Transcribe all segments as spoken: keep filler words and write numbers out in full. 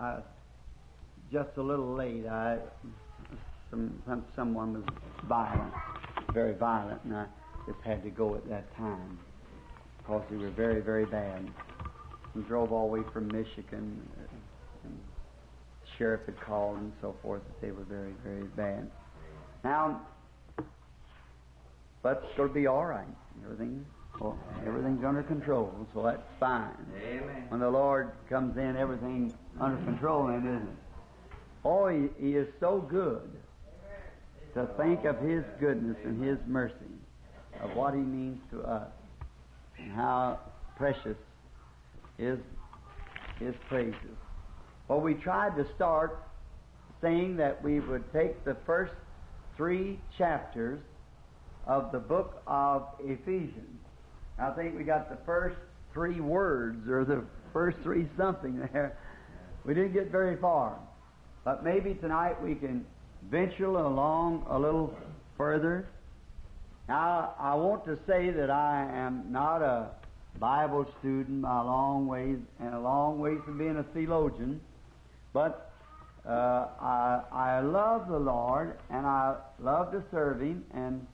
I just a little late. I some, some someone was violent, very violent, and I just had to go at that time because they were very, very bad. We drove all the way from Michigan, and the sheriff had called and so forth that they were very, very bad. Now, but it's going to be all right. Everything, well, everything's under control, so that's fine. Amen. When the Lord comes in, everything's under control, then, isn't it? Oh, he, he is so good to think of His goodness and His mercy, of what He means to us, and how precious His, His praises. Well, we tried to start saying that we would take the first three chapters of the book of Ephesians. I think we got the first three words, or the first three something there. We didn't get very far. But maybe tonight we can venture along a little further. Now, I want to say that I am not a Bible student by a long ways, and a long ways from being a theologian, but uh, I, I love the Lord, and I love to serve Him, and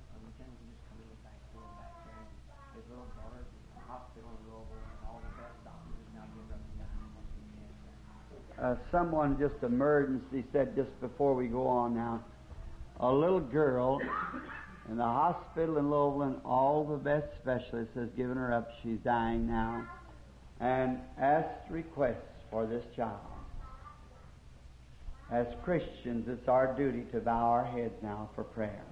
Uh, someone just emergency said just before we go on now, a little girl in the hospital in Louisville, and all the best specialists has given her up. She's dying now, and asked requests for this child. As Christians, it's our duty to bow our heads now for prayer.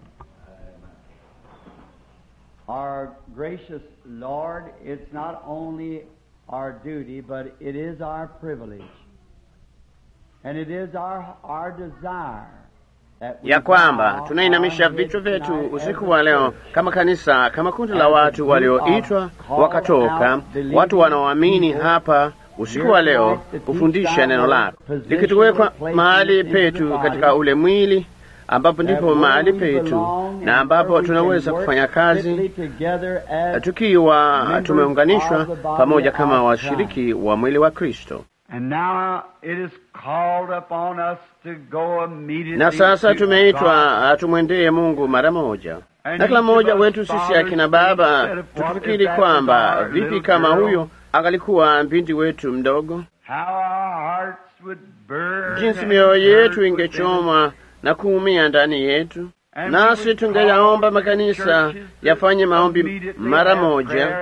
Our gracious Lord, it's not only our duty, but it is our privilege. And it is our, our desire that we ya kwamba tunainamisha vichwa vyetu usiku wa leo kama kanisa, kama kundi la watu walioitwa wakatoka, watu wanaoamini hapa usiku wa leo kufundisha neno lako, likituwekwa mahali petu katika ule mwili ambapo ndipo mahali petu na ambapo tunaweza kufanya kazi tukiwa tumeunganishwa pamoja kama washiriki wa mwili wa Kristo. And now it is called upon us to go immediately. Na sasa tumeitwa tumwendee Mungu mara moja. Na kila mmoja wetu sisi akina baba tukifikiri kwamba vipi kama huyo angalikuwa binti wetu mdogo, jinsi mioyo yetu ingechoma na kuumia ndani yetu. Nasi tungeyaomba makanisa yafanye maombi mara moja,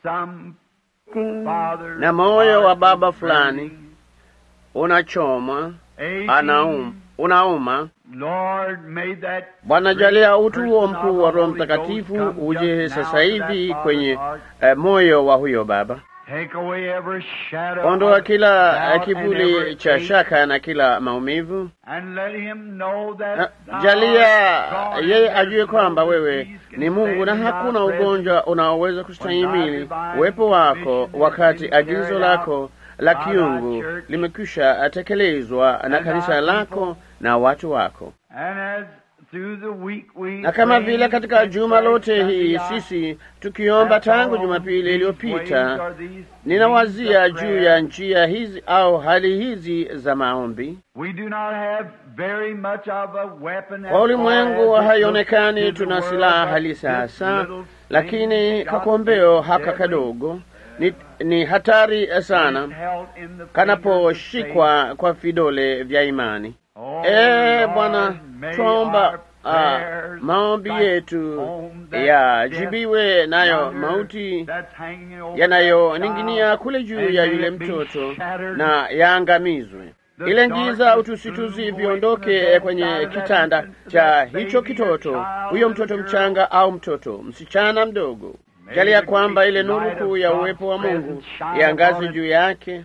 na moyo wa baba fulani unachoma, anaum, unauma. Bwana, jalia utu huo mkuu wa Roho Mtakatifu uje sasa hivi kwenye eh, moyo wa huyo baba. Ondoa kila kivuli cha shaka na kila maumivu. Na jalia yeye ajue kwamba wewe ni Mungu na hakuna ugonjwa unaoweza kustahimili uwepo wako wakati agizo lako la kiungu limekwisha atekelezwa na kanisa lako na watu wako. Na kama vile katika juma lote hii sisi tukiomba tangu Jumapili iliyopita, ninawazia juu ya njia hizi au hali hizi za maombi. Kwa ulimwengu haionekani tuna silaha hali sasa, lakini kakombeo haka kadogo ni, ni hatari sana kanaposhikwa kwa vidole vya imani. E Bwana, tuomba uh, maombi yetu yajibiwe, nayo mauti yanayoning'inia kule juu ya yule mtoto na yaangamizwe. Ile ngiza utusituzi viondoke kwenye kitanda cha hicho kitoto, huyo mtoto mchanga au mtoto msichana mdogo. Jalia kwamba ile nuru kuu ya uwepo wa Mungu iangaze juu yake.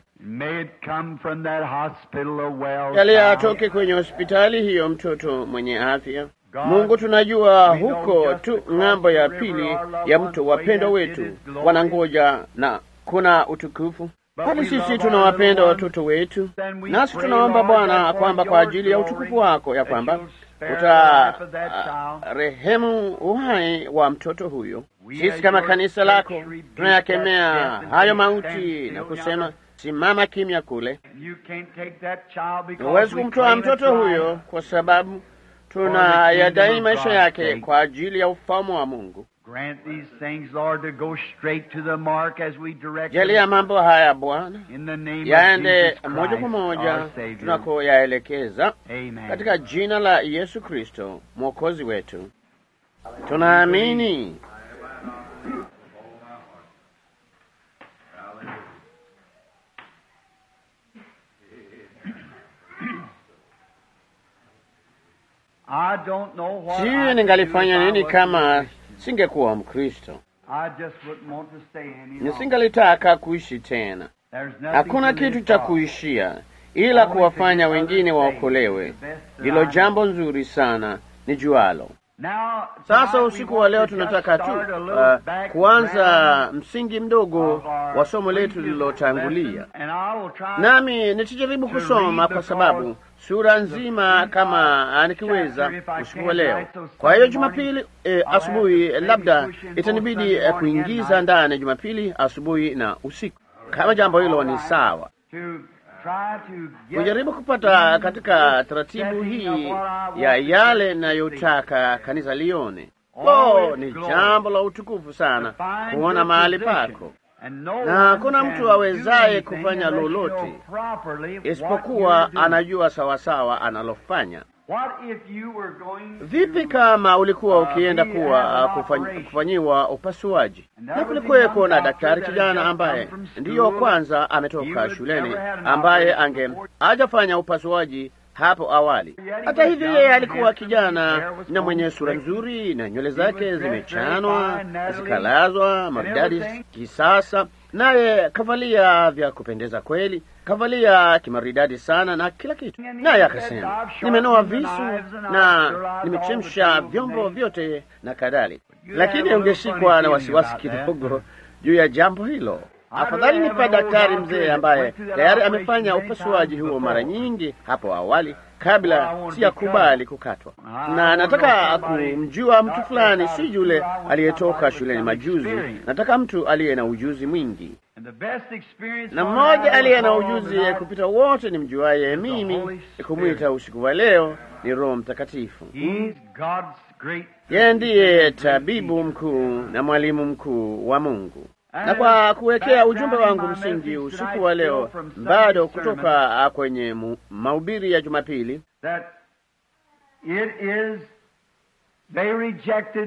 Jalia atoke kwenye hospitali hiyo mtoto mwenye afya. Mungu, tunajua huko tu ng'ambo ya pili ya mto wapendwa wetu wanangoja na kuna utukufu. Hali sisi tunawapenda watoto wetu, nasi tunaomba Bwana kwamba kwa ajili ya utukufu wako ya kwamba uta uh, rehemu uhai wa mtoto huyo. Sisi kama kanisa lako tunayakemea hayo mauti na kusema simama kimya kule. You can't take that child because Huwezi we kumtoa claim mtoto it's huyo right. kwa sababu tunayadai maisha yake kwa ajili ya ufalme wa Mungu. Grant these things, Lord, to go straight to the mark as we direct Jalia them. mambo haya Bwana In the name of yaende Jesus moja kwa Christ, moja our Savior. tunakoyaelekeza, Amen. katika jina la Yesu Kristo mwokozi wetu tunaamini. I don't know what Sijui I'd ningalifanya do if I nini wasn't kama a Christian. singekuwa Mkristo. I just wouldn't want to stay any longer. Nisingalitaka kuishi tena. There's nothing Hakuna to kitu live cha for. kuishia ila kuwafanya wengine waokolewe. Hilo jambo nzuri sana ni jualo. Now, Sasa tonight usiku we wa want leo to tunataka just tu start a little uh, background kuanza msingi mdogo of our wa somo letu previous lililotangulia, lesson, and I will try nami nitajaribu to kusoma read kwa the sababu first- sura nzima kama nikiweza chapter if I usiku can wa leo. tonight, so Kwa hiyo Sunday Jumapili morning, eh, I'll asubuhi have to labda maybe push in both itanibidi Sunday eh, morning and kuingiza night. ndani Jumapili asubuhi na usiku, kama jambo hilo ni sawa. to try to get Kujaribu kupata in katika this taratibu setting hii of what I want ya the yale church to ninayotaka kanisa lione. Oh, Oh, it's ni glory. jambo la utukufu sana to find kuona your mahali position. pako, And no na one hakuna can mtu do awezaye anything kufanya unless you lolote know properly what isipokuwa you're doing. anajua sawasawa analofanya. What if you were going Vipi to, kama ulikuwa uh, ukienda be kuwa at an uh, kufany, operation. kufanyiwa upasuaji, And there na was a kulikuweko young na doctor daktari that kijana had just ambaye come from ndiyo school. kwanza He ametoka would shuleni, never had an ambaye operation ange before. hajafanya upasuaji hapo awali. Yet he Hata was hivyo young, yeye alikuwa handsome, his kijana hair was na mwenye combed sura straight. nzuri na nywele was zake dressed zimechanwa very fine, na Natalie, zikalazwa and maridadi everything. kisasa, naye kavalia vya kupendeza kweli, kavalia kimaridadi sana na kila kitu. And he Naye said, akasema, "I've nimenoa sharpened the visu knives and I've na sterilized all nimechemsha the tools vyombo and vyote na kadhalika. You Lakini have a little ungeshikwa funny na feeling wasiwasi about that. kidogo juu ya jambo hilo. I'd Afadhali rather nipa have an old daktari doctor mzee that ambaye went through that tayari operation amefanya many upasuaji times huo mara before. nyingi hapo awali Well, I kabla want to sijakubali kukatwa, I na want nataka to know somebody kumjua mtu not fulani, just out si of yule school. I want aliyetoka somebody with shuleni some majuzi. experience. Nataka mtu aliye na ujuzi mwingi, And the best experience na one mmoja had aliye na was all ujuzi the night. kupita wote ni mjuaye mimi Holy Spirit. kumwita usiku wa leo ni Roho Mtakatifu. He's God's great Yeye ndiye great tabibu teacher. mkuu na mwalimu mkuu wa Mungu. And Na kwa kuwekea background ujumbe in wangu my msingi message usiku tonight, wa still leo from Sunday's bado sermon, kutoka kwenye mu- mahubiri ya Jumapili, that it is they rejected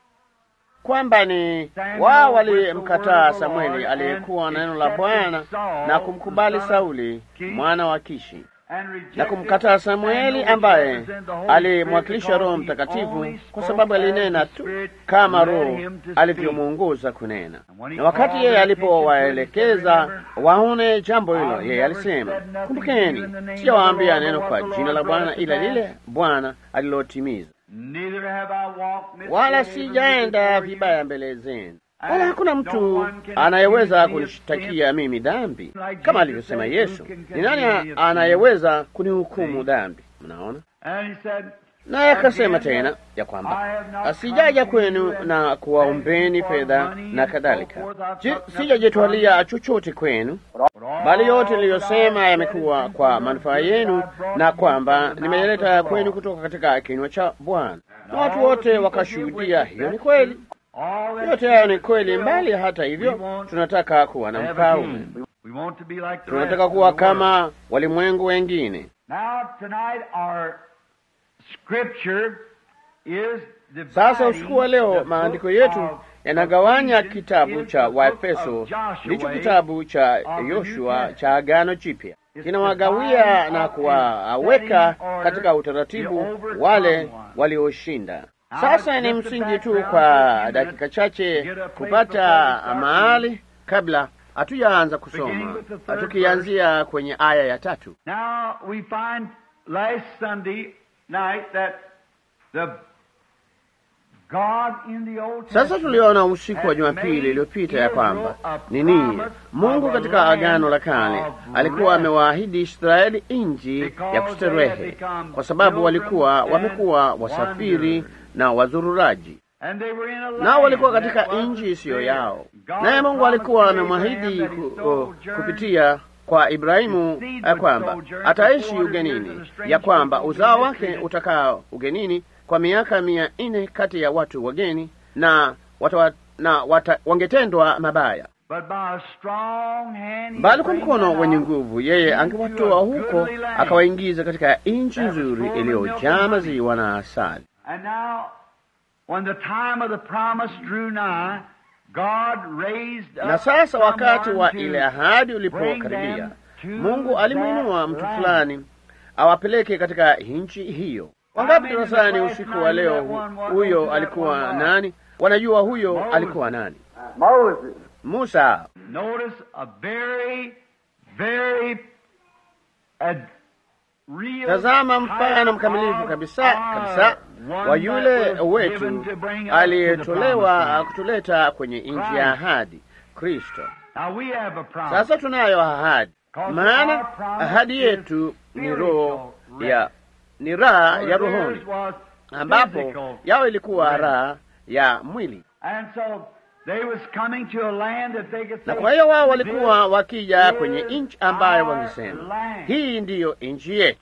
kwamba ni Samuel wao with the walimkataa word of the Samueli Lord aliyekuwa and neno la accepted Bwana Saul, na the kumkubali son of Sauli Kish, mwana wa Kishi and rejected na kumkataa Samueli Samuel, which ambaye represented the Holy alimwakilisha Spirit, Roho because he Mtakatifu only kwa spoke sababu as alinena the tu Spirit kama led Roho him to speak. alivyomwongoza kunena. And when he Na wakati called yeye their attention to alipowaelekeza it, he said, waone jambo hilo, I've yeye never alisema, said nothing to you kumbukeni, in the name of sijawaambia the Lord, neno but kwa what the jina la Lord Bwana brought ila to lile pass. Bwana alilotimiza, Neither have I walked wala misbehaving sijaenda before you. vibaya mbele zenu, And wala hakuna no mtu one can anayeweza accuse me of kunishtakia mimi dhambi, Like kama Jesus alivyosema said, Yesu. who can Ni condemn me nani of sin? anayeweza kunihukumu See? dhambi? Mnaona? And he said, Naye akasema again, tena that ya I kwamba have not asijaja come to you kwenu and na kuwaombeni begged you for fedha money na and so kadhalika, forth. I've Si- took nothing sijajitwalia from you. chochote kwenu, But bali all yote that niliyosema I've said yamekuwa has been kwa for your manufaa good, yenu, that I've brought na you from kwamba the mouth nimeleta of the kwenu Lord. kutoka katika kinywa cha Bwana. Na And watu all the wote people wakashuhudia give hiyo witness ni that kweli. all that Yote hayo ni is kweli, true. mbali hata We hivyo want tunataka kuwa na to have a mfalme, king. We want to be like the tunataka rest kuwa of the world. kama walimwengu wengine. Now tonight our scripture is Sasa usiku wa leo maandiko yetu yanagawanya kitabu cha Waefeso ndicho kitabu cha Yoshua cha Agano Jipya, kinawagawia na kuwaweka katika utaratibu wale walioshinda. Sasa ni msingi tu kwa dakika chache kupata mahali kabla hatujaanza kusoma, tukianzia kwenye aya ya tatu. Now we find last Sunday night that the God in the Old Sasa Testament tuliona usiku wa Jumapili iliyopita ya kwamba nini, Mungu katika Agano la Kale alikuwa amewaahidi Israeli nchi ya kustarehe, kwa sababu walikuwa wamekuwa wasafiri na wazururaji, and they were in a nao walikuwa land katika that wasn't nchi isiyo theirs. yao. God Naye Mungu promised alikuwa Abraham amemwahidi that his ku- sojourn kupitia kwa Ibrahimu ya kwamba ataishi ugenini, ya kwamba uzao wake utakaa ugenini kwa miaka mia nne kati ya watu wageni, na wata, na wata, wangetendwa mabaya, bali kwa mkono wenye nguvu yeye angewatoa huko, akawaingiza katika nchi nzuri iliyojaa maziwa na asali. Na sasa wakati wa ile ahadi ulipokaribia, Mungu alimwinua mtu fulani awapeleke katika nchi hiyo. Wangapi darasani usiku wa leo huyo alikuwa nani? Wanajua huyo alikuwa nani? Moses. Musa. Notice a very, very, a real Tazama mfano mkamilifu kabisa kabisa wa yule wetu aliyetolewa kutuleta kwenye nchi ya ahadi, Kristo. Sasa tunayo ahadi, maana ahadi yetu ni roho ya ni raha ya rohoni, ambapo yao ilikuwa raha ya mwili. Na kwa hiyo wao walikuwa wakija kwenye nchi ambayo wangesema, hii ndiyo nchi yetu.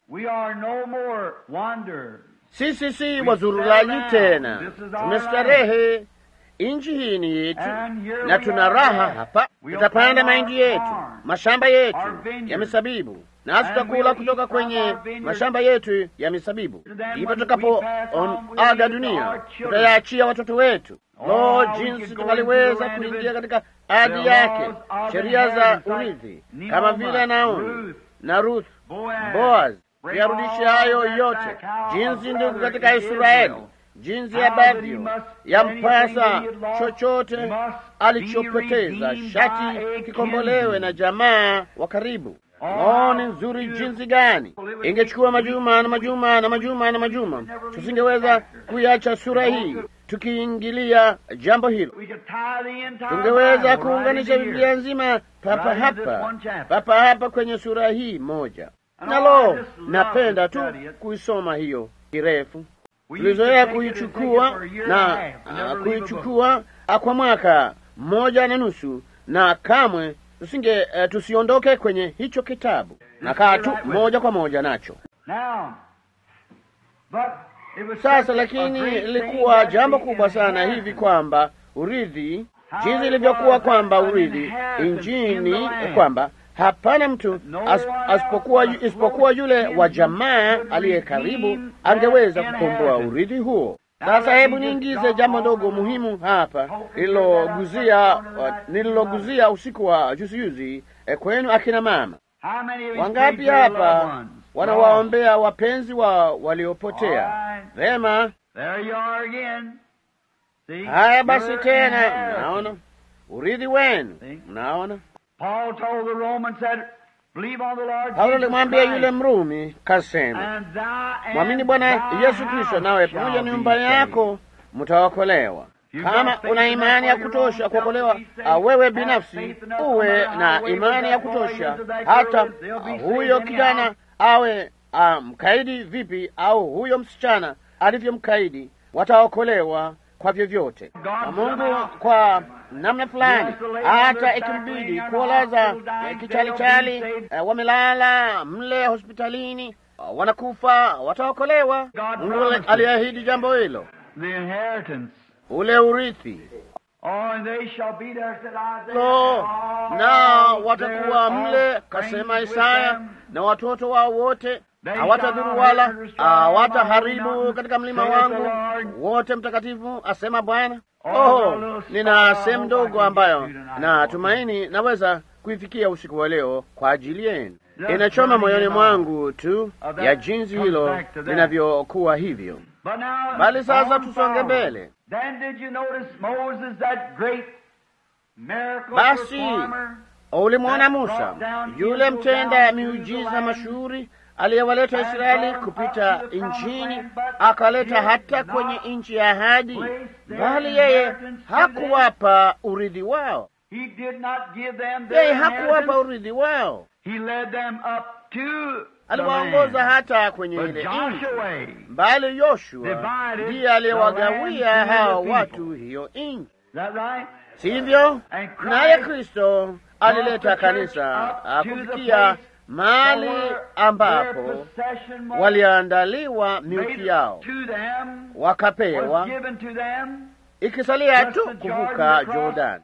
Sisi si wazurulaji tena, tumestarehe. Nchi hii ni yetu na tuna raha hapa. Tutapanda mahindi yetu, mashamba yetu ya misabibu, nasi tutakula kutoka kwenye mashamba yetu ya misabibu. Ndipo tutakapo aga dunia, tutayaachia watoto wetu. Lo, jinsi tungaliweza kuingia katika ahadi yake, sheria za urithi, kama vile Naomi na Ruth, Boaz, kuyarudisha hayo yote, jinsi ndugu katika Israeli, jinsi ya baadhi ya mpasa chochote alichopoteza shati kikombolewe na jamaa wa karibu. Oh, ni nzuri jinsi gani! Ingechukua majuma na majuma na majuma na majuma, tusingeweza kuiacha sura hii tukiingilia jambo hilo. Tungeweza kuunganisha Biblia nzima papa hapa papa hapa kwenye sura hii moja. Nalo napenda tu kuisoma hiyo kirefu. Tulizoea kuichukua na uh, kuichukua kwa mwaka mmoja na nusu, na kamwe tusinge uh, tusiondoke kwenye hicho kitabu, na kaa tu moja kwa moja nacho. Sasa lakini ilikuwa jambo kubwa sana hivi kwamba urithi, jinsi ilivyokuwa kwamba urithi injini, kwamba hapana mtu as, asipokuwa isipokuwa yule wa jamaa aliye karibu angeweza kukomboa urithi huo. Sasa hebu niingize jambo dogo muhimu hapa nililoguzia uh, nililoguzia usiku wa juzi juzi eh, kwenu akina mama. Wangapi hapa wanawaombea wapenzi wa waliopotea? Vema, haya basi tena, mnaona urithi wenu, mnaona. Paulo alimwambia yule Mrumi, kasema, mwamini Bwana Yesu Kristo nawe pamoja na nyumba yako mtaokolewa. Kama una imani ya kutosha kuokolewa, wewe binafsi uwe na imani ya kutosha, hata huyo kijana awe mkaidi um, vipi, au huyo msichana alivyo mkaidi, wataokolewa kwa vyovyote. Na Mungu kwa namna fulani, hata ikimbidi kuolaza eh, kichalichali eh, wamelala mle hospitalini, uh, wanakufa, wataokolewa. Mungu aliahidi jambo hilo, ule urithi. Lo, na watakuwa mle, kasema Isaya, na watoto wao wote hawatadhuru wala hawataharibu katika mlima wangu wote mtakatifu, asema Bwana. Oh, nina sehemu ndogo ambayo na tumaini naweza kuifikia usiku wa leo kwa ajili yenu. Inachoma moyoni mwangu tu ya jinsi hilo linavyokuwa hivyo. Bali sasa tusonge mbele. Basi ulimwona Musa, yule mtenda miujiza mashuhuri aliyewaleta Israeli kupita nchini, akaleta hata kwenye nchi ya ahadi, bali yeye hakuwapa urithi wao. Yeye hakuwapa urithi wao. Aliwaongoza hata kwenye ile nchi, bali Yoshua ndiye aliyewagawia hao watu hiyo nchi. Sivyo? Naye Kristo alileta kanisa kufikia mahali ambapo waliandaliwa milki yao, wakapewa, ikisalia tu kuvuka Jordan.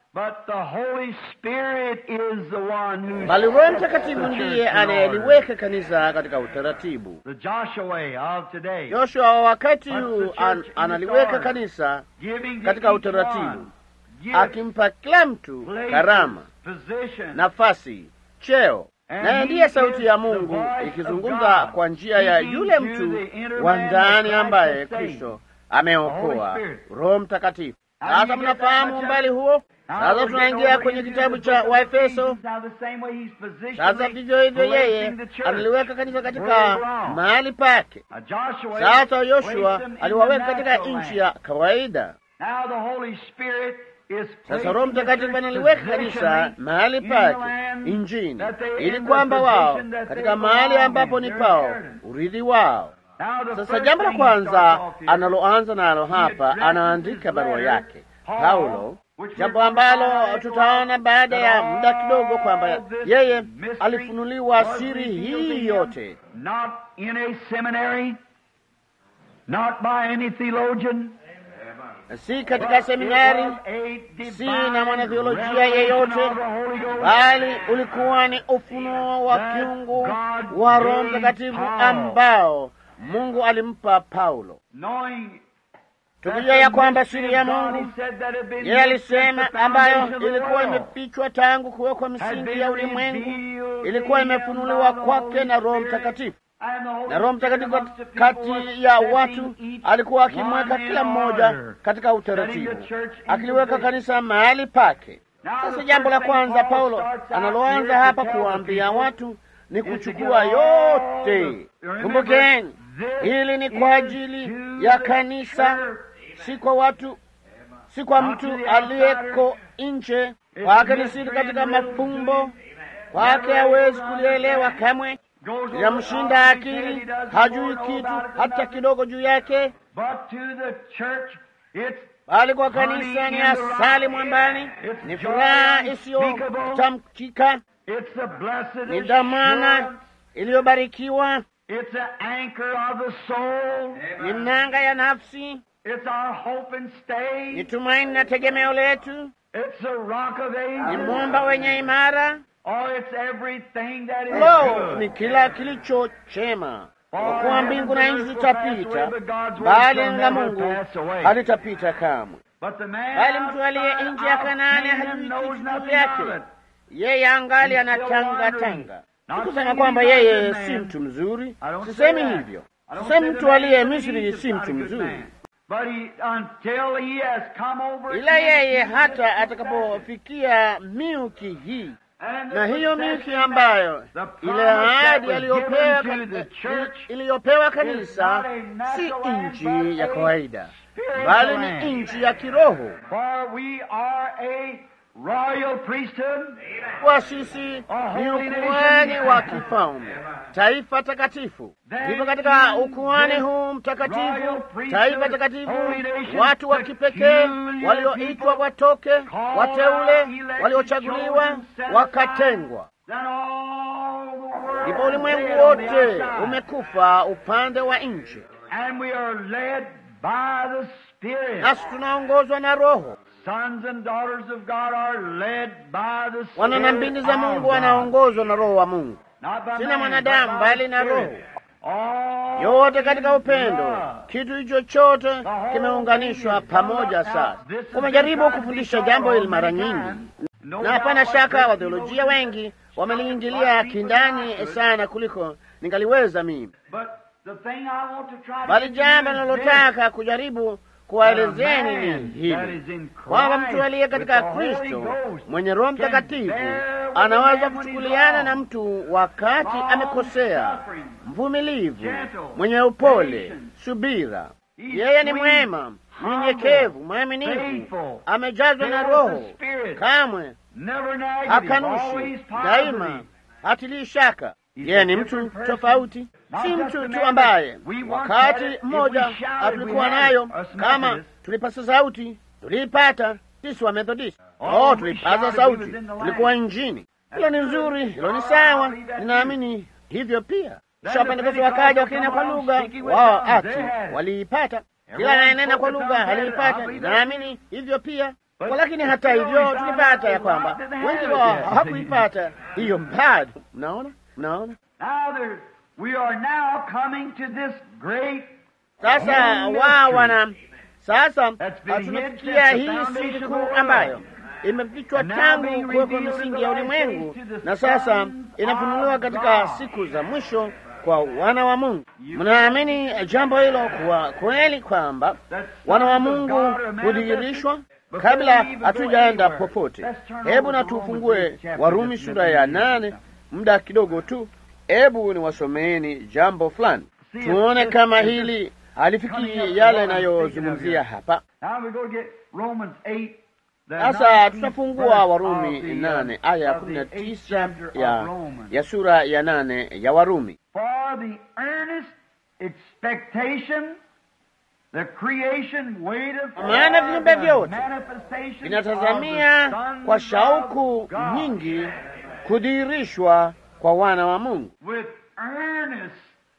Bali Roho Mtakatifu ndiye anayeliweka kanisa katika utaratibu. Joshua wa wakati huu an, analiweka kanisa katika utaratibu, akimpa kila mtu karama, nafasi, cheo. Naye ndiye sauti ya Mungu ikizungumza kwa njia ya yule mtu wa ndani ambaye Kristo ameokoa, Roho Mtakatifu. Sasa mnafahamu umbali huo. Sasa tunaingia kwenye kitabu cha Waefeso. Sasa vivyo hivyo yeye aliliweka kanisa katika mahali pake. Sasa Yoshua aliwaweka katika nchi ya kawaida. Sasa Roho Mtakatifu analiweka kanisa mahali pake injini, ili kwamba wao katika mahali ambapo ni pao, urithi wao. Sasa jambo la kwanza analoanza nalo hapa, anaandika barua yake Paulo, jambo ambalo tutaona baada ya muda kidogo kwamba yeye alifunuliwa siri hii yote, not in a seminary, not by any theologian, si katika seminari, si na mwanatheolojia yeyote, bali ulikuwa ni ufunuo wa kiungu wa Roho Mtakatifu ambao Mungu alimpa Paulo, tukijua ya kwamba siri ya Mungu, yeye alisema, ambayo ilikuwa imefichwa tangu kuwekwa misingi ya ulimwengu, ilikuwa imefunuliwa kwake na Roho Mtakatifu. Na Roho Mtakatifu kati ya watu alikuwa akimweka kila mmoja katika utaratibu, akiliweka kanisa mahali pake. Sasa jambo la kwanza Paulo analoanza hapa kuwaambia watu ni kuchukua yote. Kumbukeni, hili ni kwa ajili ya kanisa, si kwa watu, si kwa mtu aliyeko nje. Kwake ni siri katika mafumbo, kwake hawezi kulielewa kamwe, yamshinda akili, hajui kitu hata kidogo juu yake. Bali kwa kanisa ni asali mwambani, ni furaha isiyotamkika, ni dhamana iliyobarikiwa, ni nanga ya nafsi, ni tumaini na tegemeo letu, ni mwamba wenye imara. Lo, ni kila kilicho chema. Kwa kuwa mbingu na nchi zitapita, bali neno la Mungu halitapita kamwe. Bali mtu aliye nje ya Kanaani hajui kitu yake, yeye angali anatanga tanga. Sikusema kwamba yeye si mtu mzuri, sisemi hivyo. Sisemi mtu aliye Misri si mtu mzuri, ila yeye hata atakapofikia milki hii, na hiyo milki ambayo ile ahadi aliyopewa iliyopewa kanisa si nchi ya kawaida, bali ni nchi ya kiroho. Kwa sisi ni ukuhani wa kifalme, taifa takatifu. Hivyo katika ukuhani huu mtakatifu, taifa takatifu, watu wa kipekee walioitwa watoke, wateule, waliochaguliwa, wakatengwa. Ndipo ulimwengu wote umekufa upande wa nje, nasi tunaongozwa na Roho. Wana na binti za Mungu wanaongozwa na Roho wa Mungu, sina mwanadamu bali na Roho. Yote katika upendo, kitu hicho chote kimeunganishwa pamoja. Sasa kumejaribu kufundisha jambo hili mara nyingi, na hapana shaka watheolojia wengi wameliingilia kindani sana kuliko ningaliweza mimi, bali jambo ninalotaka kujaribu kuwaelezeni ni hili, kwamba mtu aliye katika Kristo mwenye Roho Mtakatifu anaweza kuchukuliana na mtu wakati amekosea, mvumilivu, mwenye upole, subira. Yeye ni mwema, mnyenyekevu, mwaminifu, amejazwa na Roho, kamwe hakanushi, daima hatilii shaka. Yeye ni mtu tofauti, si mtu tu ambaye wakati mmoja tulikuwa nayo, kama tulipasa sauti tuliipata sisi wa Methodist. Oh, tulipaza sauti, tulikuwa injini. Hilo ni nzuri, hilo ni sawa, ninaamini hivyo pia. Kisha Wapentekoste wakaja wakinena kwa lugha, wao ati waliipata. Kila anayenena kwa lugha aliipata, ninaamini hivyo pia. Kwa lakini hata hivyo tulipata ya kwamba wengi wao hawakuipata hiyo bado. Mnaona, mnaona. Sasa wao wana sasa tunafikia hii siku kuu ambayo imefichwa tangu kuwekwa misingi ya ulimwengu, na sasa inafunuliwa katika siku za mwisho kwa wana wa Mungu. Mnaamini jambo hilo kuwa kweli, kwamba wana wa Mungu hudhihirishwa? Kabla hatujaenda popote, hebu na tufungue Warumi sura ya nane muda kidogo tu. Hebu ni wasomeeni jambo fulani tuone kama hili halifikii yale yanayozungumzia hapa. Sasa tutafungua Warumi nane aya ya kumi na tisa ya, ya sura ya nane ya Warumi. For the earnest expectation, the creation waiteth for maana viumbe the vyote manifestation vinatazamia of the sons kwa of shauku God. nyingi kudhihirishwa kwa wana wa Mungu. With earnest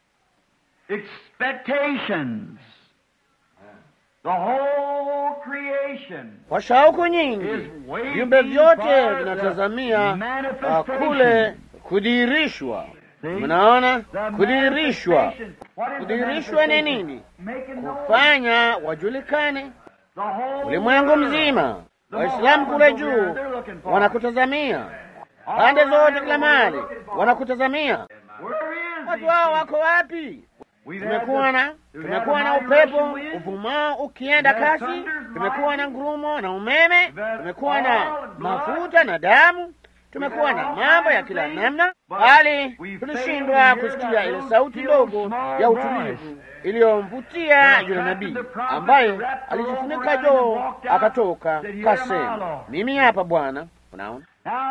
expectations, the whole creation Kwa shauku nyingi viumbe vyote vinatazamia uh, kule kudhihirishwa. Mnaona, kudhihirishwa. Kudhihirishwa ni nini? Kufanya wajulikane. Ulimwengu mzima, Waislamu kule juu wanakutazamia, pande zote, kila mahali wanakutazamia. Watu wao wako wapi? Tumekuwa na tumekuwa na upepo uvumao ukienda kasi, tumekuwa na ngurumo na umeme, tumekuwa na mafuta na damu, tumekuwa na mambo ya kila namna, bali tulishindwa kusikia ile sauti ndogo ya utulivu iliyomvutia yule nabii ambaye alijifunika joo akatoka kasema, mimi hapa Bwana. Unaona,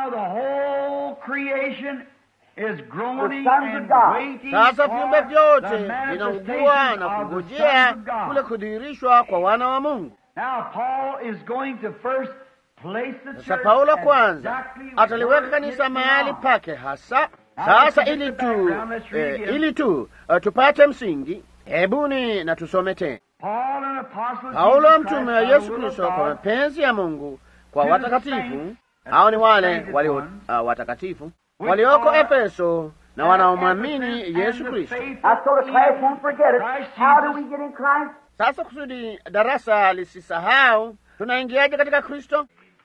sasa viumbe vyote vinaugua na kungojea kule kudhihirishwa kwa wana wa Mungu. Sasa Paulo kwanza ataliweka kanisa mahali pake hasa. Sasa ili tu eh, ili tu uh, tupate msingi, hebuni na tusome tena. Paulo mtume wa Yesu Kristo kwa mapenzi ya Mungu kwa watakatifu. Hao ni wale walio uh, watakatifu walioko Efeso na wanaomwamini Yesu Kristo. Sasa kusudi darasa lisisahau, tunaingiaje katika Kristo?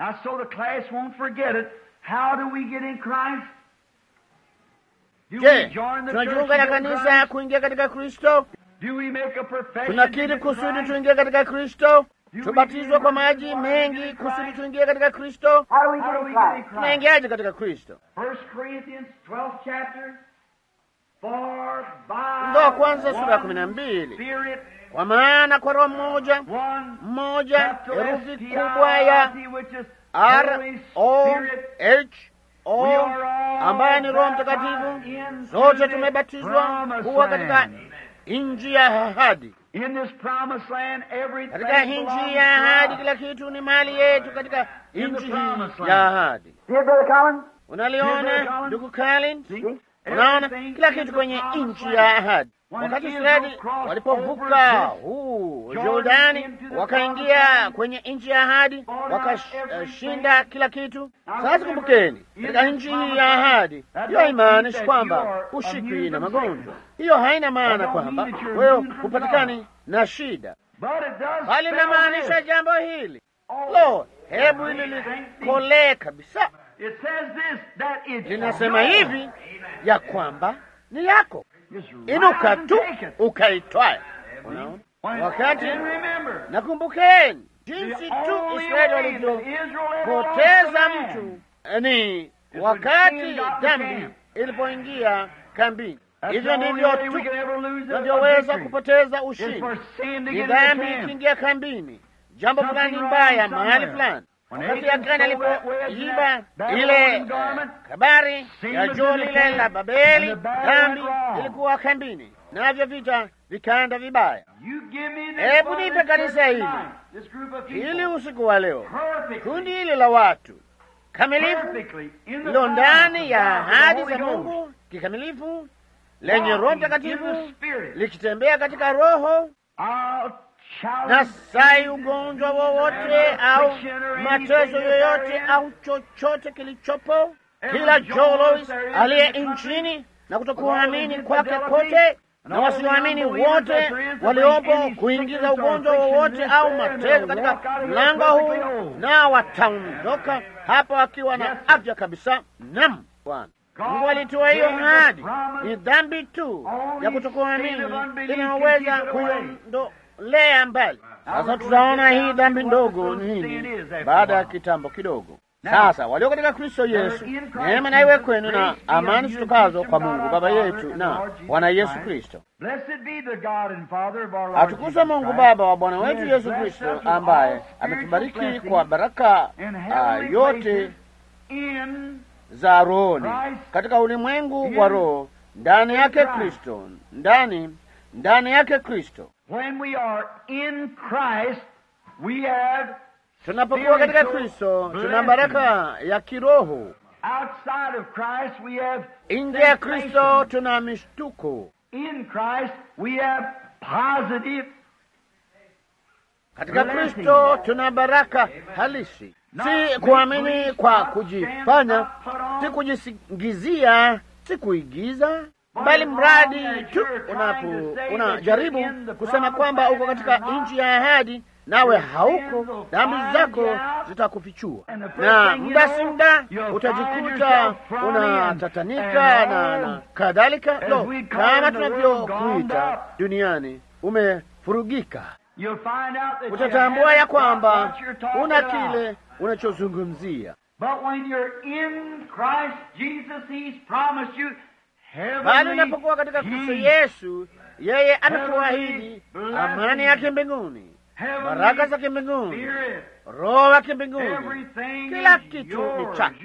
Je, tunajiunga na kanisa kuingia katika Kristo? Tunakiri kusudi tuingie katika Kristo? Tubatizwe kwa maji mengi kusudi tuingie katika Kristo? Tunaingiaje katika Kristo? Ndo wa kwanza sura ya kumi na mbili. Kwa maana kwa roho mmoja mmoja, herufi kubwa ya R O H O, ambaye ni Roho Mtakatifu, sote tumebatizwa kuwa katika nchi ya ahadi. Katika nchi ya ahadi kila kitu ni mali yetu katika nchi hii ya ahadi. Unaliona ndugu Collins? Unaona kila kitu kwenye nchi ya ahadi. Wakati Israeli walipovuka huu Jordani wakaingia kwenye nchi ya ahadi, wakashinda uh, kila kitu. Sasa kumbukeni, katika nchi hii ya ahadi, hiyo haimaanishi kwamba ushikwi na magonjwa. Hiyo haina maana kwamba wewe hupatikani na shida, bali inamaanisha jambo hili. Lo, hebu hili likolee kabisa. Linasema hivi ya kwamba ni yako. Inuka tu ukaitwaye. Unaona, wakati nakumbukeni jinsi tu Israeli walivyopoteza mtu ni wakati dhambi ilipoingia kambini. Hivyo ndivyo tu tunavyoweza kupoteza ushindi. Ni dhambi ikiingia kambini, jambo fulani mbaya mahali fulani. Wakati Akani alipoiba ile kabari ya joo lile la Babeli, dhambi ilikuwa kambini, navyo vita vikaenda vibaya. Hebu nipe kanisa hili ili usiku wa leo, kundi hili la watu kamilifu lilo ndani ya ahadi za Mungu kikamilifu, lenye Roho Mtakatifu likitembea katika Roho, na sai ugonjwa wowote au mateso yoyote au chochote kilichopo, kila Jolos aliye nchini na kutokuamini kwake kote na wasioamini wote waliopo kuingiza ugonjwa wowote au mateso katika mlango huu, na wataondoka hapa wakiwa na afya kabisa. Naam, Bwana Mungu alitoa hiyo ahadi. Ni dhambi tu ya kutokuamini inaweza kuondolea mbali. Sasa tutaona hii dhambi ndogo ni nini baada ya kitambo kidogo. Sasa walio katika Kristo Yesu, neema na iwe kwenu na amani zitokazo kwa Mungu Baba yetu na Bwana Yesu Kristo. Atukuzwe Mungu Baba wa Bwana wetu Yesu Kristo, ambaye ametubariki kwa baraka uh, yote za rohoni katika ulimwengu wa roho, ndani yake Kristo, ndani ndani yake Kristo. Tunapokuwa katika Kristo tuna baraka ya kiroho. Nje ya Kristo tuna mishtuko. Katika Kristo tuna baraka halisi, si kuamini kwa kujifanya, si kujisingizia, si kuigiza, bali mradi tu unapo unajaribu kusema kwamba uko katika nchi ya ahadi, nawe hauko, dhambi zako zitakufichua, na muda si muda utajikuta unatatanika na, na kadhalika. Lo, kama tunavyokuita duniani umefurugika, utatambua ya kwamba una kile unachozungumzia. Bali unapokuwa katika Kristo Yesu, yeye amekuahidi amani yake mbinguni, baraka za mbinguni, Roho wa mbinguni, kila kitu ni chako.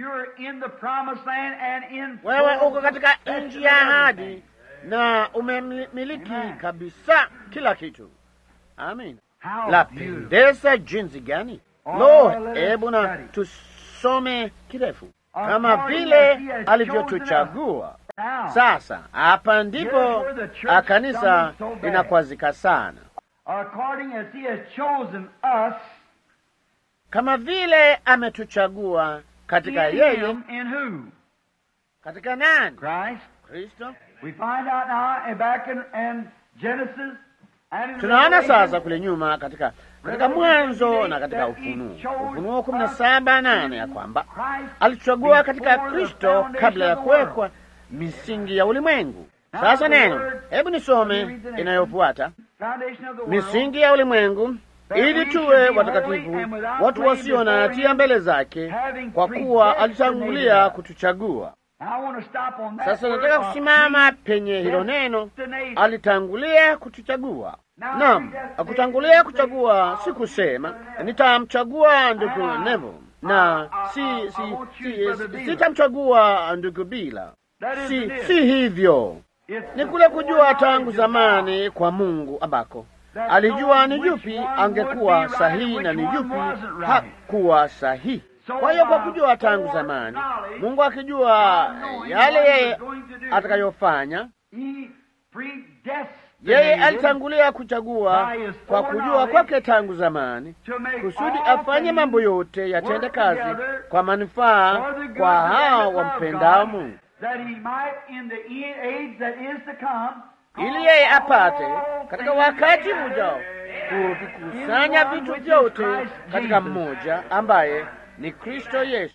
Wewe uko katika nchi ya ahadi na umemiliki kabisa kila kitu. Amin. Lapendeza jinsi gani! Lo, hebu na tusome kirefu kama vile alivyotuchagua. Sasa hapa ndipo kanisa linakwazika sana. According as he has chosen us, kama vile ametuchagua katika yeye. In who? Katika nani? Christ. Kristo. We find out now back in, in Genesis and in tunaona sasa kule nyuma katika katika Mwanzo na katika Ufunuo, Ufunuo kumi na saba nane ya kwamba alichagua katika Kristo kabla ya kuwekwa misingi ya ulimwengu. Sasa neno, hebu nisome inayofuata. Misingi ya ulimwengu, ili tuwe watakatifu, watu wasio na hatia mbele zake, kwa kuwa alitangulia kutuchagua. Sasa nataka kusimama penye hilo neno, alitangulia kutuchagua. Naam, kutangulia kuchagua si kusema nitamchagua ndugu Neville na si si si sitamchagua ndugu Bila. Si si hivyo. Ni kule kujua tangu zamani kwa Mungu ambako alijua ni yupi angekuwa sahihi na ni yupi hakuwa sahihi. Kwa hiyo kwa kujua tangu zamani, Mungu akijua yale yeye atakayofanya, yeye alitangulia kuchagua kwa kujua kwake tangu zamani, kusudi afanye mambo yote yatende kazi kwa manufaa kwa hao wampendao Mungu, ili yeye apate katika wakati ujao kuvikusanya vitu vyote katika mmoja ambaye ni Kristo Yesu.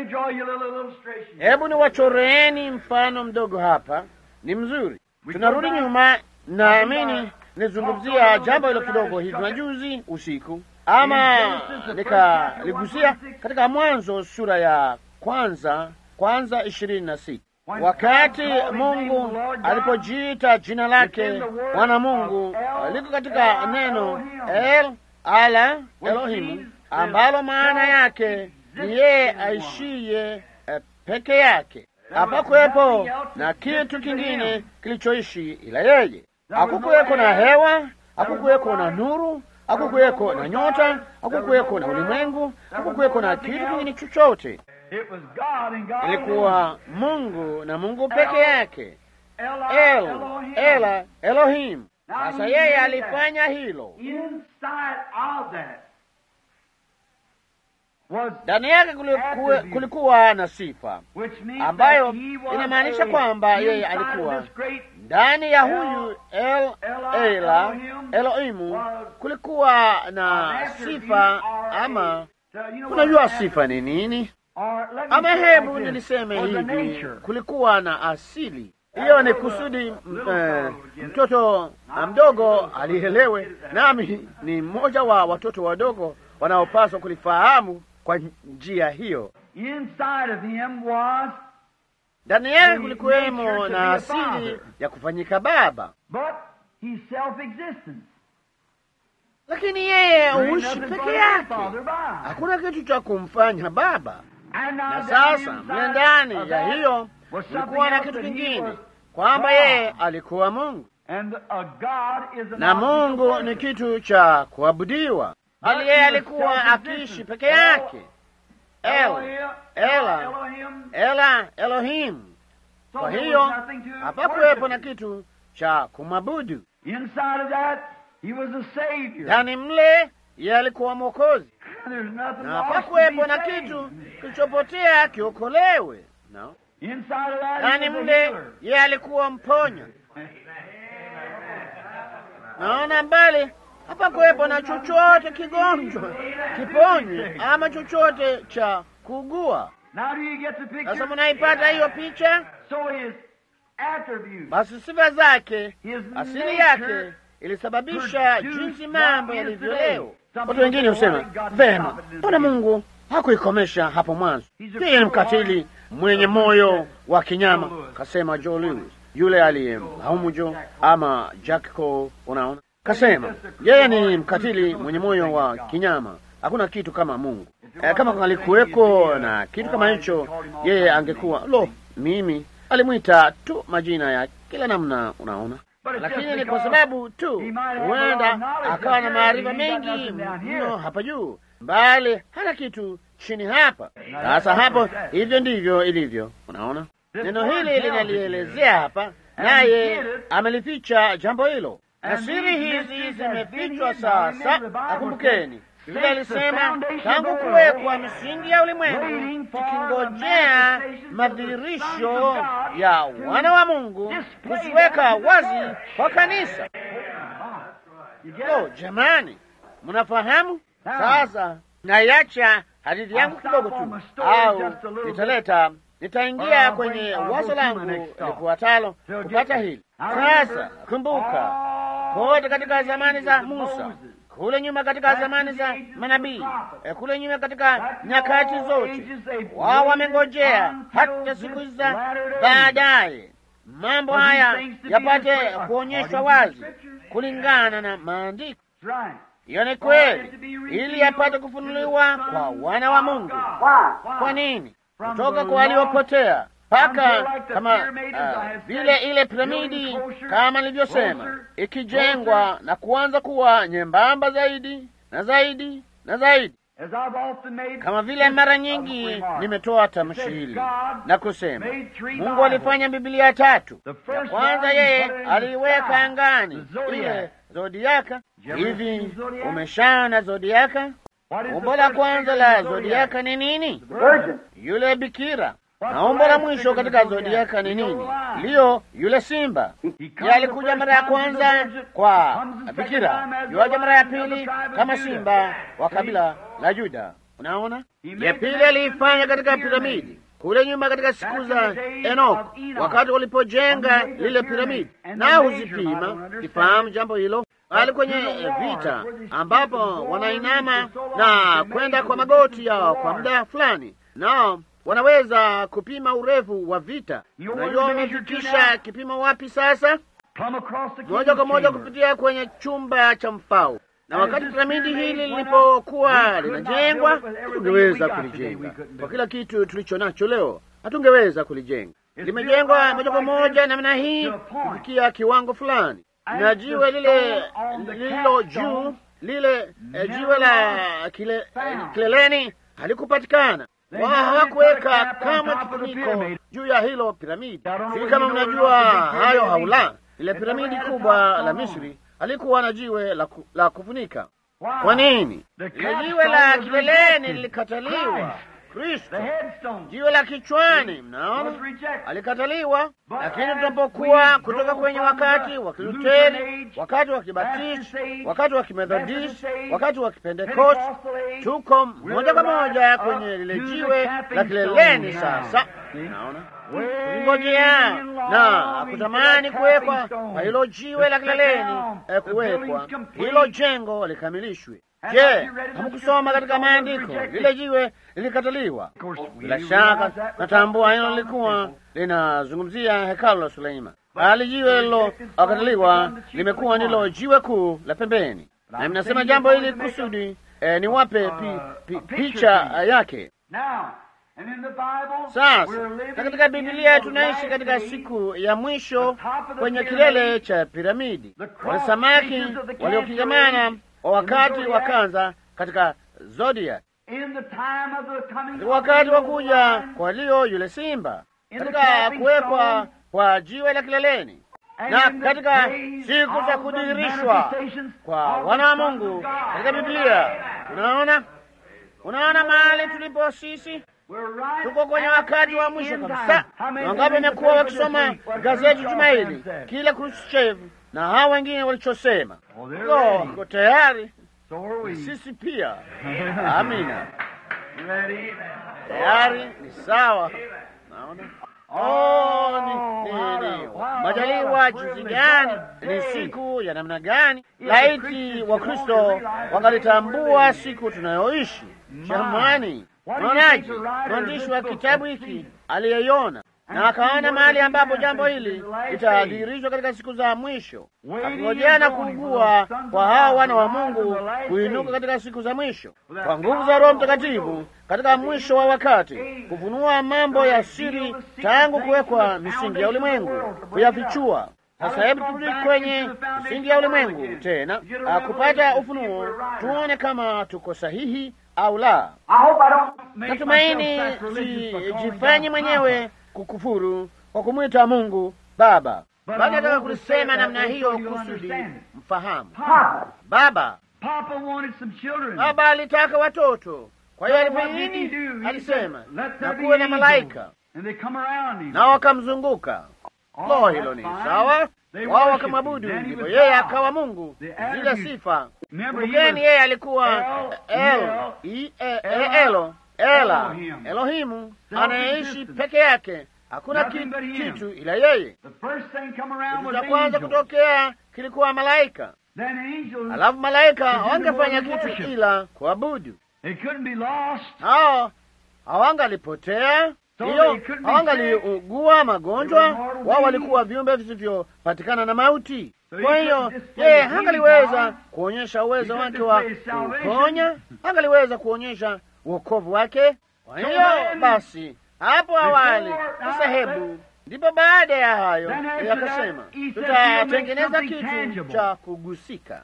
Hebu niwachoreeni mfano mdogo hapa, ni mzuri. Tunarudi nyuma, naamini nizungumzia jambo hilo kidogo hivi majuzi usiku, ama nikaligusia katika Mwanzo sura ya kwanza kwanza ishirini na sita. Wakati Mungu alipojiita jina lake Bwana Mungu, liko katika neno El Ala Elohimu, ambalo maana yake ni yeye aishiye e, peke yake. Hapakuwepo na kitu kingine kilichoishi ila yeye. Hakukuweko na hewa, hakukuweko na nuru, hakukuweko na nyota, hakukuweko na ulimwengu, hakukuweko na kitu kingine chochote. Ilikuwa Mungu na Mungu peke yake. El, Ela, Elohim. Sasa yeye alifanya hilo. Ndani yake kulikuwa, kulikuwa na sifa ambayo inamaanisha kwamba yeye alikuwa ndani ya huyu El, Ela, Elohimu. Kulikuwa na sifa, ama unajua sifa ni nini? Ama hebu niliseme hivi, kulikuwa na asili. Hiyo ni kusudi uh, mtoto mdogo alielewe, nami ni mmoja wa watoto wadogo wanaopaswa kulifahamu kwa njia hiyo. Ndani yake kulikuwemo na asili ya kufanyika Baba, lakini yeye huishi peke yake, hakuna kitu cha kumfanya Baba. Na sasa mle ndani ya hiyo kulikuwa na kitu kingine, kwamba yeye alikuwa Mungu, na Mungu ni kitu cha kuabudiwa, bali yeye alikuwa akiishi peke yake. El, Ela, Ela, Elohim. Kwa hiyo hapakuwepo na kitu cha kumwabudu. Ndani mle yeye alikuwa Mwokozi, na hapakuwepo na kitu kilichopotea kiokolewe. No. Ndani mle yeye alikuwa mponya. Naona mbali, hapakuwepo na chochote kigonjwa kiponywe ama chochote cha kugua. Sasa mnaipata hiyo picha? Basi sifa zake, asili yake ilisababisha jinsi mambo yalivyo leo. Watu wengine husema, vema, mbona Mungu hakuikomesha hapo mwanzo? Yeye ni mkatili mwenye moyo wa kinyama, kasema Joe Lewis, yule aliyemlaumu Joe ama Jack Cole. Unaona, kasema yeye ni mkatili mwenye moyo wa kinyama, hakuna kitu kama Mungu. E, kama alikuweko na kitu kama hicho, yeye angekuwa lo, mimi alimwita tu majina ya kila namna. Unaona, lakini ni kwa sababu tu huenda akawa na maarifa mengi mno hapa juu, bali hana kitu chini hapa. Sasa hapo, hivyo ndivyo ilivyo. Unaona, neno hili linalielezea hapa, naye amelificha jambo hilo, na siri hizi zimefichwa sasa. Akumbukeni vile alisema, tangu kuwekwa misingi ya ulimwengu, tukingojea madhihirisho ya wana wa Mungu kusiweka wazi kwa kanisa. Oh, jamani, mnafahamu? Sasa naiacha hadithi yangu kidogo tu, au nitaleta nitaingia kwenye wazo langu lifuatalo kupata hili. Sasa kumbuka, kote katika zamani za Musa, kule nyuma katika zamani za manabii, kule nyuma katika nyakati zote, wao wamengojea hata siku za baadaye mambo haya yapate kuonyeshwa wazi kulingana na maandiko. Hiyo ni kweli, ili yapate kufunuliwa kwa wana wa Mungu. Kwa nini? Kutoka kwa waliopotea mpaka kama uh, vile ile piramidi, kama nilivyosema, ikijengwa na kuanza kuwa nyembamba zaidi na zaidi na zaidi. Kama vile mara nyingi nimetoa tamshi hili na kusema, Mungu alifanya Biblia tatu. Ya kwanza yeye aliiweka angani ile zodiaka. Hivi umeshaona zodiaka? Umbo la kwanza la zodiaka ni nini? Yule bikira. Na umbo la mwisho katika zodiaka ni nini? Leo yule simba. Yeye alikuja mara ya kwanza kwa bikira, yuaja mara ya pili kama simba wa kabila la Juda. Unaona? Ya pili aliifanya katika piramidi kule nyuma katika siku za Enoch, wakati walipojenga lile piramidi. Na uzipima, kifahamu jambo hilo, bali kwenye vita ambapo wanainama na kwenda kwa magoti yao kwa muda fulani, nao wanaweza kupima urefu wa vita. Unajua wamefikisha kipimo wapi sasa? Moja kwa moja kupitia kwenye chumba cha mfao. Na wakati piramidi hili lilipokuwa linajengwa, hatungeweza kulijenga kwa kila kitu tulicho nacho leo, hatungeweza kulijenga. Limejengwa moja kwa moja namna hii kufikia kiwango fulani. na jiwe lile lililo juu, lile eh, jiwe la kile, eh, kileleni halikupatikana. Wao hawakuweka kama kifuniko juu ya hilo piramidi. Si kama mnajua hayo au la, ile piramidi kubwa la Misri alikuwa na jiwe la, ku, la kufunika. Kwa nini? Ile jiwe la kileleni lilikataliwa. Kristo, jiwe la kichwani, mnaona, alikataliwa. Lakini tunapokuwa kutoka kwenye wakati wa Kiluteri, wakati wa Kibatisti, wakati wa Kimethodisti, wakati wa Kipentekoste, tuko moja kwa moja kwenye lile jiwe la kileleni. Sasa naona tulingojea na kutamani kuwekwa kwa hilo jiwe la kileleni, kuwekwa hilo jengo likamilishwe. Je, hamkusoma katika maandiko lile jiwe lilikataliwa? Bila shaka natambua hilo lilikuwa linazungumzia hekalu la Suleiman, bali jiwe lilo akataliwa limekuwa ndilo jiwe kuu la pembeni. Na mnasema jambo hili kusudi eh, niwape pi, pi, picha yake. Sasa na katika Biblia tunaishi katika siku ya mwisho kwenye kilele cha piramidi. Wale samaki waliokingamana wa wakati wa kwanza katika Zodiac, wakati wa kuja kwa Leo yule simba, katika kuwekwa kwa jiwe la kileleni, na katika siku za kudhihirishwa kwa wana wa Mungu katika Biblia. Unaona, unaona mahali tulipo sisi. Tuko kwenye wakati wa mwisho kabisa. Wangapi wamekuwa wakisoma gazeti juma hili, kile Khrushchev na hao wengine walichosema? Lo, tuko tayari sisi pia. Amina, tayari ni sawa. Naona oh, ni, ni, ni majaliwa jinsi gani, ni siku ya namna gani. Laiti wa Kristo wangalitambua siku tunayoishi. Jamani, mwonaji mwandishi wa kitabu hiki aliyeiona na akaona mahali ambapo jambo hili litadhihirishwa katika siku za mwisho, akingojea na kuugua kwa hao wana wa Mungu kuinuka katika siku za mwisho kwa nguvu za Roho Mtakatifu katika mwisho wa wakati, kufunua mambo ya siri tangu kuwekwa misingi ya ulimwengu, kuyafichua. Sasa hebu turudi kwenye misingi ya ulimwengu tena, kupata ufunuo, tuone kama tuko sahihi au la. Natumaini sijifanye mwenyewe kukufuru kwa kumwita Mungu Baba, bali nataka kulisema namna hiyo kusudi mfahamu. Baba Baba alitaka watoto, kwa hiyo alifanya nini? Alisema na kuwe na malaika, na wakamzunguka. Lo, hilo ni sawa. Wao wakamwabudu, ndipo yeye akawa Mungu. Zile sifa, kumbukeni, yeye alikuwa El, Elo, Ela, Elohimu, anayeishi peke yake. Hakuna kitu ila yeye. Kitu cha kwanza kutokea kilikuwa malaika. Alafu malaika hawangefanya kitu ila kuabudu. Hao hawangalipotea, hiyo hawangaliugua magonjwa. Wao walikuwa viumbe visivyopatikana na mauti. Kwa hiyo yeye hangaliweza kuonyesha uwezo wake wa kuponya, hangaliweza kuonyesha wokovu wake. Kwa hiyo basi, hapo awali sasa, hebu ndipo baada ya hayo yakasema tutatengeneza kitu cha kugusika.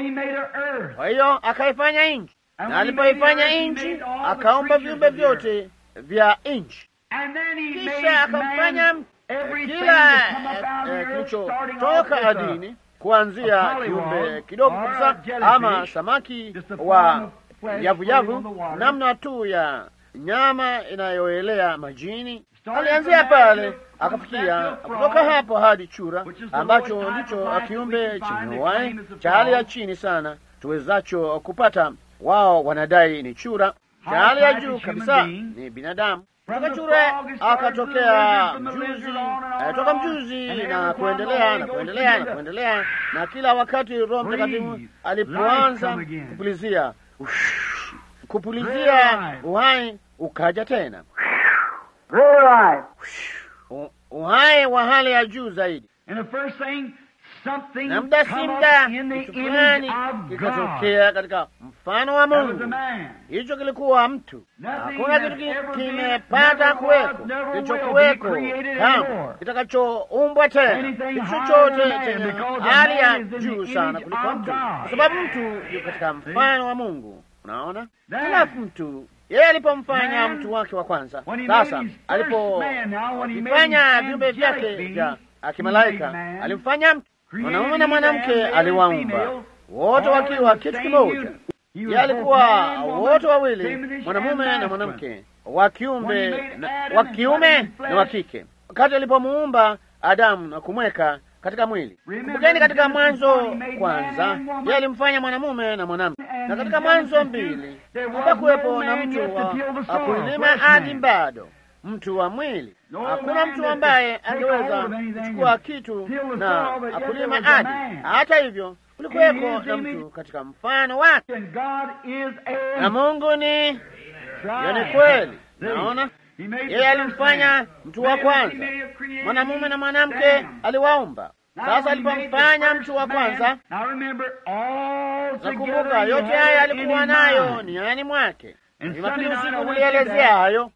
Kwa hiyo akaifanya nchi, na alipoifanya nchi akaumba viumbe vyote vya nchi, kisha akamfanya kila kilichotoka ardhini, kuanzia kiumbe kidogo kabisa ama samaki wa yavuyavu, namna tu ya nyama inayoelea majini. Alianzia pale akafikia kutoka hapo hadi chura, ambacho ndicho kiumbe chenye uhai cha hali ya chini sana tuwezacho kupata. Wao wanadai ni chura. Cha hali ya juu kabisa ni binadamu. Toka chura akatokea mjuzi, toka mjuzi na kuendelea na kuendelea na kuendelea, na kila wakati Roho Mtakatifu alipoanza kupulizia kupulizia uhai, ukaja tena uhai wa hali ya juu zaidi. na muda si muda kitu fulani kikatokea katika mfano wa Mungu. Hicho kilikuwa mtu. Hakuna kitu kimepata kuweko kilichokuweko kama kitakachoumbwa tena, kitu chochote chenye hali ya juu sana kuliko mtu, kwa sababu mtu yuko katika mfano wa Mungu. Unaona, halafu mtu yeye alipomfanya mtu wake wa kwanza, sasa alipofanya viumbe vyake vya akimalaika, alimfanya mtu mwanamume na mwanamke, aliwaumba wote wakiwa kitu kimoja. Yeye alikuwa wote wawili, mwanamume na mwanamke, wa kiumbe wa kiume na wa kike, wakati alipomuumba Adamu na kumweka katika mwili. Kumbukeni, katika Mwanzo kwanza yeye alimfanya mwanamume na mwanamke, na katika Mwanzo mbili hapakuwepo na mtu wa kulima ardhi, bado mtu wa mwili. Hakuna mtu ambaye angeweza kuchukua kitu na akulima ardhi. Hata hivyo kulikuweko na mtu katika mfano wake, na Mungu ni yani kweli. Naona yeye alimfanya mtu wa kwanza, mwanamume na mwanamke aliwaumba. Sasa alipomfanya mtu wa kwanza, nakumbuka yote haya alikuwa nayo niani mwake. Jumapili usiku ulielezea hayo.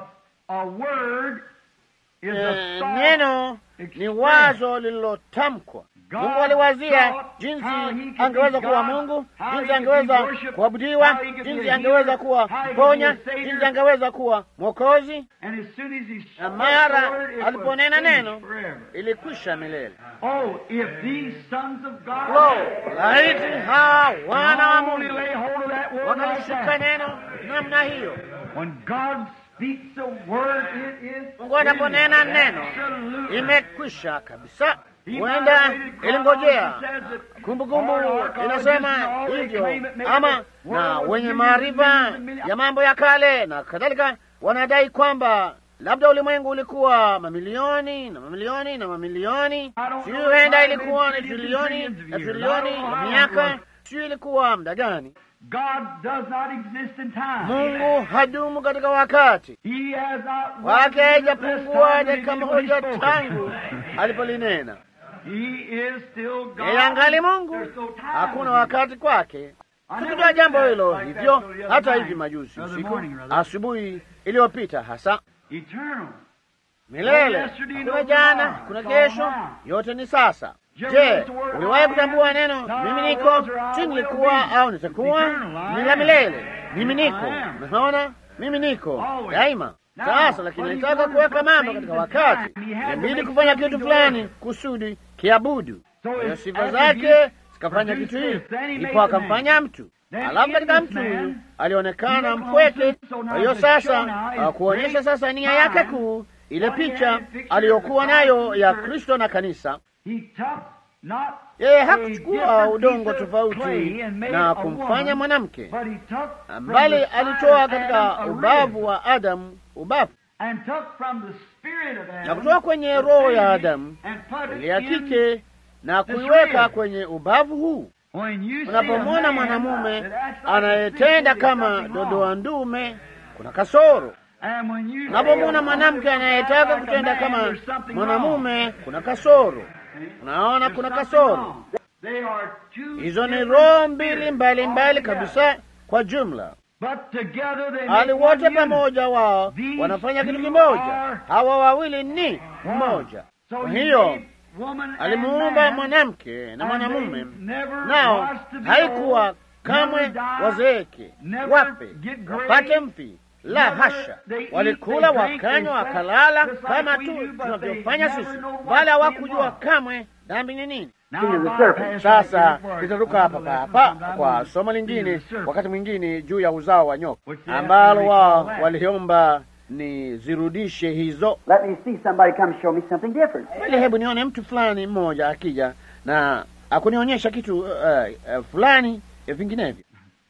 E, neno ni wazo lililotamkwa. Mungu aliwazia jinsi angeweza kuwa Mungu, jinsi angeweza kuabudiwa, jinsi angeweza kuwa mponya, jinsi angeweza kuwa Mwokozi. Na mara aliponena neno, ilikwisha milele. Lo, laiti hawa wana wa Mungu wakalishika neno namna hiyo. Mungu anaponena neno, imekwisha kabisa. Huenda ilingojea. Kumbukumbu inasema hivyo, ama na wenye maarifa ya mambo ya kale na kadhalika wanadai kwamba labda ulimwengu ulikuwa mamilioni na mamilioni na mamilioni, sio, huenda ilikuwa ni trilioni na trilioni ya miaka, sio ilikuwa muda gani. Mungu hadumu katika wakati wake, haijapungua dakika moja tangu alipolinena. Yeye angali Mungu, hakuna wakati kwake. Tukijua jambo hilo hivyo, hata hivi majuzi usiku, asubuhi iliyopita hasa, milele, kuna jana, kuna kesho, yote ni sasa. Je, uliwahi kutambua neno mimi niko, si nilikuwa au nitakuwa? Ni la milele, mimi niko. Unaona, mimi niko daima. Sasa lakini nitaka kuweka mambo katika wakati, inabidi kufanya kitu fulani kusudi kiabudu. Kwa sifa zake zikafanya kitu hili, ndipo akamfanya mtu. Alafu katika mtu huyu alionekana mpweke. Kwa hiyo sasa kuonyesha sasa nia yake kuu, ile picha aliyokuwa nayo ya Kristo na kanisa. Yeye hakuchukua udongo tofauti na kumfanya mwanamke, bali alitoa katika ubavu wa Adamu ubavu, na kutoa kwenye roho ya Adamu ile ya kike na kuiweka kwenye ubavu huu. Unapomwona mwanamume anayetenda kama dodoa ndume, kuna kasoro. Unapomwona mwanamke anayetaka kutenda kama mwanamume, kuna kasoro. Unaona, kuna kasoro. Hizo ni roho mbili mbali mbali kabisa kwa jumla, hali wote pamoja wao wanafanya kitu kimoja. Hawa wawili ni mmoja. Kwa hiyo alimuumba mwanamke na mwanamume, nao haikuwa kamwe wazeeke, wape, wapate mfi. La hasha, walikula wakanywa wakalala kama tu tunavyofanya sisi, bali hawakujua kamwe dhambi ni nini. Sasa tutaruka hapa hapa kwa somo lingine, wakati mwingine, juu ya uzao wa nyoka, ambalo wao waliomba ni zirudishe hizo. Let me see somebody come show me something different. Bali hebu nione mtu fulani mmoja akija na akunionyesha kitu uh, uh, fulani uh, vinginevyo.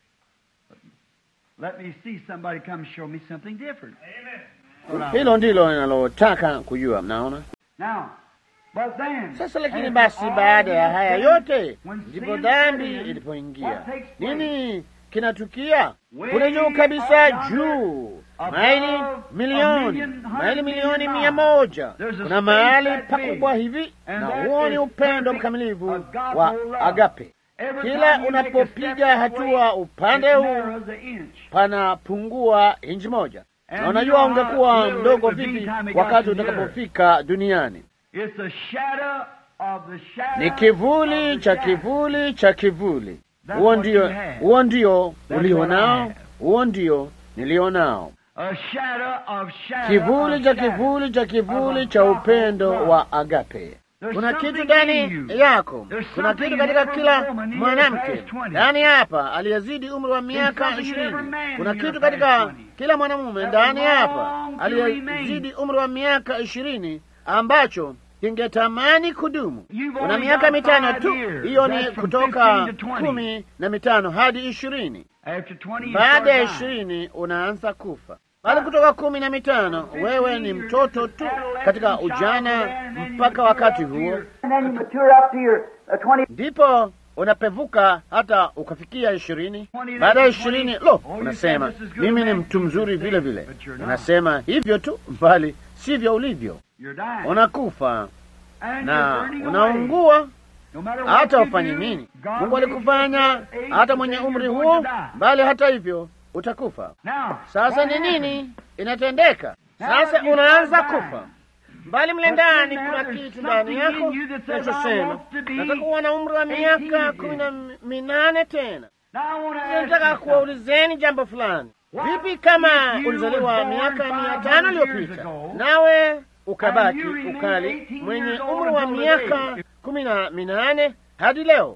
Let me see somebody come show me something different. Amen. Hilo ndilo ninalotaka kujua, mnaona? Now, but then, sasa lakini basi baada ya haya yote, ndipo dhambi ilipoingia. Nini kinatukia? Kule juu kabisa, juu maili milioni, maili milioni mia moja. Kuna mahali pakubwa hivi, na huo ni upendo mkamilifu wa agape. Kila unapopiga hatua upande huu panapungua inchi moja, na unajua ungekuwa mdogo vipi wakati utakapofika duniani. Ni kivuli cha kivuli cha kivuli. Huo ndio, huo ndio ulionao, huo ndio nilionao. Kivuli cha kivuli cha kivuli cha upendo wa agape. Kuna kitu ndani yako, kuna kitu katika kila mwanamke ndani hapa aliyezidi umri wa miaka ishirini. Kuna kitu katika kila mwanamume ndani hapa aliyezidi umri wa miaka ishirini ambacho kingetamani kudumu. Una miaka mitano tu, hiyo ni kutoka kumi na mitano hadi ishirini. Baada ya ishirini unaanza kufa. Bali kutoka kumi na mitano wewe ni mtoto tu katika ujana mpaka wakati huo, ndipo unapevuka hata ukafikia ishirini. Baada ya ishirini, lo, unasema mimi ni mtu mzuri vile vile. Unasema hivyo tu, bali sivyo ulivyo. Unakufa na unaungua hata ufanye nini. Mungu alikufanya hata mwenye umri huo, bali hata hivyo utakufa. Sasa ni nini inatendeka? Sasa unaanza kufa, bali mle ndani kuna kitu ndani yako kinachosema nataka kuwa na umri wa miaka kumi na minane tena. Nataka kuwaulizeni jambo fulani. Vipi kama ulizaliwa miaka mia tano iliyopita nawe ukabaki ukali mwenye umri wa miaka kumi na minane hadi leo?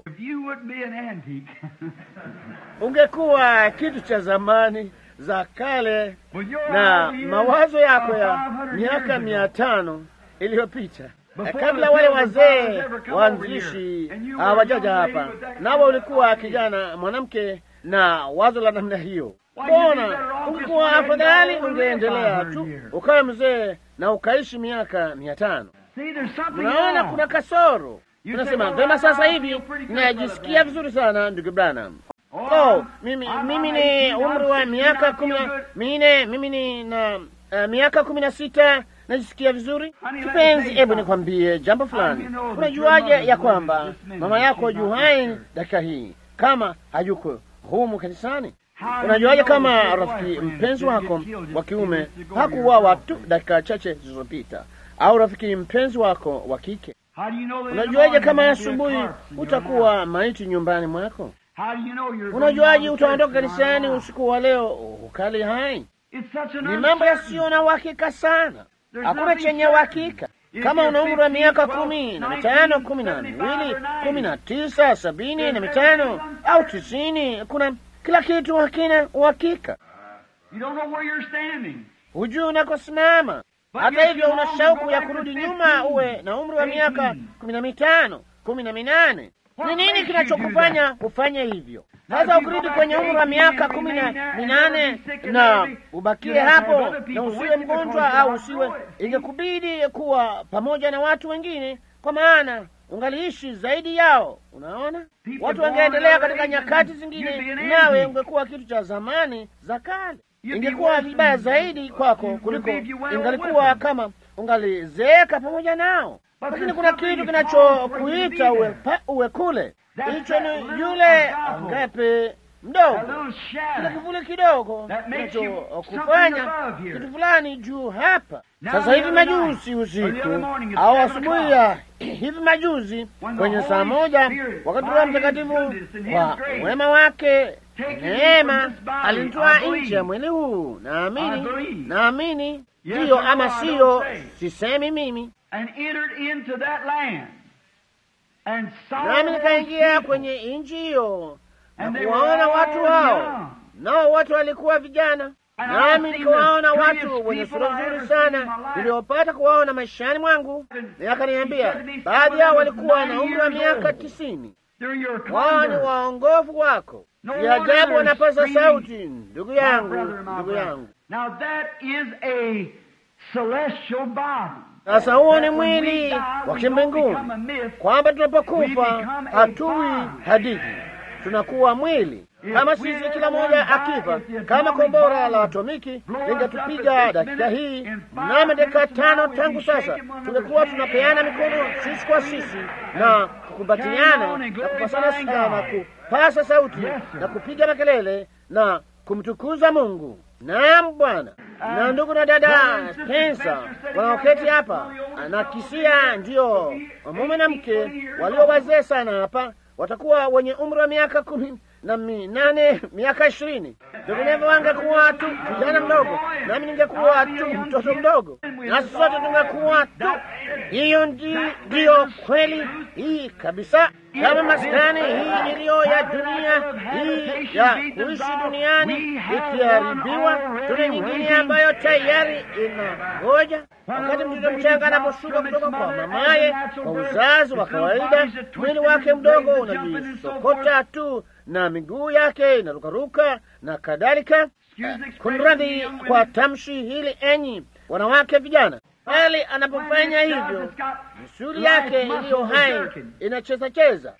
Ungekuwa kitu cha zamani za kale na mawazo yako ya miaka mia tano iliyopita, kabla wale wazee waanzilishi hawajaja hapa, nawe ulikuwa kijana mwanamke na wazo la namna hiyo. Mbona ungekuwa afadhali ungeendelea tu ukawa mzee na ukaishi miaka mia tano. Unaona kuna kasoro. Unasema vema, sasa hivi najisikia vizuri sana ndugu Branham. Oh, mimi mimi ni umri wa miaka kumi na minne, mimi ni na uh, miaka kumi na sita, najisikia vizuri. Kipenzi, hebu nikwambie jambo fulani. Unajuaje ya kwamba mama yako yu hai dakika hii kama hayuko humu kanisani? Unajuaje kama rafiki mpenzi wako wa kiume hakuuawa tu dakika chache zilizopita, au rafiki mpenzi wako wa kike? Unajuaje kama asubuhi utakuwa maiti nyumbani mwako? Unajuaje utaondoka kanisani usiku wa leo ukali hai? Ni mambo yasiyo na uhakika sana. Hakuna chenye uhakika. Kama una umri wa miaka kumi na mitano, kumi na miwili, kumi na tisa, sabini na mitano au tisini, kuna kila kitu hakina uhakika. Hujui unakosimama. Hata hivyo una shauku ya kurudi nyuma uwe na umri wa miaka kumi na mitano, kumi na minane. Ni nini kinachokufanya ufanye hivyo? Sasa ukirudi kwenye umri wa miaka kumi na minane na ubakie hapo na usiwe mgonjwa au usiwe, ingekubidi kuwa pamoja na watu wengine, kwa maana ungaliishi zaidi yao. Unaona, watu wangeendelea katika nyakati zingine, nawe ungekuwa kitu cha zamani za kale. Ingekuwa vibaya zaidi kwako kuliko ingalikuwa kama ungalizeeka pamoja nao. Lakini kuna kitu kinachokuita uwe, uwe kule. Hicho ni yule agape mdogo, kile kivuli kidogo kinachokufanya kitu fulani juu hapa. Sasa hivi majuzi usiku au asubuhi ya hivi majuzi kwenye saa moja, wakati Roho Mtakatifu kwa wema wake neema alinitoa nje ya mwili huu. Naamini, naamini ndiyo ama siyo, sisemi mimi. Nami nikaingia kwenye nchi hiyo na kuwaona watu hao, nao watu walikuwa vijana. Nami nikawaona watu wenye sura nzuri sana niliopata kuwaona maishani mwangu. Akaniambia baadhi yao walikuwa na umri wa miaka tisini. Wao ni waongofu wako. Si ajabu wanapaza sauti, ndugu yangu, ndugu yangu. Sasa huo ni mwili wa kimbinguni, kwamba tunapokufa hatui hadithi, tunakuwa mwili. Kama sisi kila mmoja akifa kama kombora la atomiki lingetupiga dakika hii mnamo dakika tano tangu sasa, tungekuwa tunapeana mikono sisi kwa sisi na kukumbatiana na kupasana sana na kupasa sauti na kupiga makelele na kumtukuza Mungu. Naam Bwana. Na ndugu na dada Spencer wanaoketi hapa na kisia, ndio mume na mke walio wazee sana hapa, watakuwa wenye umri wa miaka kumi na minane miaka ishirini. Vinginevyo wangekuwa tu kijana mdogo, nami ningekuwa tu mtoto mdogo, na sote tungekuwa tu. Hiyo ndiyo kweli hii kabisa. Kama maskani hii iliyo ya dunia hii ya kuishi duniani ikiharibiwa, tuna nyingine ambayo tayari inangoja. Wakati mtoto mchanga anaposhuka kutoka kwa mamaye kwa uzazi wa kawaida, mwili wake mdogo unajisokota tu na miguu yake inarukaruka na kadhalika. Kunradhi kwa tamshi hili, enyi wanawake vijana. Bali anapofanya hivyo, misuli yake iliyo hai inacheza cheza.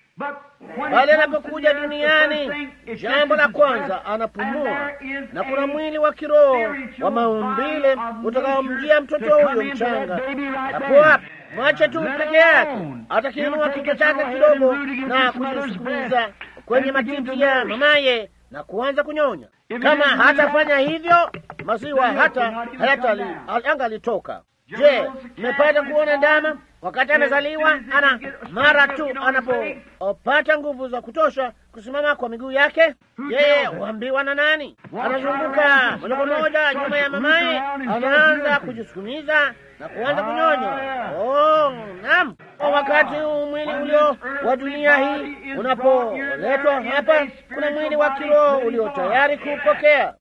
Bali anapokuja duniani, jambo la kwanza anapumua, na kuna mwili wa kiroho wa maumbile utakaomjia mtoto huyo mchanga. Hapo hapo mwache tu peke yake, atakiinua kichwa chake kidogo na kujisukumiza kwenye matiti ya mamaye na kuanza kunyonya. Kama hatafanya hivyo, maziwa hata hayatali angalitoka. Je, mmepata kuona ndama wakati amezaliwa, ana mara tu anapopata nguvu za kutosha kusimama kwa miguu yake, yeye huambiwa na nani? Anazunguka moja kwa moja nyuma ya mamaye, anaanza kujisukumiza na kuanza kunyonya. Oh, naam. Wakati huu mwili ulio wa dunia hii unapoletwa hapa, kuna mwili wa kiroho ulio tayari kupokea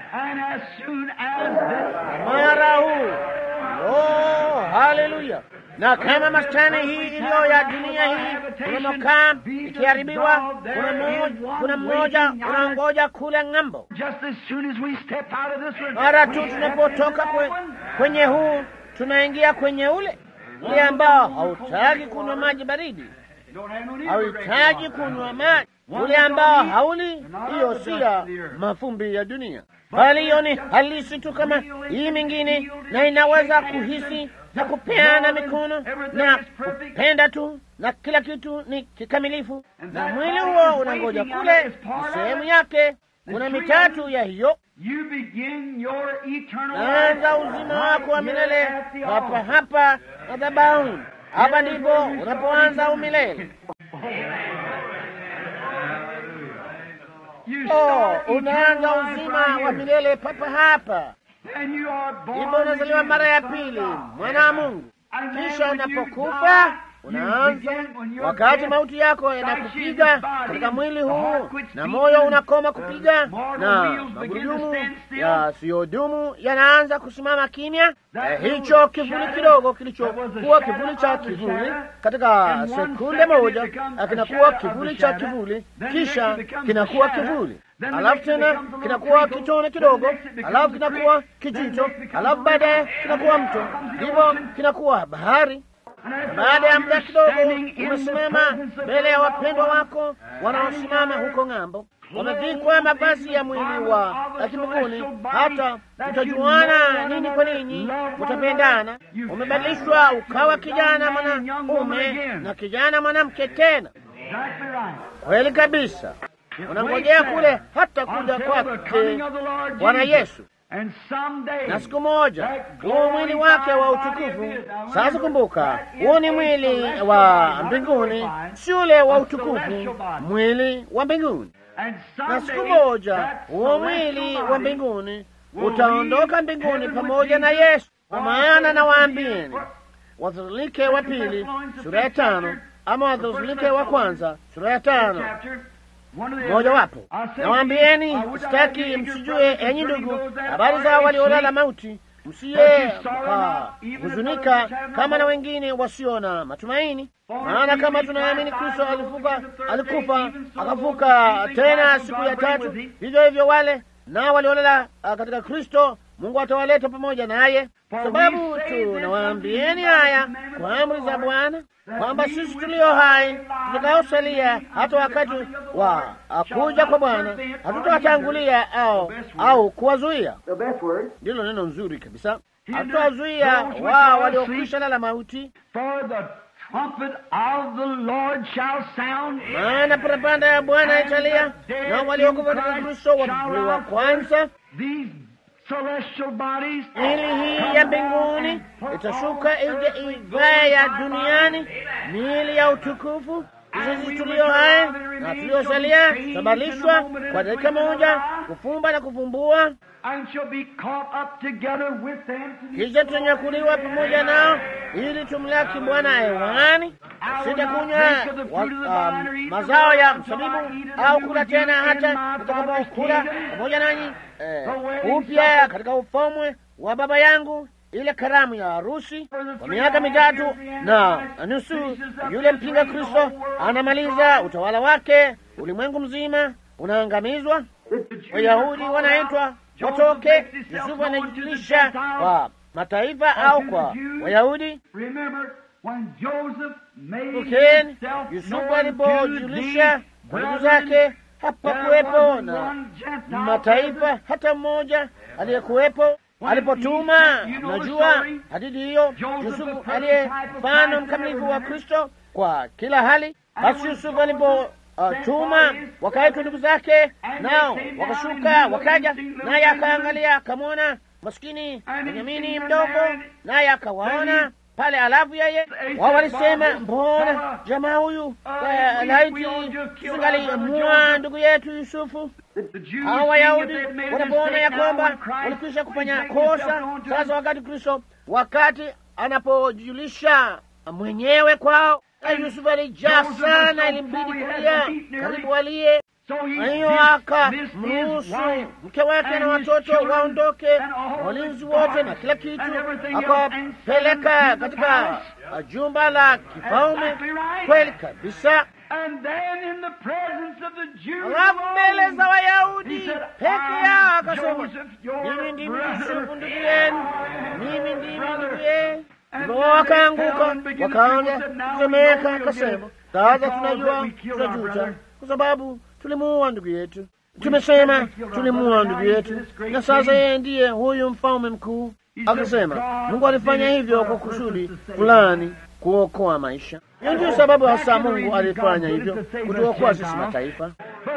mara huu. Oh, haleluya! Na kama maskani hii iliyo ya dunia hii unamokaa ikiharibiwa, kuna mmoja kuna mmoja unangoja kule ng'ambo. Mara tu tunapotoka kwe, kwenye huu tunaingia kwenye ule ule ambao hautaki kunywa maji baridi, hauhitaji kunywa maji, ule ambao hauli. Hiyo si ya mafumbi ya dunia, bali hiyo ni halisi tu kama hii mingine, na inaweza kuhisi na kupeana mikono na kupenda tu, na kila kitu ni kikamilifu. Na mwili huo unangoja kule, ni sehemu yake. Kuna mitatu ya hiyo. Anza uzima wako wa milele hapa hapa madhabahuni. Hapa ndipo unapoanza umilele. Oh, unaanza uzima wa milele papa hapa. Ndipo unazaliwa mara ya pili, mwana wa Mungu. Kisha unapokufa unaanza, wakati mauti yako yanakupiga katika mwili huu na moyo unakoma kupiga na magurudumu yasiyodumu yanaanza kusimama kimya. Eh, hicho kivuli kidogo kilichokuwa kivuli cha kivuli katika sekunde moja kinakuwa kivuli cha kivuli, kisha kinakuwa kivuli, alafu tena kinakuwa kitone kidogo, alafu kinakuwa kijito, alafu baadaye kinakuwa mto, hivyo kinakuwa bahari. Baada ya muda kidogo umesimama mbele ya wapendwa wako wanaosimama huko ng'ambo, wamevikwa mavazi ya mwili wa kimbinguni, hata utajuana nini kwa nini, utapendana. Umebadilishwa ukawa kijana mwanamume na kijana mwanamke tena. Kweli kabisa. Unangojea kule hata kuja kwake Bwana Yesu. Na siku moja huo mwili wake wa utukufu. Sasa kumbuka, huo ni mwili wa mbinguni, si ule wa utukufu, mwili wa mbinguni. Na siku moja huo mwili wa mbinguni utaondoka mbinguni pamoja na Yesu. Kwa maana nawaambieni, Wathesalonike wa pili sura ya tano, ama Wathesalonike wa kwanza sura ya tano, moja wapo. Nawaambieni, sitaki msijue, enyi ndugu, habari za waliolala mauti, msiye mkahuzunika kama na wengine wasio na matumaini. Maana kama tunaamini Kristo alifuka, alikufa akafuka tena siku ya tatu, vivyo hivyo wale na waliolala katika Kristo Mungu atawaleta pamoja naye. sababu tunawaambieni haya kwa amri za Bwana, kwamba sisi tulio hai tutakaosalia hata wakati wa kuja kwa Bwana hatutawatangulia au au kuwazuia. Ndilo neno nzuri kabisa. Hatutawazuia wao waliokwisha lala mauti, maana parapanda ya Bwana italia, na waliokufa katika Kristo watafufuliwa kwanza. Miili hii ya mbinguni itashuka ije ivae ya duniani, miili ya utukufu. Sisi tulio hai na tuliosalia tutabadilishwa kwa dakika moja, kufumba na kufumbua, kisha tutanyakuliwa pamoja nao ili tumlaki Bwana hewani. Sitakunywa um, mazao ya mzabibu au kula tena hata nitakapokula pamoja nanyi eh, upya katika ufalme wa Baba yangu, ile karamu ya harusi. Kwa miaka mitatu na nusu yule mpinga Kristo anamaliza utawala wake, ulimwengu mzima unaangamizwa. Wayahudi wanaitwa watoke. Yusufu anajulisha kwa mataifa au kwa Wayahudi. Ukeni, Yusufu alipojulisha kwa ndugu zake, hapa kuwepo na mataifa hata mmoja aliyekuwepo. Alipotuma, najua hadithi hiyo, Yusufu aliye mfano mkamilifu wa Kristo kwa kila hali. Basi Yusufu alipotuma, uh, wakaitwa ndugu zake, nao wakashuka wakaja, naye akaangalia akamwona maskini Benyamini mdogo, naye akawaona pale. Alafu yeye wao walisema, mbona jamaa huyu laiti singalimua ndugu yetu Yusufu. Hawa Wayahudi wanapoona ya kwamba walikwisha kufanya kosa, sasa wakati Kristo wakati anapojulisha mwenyewe kwao, Yusufu alijaa sana, ilimbidi kulia karibu walie. Kwa hiyo akamruhusu mke wake na watoto waondoke, walinzi wote na kila kitu, akawapeleka katika jumba la kifalme. Kweli kabisa. Alafu mbele za Wayahudi peke yao akasema, mimi ndimi Yusufu ndugu yenu, mimi ndimi ndugu yenu. Ndipo wakaanguka wakaanza kusemeka, akasema, sasa tunajua tunajuta, kwa sababu tulimuua ndugu yetu. Tumesema tulimuua ndugu yetu, na sasa yeye ndiye huyu mfalme mkuu. Akasema Mungu alifanya hivyo kwa kusudi fulani, kuokoa maisha. Hiyo ndio sababu hasa Mungu alifanya hivyo, kutuokoa sisi mataifa.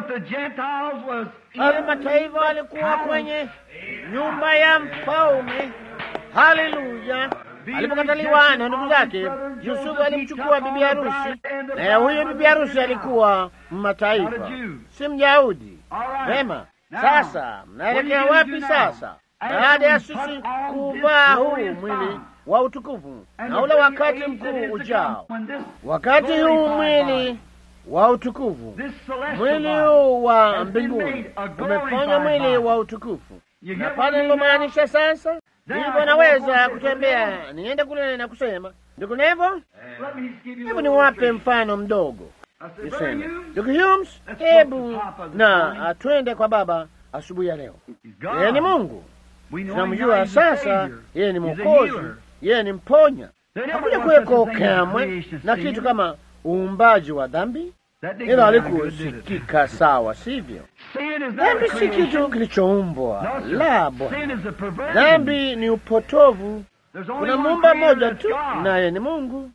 Wale mataifa walikuwa kwenye nyumba ya mfalme. Haleluya! Alipokataliwa na ndugu zake, Yusufu alimchukua bibi harusi, na huyo bibi harusi alikuwa mataifa, si Myahudi. Vema, sasa mnaelekea wapi sasa? Baada ya sisi kuvaa huu mwili wa utukufu na ule wakati mkuu ujao, wakati huu mwili wa utukufu, mwili huu wa mbinguni umefanywa mwili wa utukufu. Na pale nilomaanisha sasa, hivyo naweza kutembea niende kule na kusema, ndugu Nevo, hebu niwape mfano mdogo. Niseme, ndugu Humes, hebu na atwende kwa baba asubuhi ya leo. Yeye ni Mungu, tunamjua sasa. Yeye ni Mwokozi, yeye ni mponya. Hakuja kuweko kamwe na kitu kama uumbaji wa dhambi. Hilo halikusikika sawa, sivyo? Dhambi si kitu kilichoumbwa, la Bwana. Dhambi ni upotovu. Kuna muumba mmoja tu, naye ni Mungu.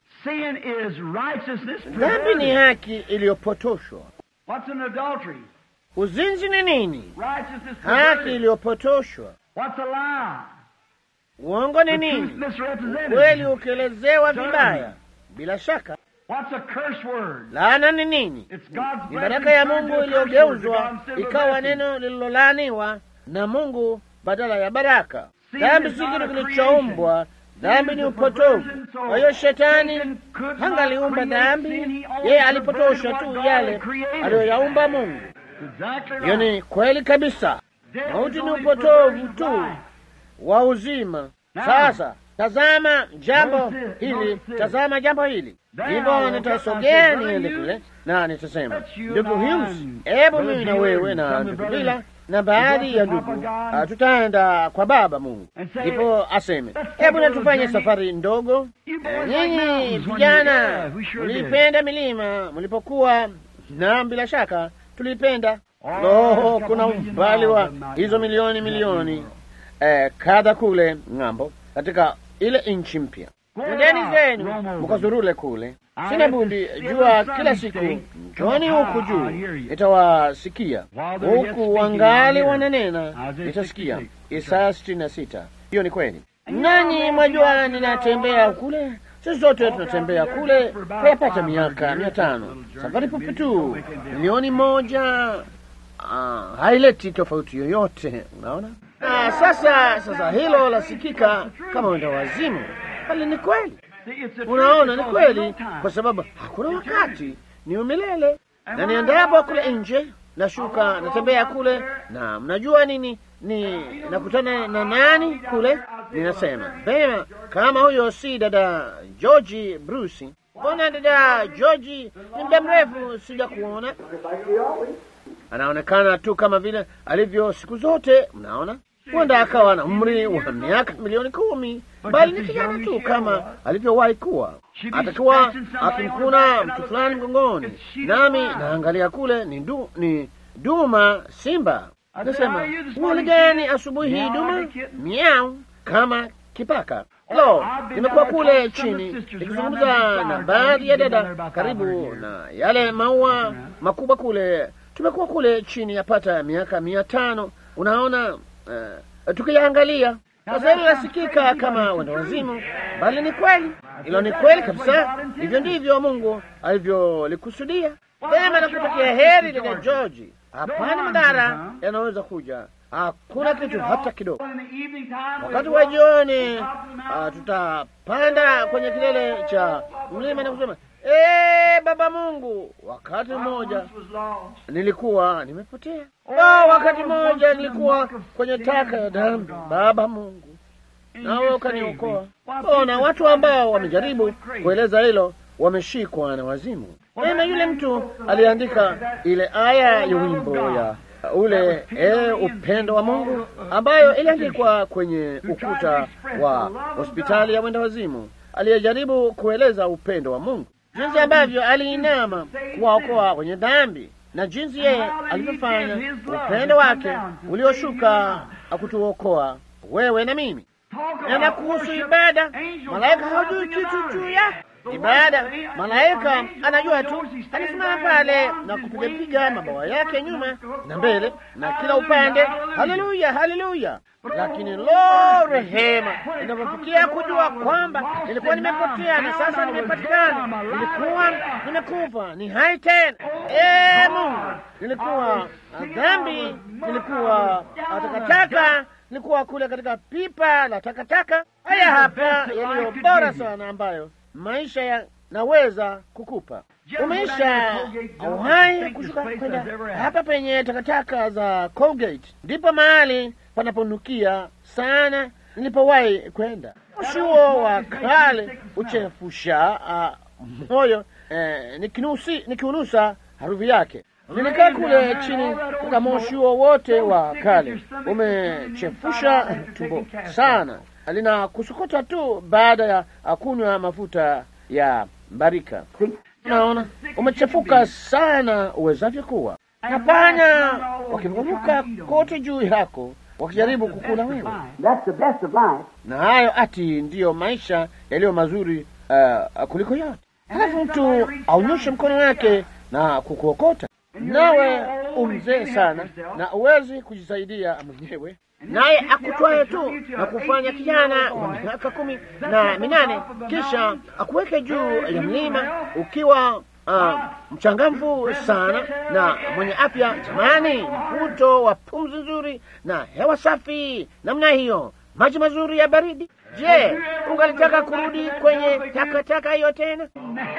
Dhambi ni haki iliyopotoshwa. Uzinzi ni nini? Haki iliyopotoshwa. Uongo ni nini? Kweli ukielezewa vibaya. Bila shaka. Laana ni nini? Ni baraka ya Mungu iliyogeuzwa ikawa neno lililolaaniwa na Mungu badala ya baraka. Dhambi si kitu kilichoumbwa. Dhambi ni upotovu. Kwa hiyo shetani hangaliumba dhambi, yeye alipotosha tu yale aliyoyaumba Mungu. Hiyo ni kweli kabisa. Mauti ni upotovu tu wa uzima. Sasa tazama jambo hili, tazama jambo hili. Hivyo nitasogea niende kule na nitasema, ndugu Hughes, hebu mimi na wewe na ndugu Bila na baadhi ya ndugu uh, tutaenda kwa Baba Mungu, ndipo aseme, hebu na tufanye safari ndogo. Nyinyi vijana mlipenda milima mlipokuwa, na bila shaka tulipenda. Lo, kuna umbali wa hizo milioni milioni eh, kadha kule ng'ambo katika ile nchi mpya. Ndeni zenu mkazurule kule. Sina budi jua kila siku, njoni huku juu, nitawasikia. Huku wangali wananena, nitasikia. Isaya sitini na sita. Hiyo ni kweli. Nanyi mwajua ninatembea kule. Sisi sote tunatembea kule. Yapata miaka mia tano. Safari fupi tu, milioni moja. Uh, haileti tofauti yoyote, unaona? Na sasa sasa hilo lasikika kama wenda wazimu, bali ni kweli. Unaona, ni kweli, kwa sababu hakuna wakati, ni umilele. Na niendapo kule nje, nashuka, natembea kule, na mnajua nini, ni nakutana na nani kule? Ninasema, bema, kama huyo si dada George Bruce. Mbona dada George, ni muda mrefu sija kuona. Anaonekana tu kama vile alivyo siku zote, mnaona? Huenda akawa na umri wa miaka milioni kumi, bali ni kijana tu kama alivyowahi kuwa. Atakuwa akimkuna mtu fulani mgongoni, nami naangalia kule ni, du, ni duma simba. Anasema, wali gani asubuhi hii duma? Miau, kama kipaka. Lo, nimekuwa kule chini nikizungumza na baadhi ya dada karibu na yale maua makubwa kule. Tumekuwa kule chini yapata miaka mia tano. Unaona, uh, tukiangalia sasa, hilo lasikika kama wenda wazimu, bali ni kweli. Hilo ni kweli kabisa. Hivyo ndivyo Mungu alivyolikusudia. Sema na kutakia heri dada George. Hapana madhara yanaweza kuja, hakuna kitu hata kidogo. Wakati wa jioni uh, tutapanda kwenye kilele cha mlima na kusema, Eh, Baba Mungu, wakati mmoja nilikuwa nimepotea. Oh, wakati mmoja nilikuwa kwenye taka ya dhambi. Baba Mungu, nawe ukaniokoa. Oh, na watu ambao wamejaribu kueleza hilo wameshikwa na wazimu. Na yule mtu aliandika ile aya ya wimbo ya ule e, upendo wa Mungu, ambayo iliandikwa kwenye ukuta wa hospitali ya wenda wazimu, aliyejaribu kueleza upendo wa Mungu, jinsi ambavyo aliinama kuwaokoa wenye dhambi, na jinsi yeye alivyofanya upendo wake ulioshuka akutuokoa wewe na mimi. Na kuhusu ibada, malaika hawajui kitu juu ya ibada. Malaika anajua tu, anasimama pale na kupiga mabawa yake nyuma na mbele na kila upande, haleluya haleluya. Lakini lo, rehema inapofikia kujua kwamba nilikuwa nimepotea na sasa nimepatikana, nilikuwa nimekufa, ni hai tena. Eh, Mungu, nilikuwa dhambi, nilikuwa takataka, nilikuwa kule katika pipa la takataka. Haya hapa yaliyo bora sana ambayo maisha yanaweza kukupa. Umeisha uhai kushuka kwenda hapa penye takataka za Colgate, ndipo mahali panaponukia sana nilipowahi kwenda. Ushuo wa kale uchefusha uh, moyo eh, nikinusi nikiunusa harufu yake. Nilikaa kule chini katika moshi wote wa kale, umechefusha tumbo sana, lina kusokota tu baada ya kunywa mafuta ya barika. Unaona, umechefuka sana uwezavyo kuwa. Na panya wakivuruka kote juu yako wakijaribu kukula wewe. That's the best of life. Na hayo ati ndiyo maisha yaliyo mazuri uh, kuliko yote. Halafu mtu aunyoshe mkono wake na kukuokota, nawe umzee sana na uwezi kujisaidia mwenyewe, naye akutwae tu na kufanya kijana wa miaka kumi na minane, kisha akuweke juu ya mlima ukiwa uh, mchangamfu sana na mwenye afya. Jamani, mvuto wa pumzi nzuri na hewa safi namna hiyo, maji mazuri ya baridi. Je, ungalitaka kurudi kwenye takataka hiyo tena?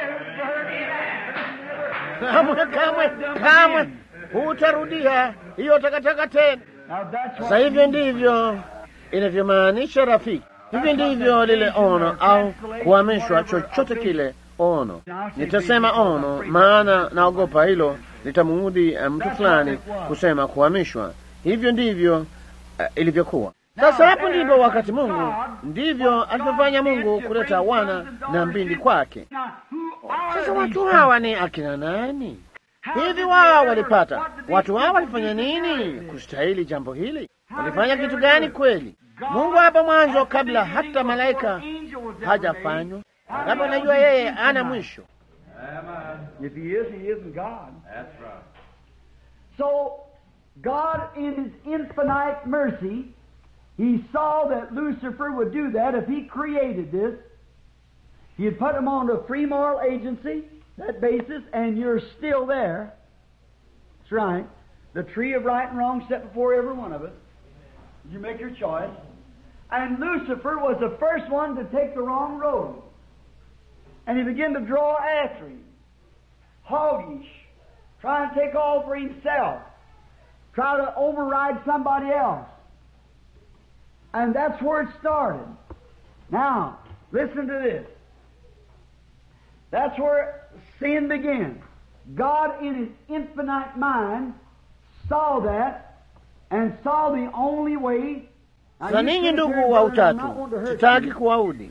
Kamwe, kamwe, kamwe hutarudia hiyo takataka tena. Sasa hivyo ndivyo inavyomaanisha rafiki. Hivyo ndivyo lile ono au kuhamishwa chochote kile ono. Nitasema ono maana naogopa hilo litamuudhi mtu fulani kusema kuhamishwa. Hivyo ndivyo uh, ilivyokuwa. Sasa hapo ndipo wakati Mungu, ndivyo alivyofanya Mungu kuleta wana na mbindi kwake. Sasa watu hawa ni akina nani? Hivi wao walipata, watu hao walifanya nini kustahili jambo hili? Walifanya kitu gani kweli? Mungu hapo mwanzo, kabla hata malaika hajafanywa, hapo anajua yeye ana mwisho. If he is, he isn't God. That's right. So, God in his infinite mercy, he saw that Lucifer would do that if he created this. He'd put him on a free moral agency, that basis, and you're still there. That's right. The tree of right and wrong set before every one of us. You make your choice. And Lucifer was the first one to take the wrong road. And he began to draw after him. Hoggish. Try to take all for himself. Try to override somebody else. And that's where it started. Now, listen to this. That's where sin began. God in his infinite mind saw that and saw the only way. Sasa ninyi ndugu wa utatu, sitaki kuwaudi,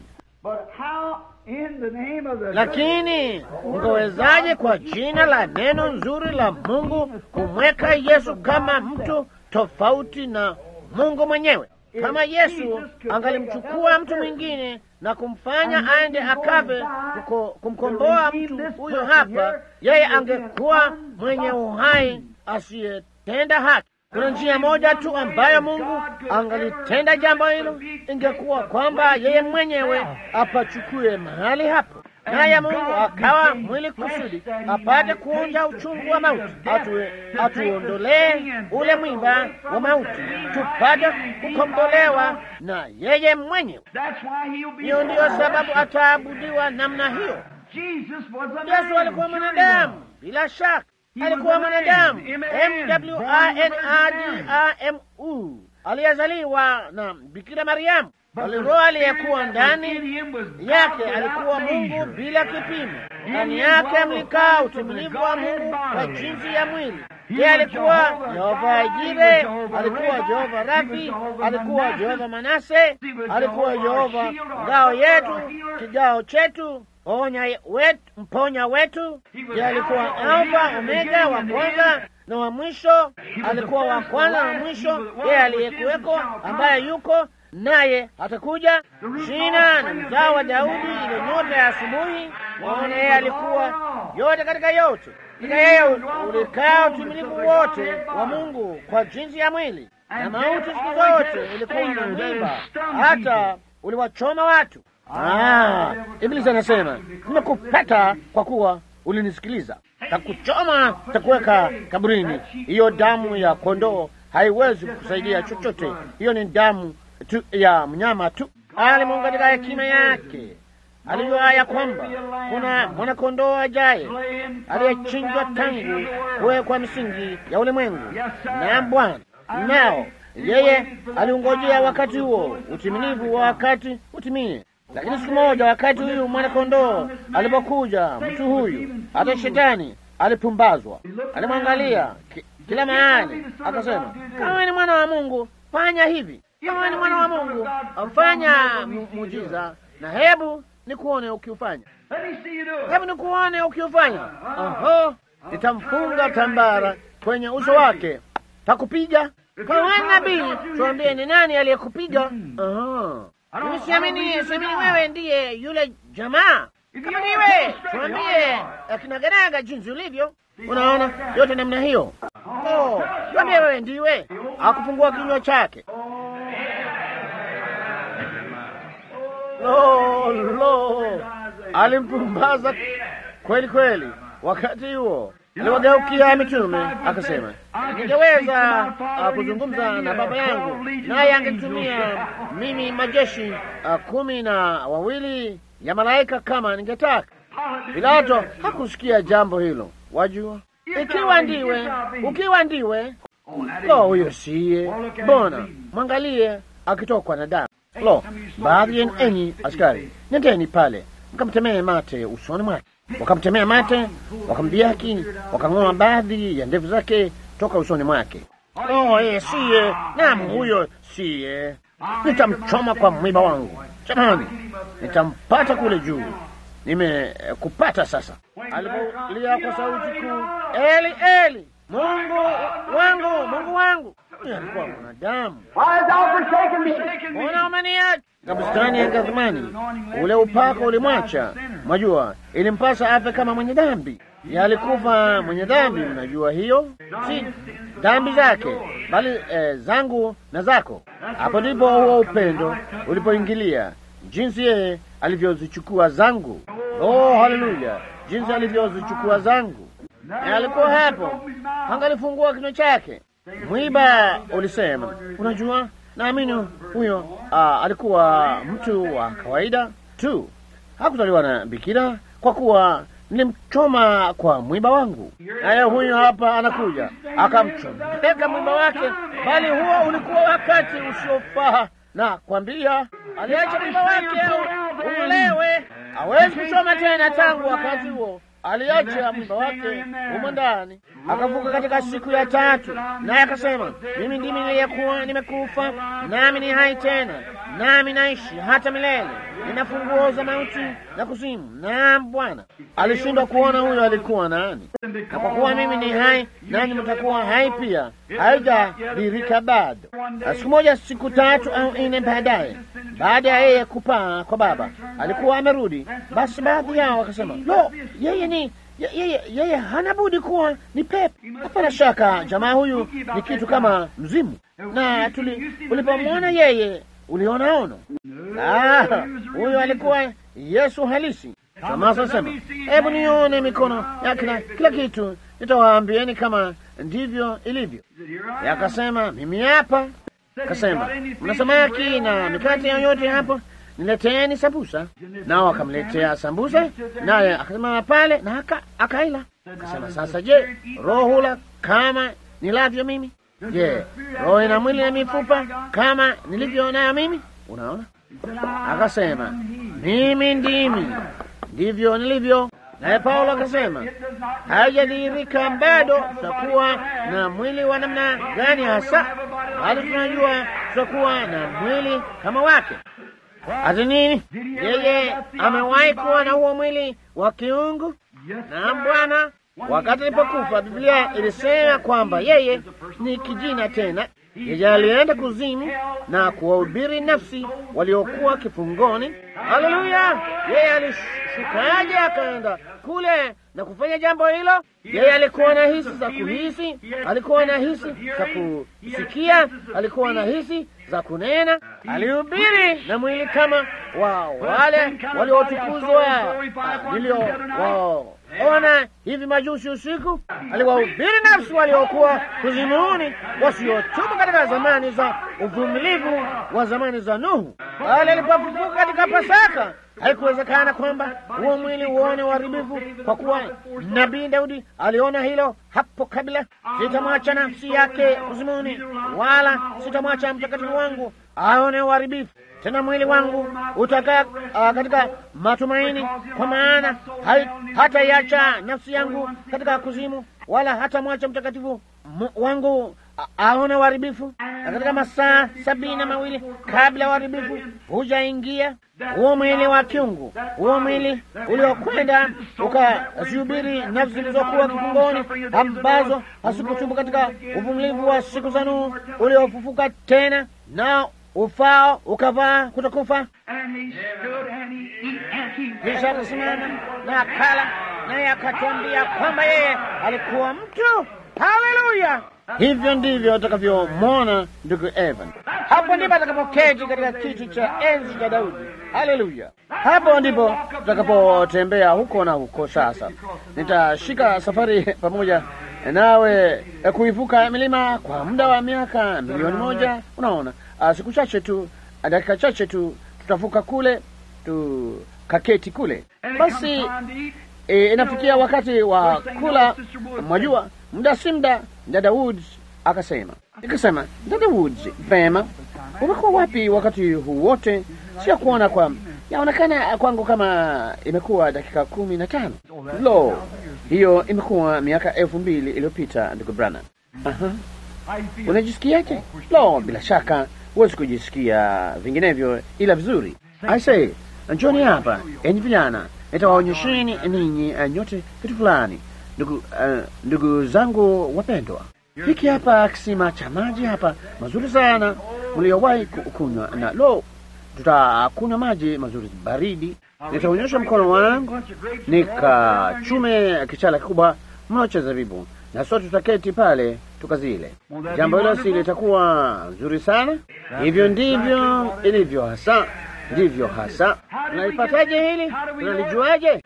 lakini ungewezaje kwa jina la neno nzuri la Mungu kumweka Yesu kama mtu tofauti na Mungu mwenyewe? Kama Yesu angalimchukua mtu mwingine na kumfanya aende akafe kumkomboa mtu huyo hapa, yeye angekuwa mwenye uhai asiyetenda haki. Kuna njia moja tu ambayo Mungu angalitenda jambo hilo, ingekuwa kwamba yeye mwenyewe apachukue mahali hapo, naye Mungu akawa mwili kusudi apate kuonja uchungu wa mauti, atuondolee ule mwiba wa mauti, tupate kukombolewa na yeye mwenyewe. Hiyo ndiyo sababu ataabudiwa namna hiyo. Yesu alikuwa mwanadamu, bila shaka alikuwa mwanadamu, M W I N A D A M U, aliyezaliwa na Bikira Mariamu. Roho aliyekuwa ndani yake alikuwa Mungu bila kipimo. Ndani yake mlikaa utimilifu wa Mungu kwa jinsi ya mwili. Yeye alikuwa Jehova Jire, alikuwa Jehova Rafi, alikuwa Jehova Manase, alikuwa Jehova ngao yetu, kigao chetu, onya wetu, mponya wetu. Yeye alikuwa Alfa Omega, wa kwanza na wa mwisho. Alikuwa wa kwanza na wa mwisho, yeye aliyekuweko, ambaye yuko naye atakuja, shina na mzao wa Daudi, ile nyota ya asubuhi. Waona, yeye alikuwa yote katika yote. Katika yeye ulikaa utimilifu wote wa Mungu kwa jinsi ya mwili, na mauti siku zote ilikuwa na mwiba, hata uliwachoma watu. Ah, Ibilisi anasema, nimekupata kwa kuwa ulinisikiliza. Takuchoma, takuweka kaburini. Hiyo damu ya kondoo haiwezi kusaidia chochote. Hiyo ni damu tu ya mnyama tu. Ali Mungu katika hekima yake alijua ya kwamba kuna mwanakondoo ajaye aliyechinjwa tangu kuwekwa misingi ya ulimwengu na Bwana. Nao yeye aliungojea wakati huo, utimilifu wa wakati utimie. Lakini siku moja, wakati huyu mwanakondoo alipokuja, mtu huyu, hata shetani alipumbazwa. Alimwangalia kila mahali, akasema, kama ni mwana wa Mungu, fanya hivi. Kama ni mwana wa Mungu, fanya muujiza, na hebu nikuone ukiufanya. Hebu nikuone ukiufanya. Oho, nitamfunga tambara kwenye uso wake, takupiga. Kwa wana nabii, tuambie ni nani aliyekupiga? Oho, mimi siamini, siamini wewe ndiye yule jamaa. Kama niwe, tuambie akinaganaga jinsi ulivyo. Unaona, yote namna hiyo. Oh, tuambie wewe ndiwe. Hakufungua kinywa chake. Lo, lo, alimpumbaza kweli kweli. Wakati huo aliwageukia mitume akasema, ningeweza uh, kuzungumza na Baba yangu, naye angetumia mimi majeshi uh, kumi na wawili ya malaika kama ningetaka. Pilato hakusikia jambo hilo. Wajua, ikiwa ndiwe, ukiwa ndiwe, lo, huyo siye. Bona mwangalie akitokwa na damu. Lo, baadhi ya enyi askari, nendeni pale mkamtemee mate usoni mwake. Wakamtemea mate, wakamdhihaki, wakang'oa baadhi ya ndevu zake toka usoni mwake. Oh, yeye siye. Naam, huyo siye. Nitamchoma kwa mwiba wangu. Jamani, nitampata kule juu. Nimekupata sasa. Alipolia kwa sauti kuu, Eli, Eli, Mungu wangu, Mungu wangu. Alikuwa mwanadamu. Mbona umeniacha? Bustani ya Gethsemane, ule upako ulimwacha. Mwajua, ilimpasa afe kama mwenye dhambi. Yeye alikufa mwenye dhambi, mnajua hiyo? Si dhambi zake, bali eh, zangu na zako. Hapo ndipo huo upendo ulipoingilia, jinsi yeye alivyozichukua zangu. Oh, haleluya! Jinsi alivyozichukua zangu. Na alikuwa hapo, angalifungua kinywa chake. Mwiba ulisema, unajua, naamini huyo uh, alikuwa mtu wa kawaida tu, hakuzaliwa na bikira, kwa kuwa nilimchoma kwa mwiba wangu. Naye huyo hapa anakuja akamchomeka mwiba wake, bali huo ulikuwa wakati usiofaa. Na kwambia, aliacha mwiba wake ulewe, hawezi kuchoma tena. Tangu wakati huo aliacha mwiba wake humo ndani, akavuka katika siku ya tatu, naye akasema, mimi ndimi niliyekuwa nimekufa, nami ni hai tena, nami naishi hata milele, nina funguo za mauti na kuzimu. Naam, Bwana. Alishindwa kuona huyo alikuwa nani. Na kwa kuwa mimi ni hai, nanyi mtakuwa hai pia, haijadhihirika bado. Siku moja, siku tatu au nne baadaye, baada ya yeye kupaa kwa Baba, alikuwa amerudi. Basi baadhi yao wakasema, lo, yeye ni yeye yeye hana budi kuwa ni pepo. Hapana shaka jamaa huyu ni kitu kama mzimu. Na tulipomwona yeye, uliona ono. Ah, huyo alikuwa Yesu halisi. Jamaa sasema, hebu nione mikono yake na kila kitu, nitawaambieni kama ndivyo ilivyo. Yakasema, mimi hapa. Akasema, mna samaki na mikate yoyote hapo? Nileteeni sambusa. Nao akamletea sambusa, naye akasema pale na aka, akaila. Akasema, sasa je, roho hula kama nilavyo mimi? Je, roho ina mwili na mifupa kama nilivyo nayo mimi? Unaona? Akasema, mimi ndimi ndivyo nilivyo. Naye Paulo akasema, haijadhihirika bado tutakuwa na mwili wa namna gani hasa, bali tunajua tutakuwa na mwili kama wake. Ati nini? Yeye amewahi kuwa na huo mwili wa kiungu. Na Bwana, wakati alipokufa, Biblia ilisema kwamba yeye ni kijina tena. Yeye alienda kuzimu na kuwahubiri nafsi waliokuwa kifungoni. Haleluya! Yeye alishukaje akaenda kule na kufanya jambo hilo? Yeye alikuwa na hisi za kuhisi, alikuwa na hisi za kusikia, alikuwa na hisi za kunena. Alihubiri na mwili kama wa wale waliotukuzwa nilio ona hivi majuzi usiku. Aliwahubiri nafsi waliokuwa kuzimuni, wasiotubu katika zamani za uvumilivu wa zamani za Nuhu. Bali alipofufuka katika Pasaka, haikuwezekana kwamba huo mwili uone uharibifu, kwa kuwa nabii Daudi aliona hilo hapo kabla. Sitamwacha nafsi yake kuzimuni, wala sitamwacha mtakatifu wangu aone uharibifu. Tena mwili wangu utakaa uh, katika matumaini, kwa maana hata iacha nafsi yangu katika kuzimu, wala hata mwacha mtakatifu wangu uh, aone uharibifu. Na katika masaa sabini na mawili kabla uharibifu hujaingia, huo mwili wa kiungu, huo mwili uliokwenda ukazihubiri nafsi zilizokuwa kifungoni, ambazo hasikutubu katika uvumilivu wa siku za Nuhu, uliofufuka tena na ufao ukavaa kutokufa. Kisha akasimama na akala, naye akatwambia kwamba yeye alikuwa mtu. Haleluya! Hivyo ndivyo atakavyomwona ndugu Evan. Hapo ndipo atakapoketi katika kiti cha enzi cha Daudi. Haleluya! Hapo ndipo tutakapotembea huko na huko. Sasa nitashika safari pamoja nawe kuivuka milima kwa muda wa miaka milioni moja. Unaona, Uh, siku chache tu, dakika chache tu, tutavuka kule, tukaketi kule. Basi e, inafikia wakati wa kula. Mwajua, muda si muda, dada Woods akasema, ikasema, dada Woods, vema, umekuwa wapi wakati huu wote? Sio kuona kwa, yaonekana kwangu kama imekuwa dakika kumi na tano. Lo, hiyo imekuwa miaka elfu mbili iliyopita, ndugu Branham. Aha. Unajisikiaje? Lo, bila shaka huwezi kujisikia vinginevyo ila vizuri. I say, njoni hapa enyi vijana, nitawaonyesheni ninyi uh, nyote kitu fulani. Ndugu uh, ndugu zangu wapendwa, hiki hapa kisima cha maji hapa mazuri sana mliowahi kunywa, na lo, tutakunywa maji mazuri baridi. Nitaonyesha mkono wangu nikachume kichala kikubwa mno cha zabibu, na sote tutaketi pale tukazile. Jambo hilo si litakuwa nzuri sana? Hivyo ndivyo ilivyo hasa, ndivyo hasa. Tunaipataje hili? Tunalijuaje?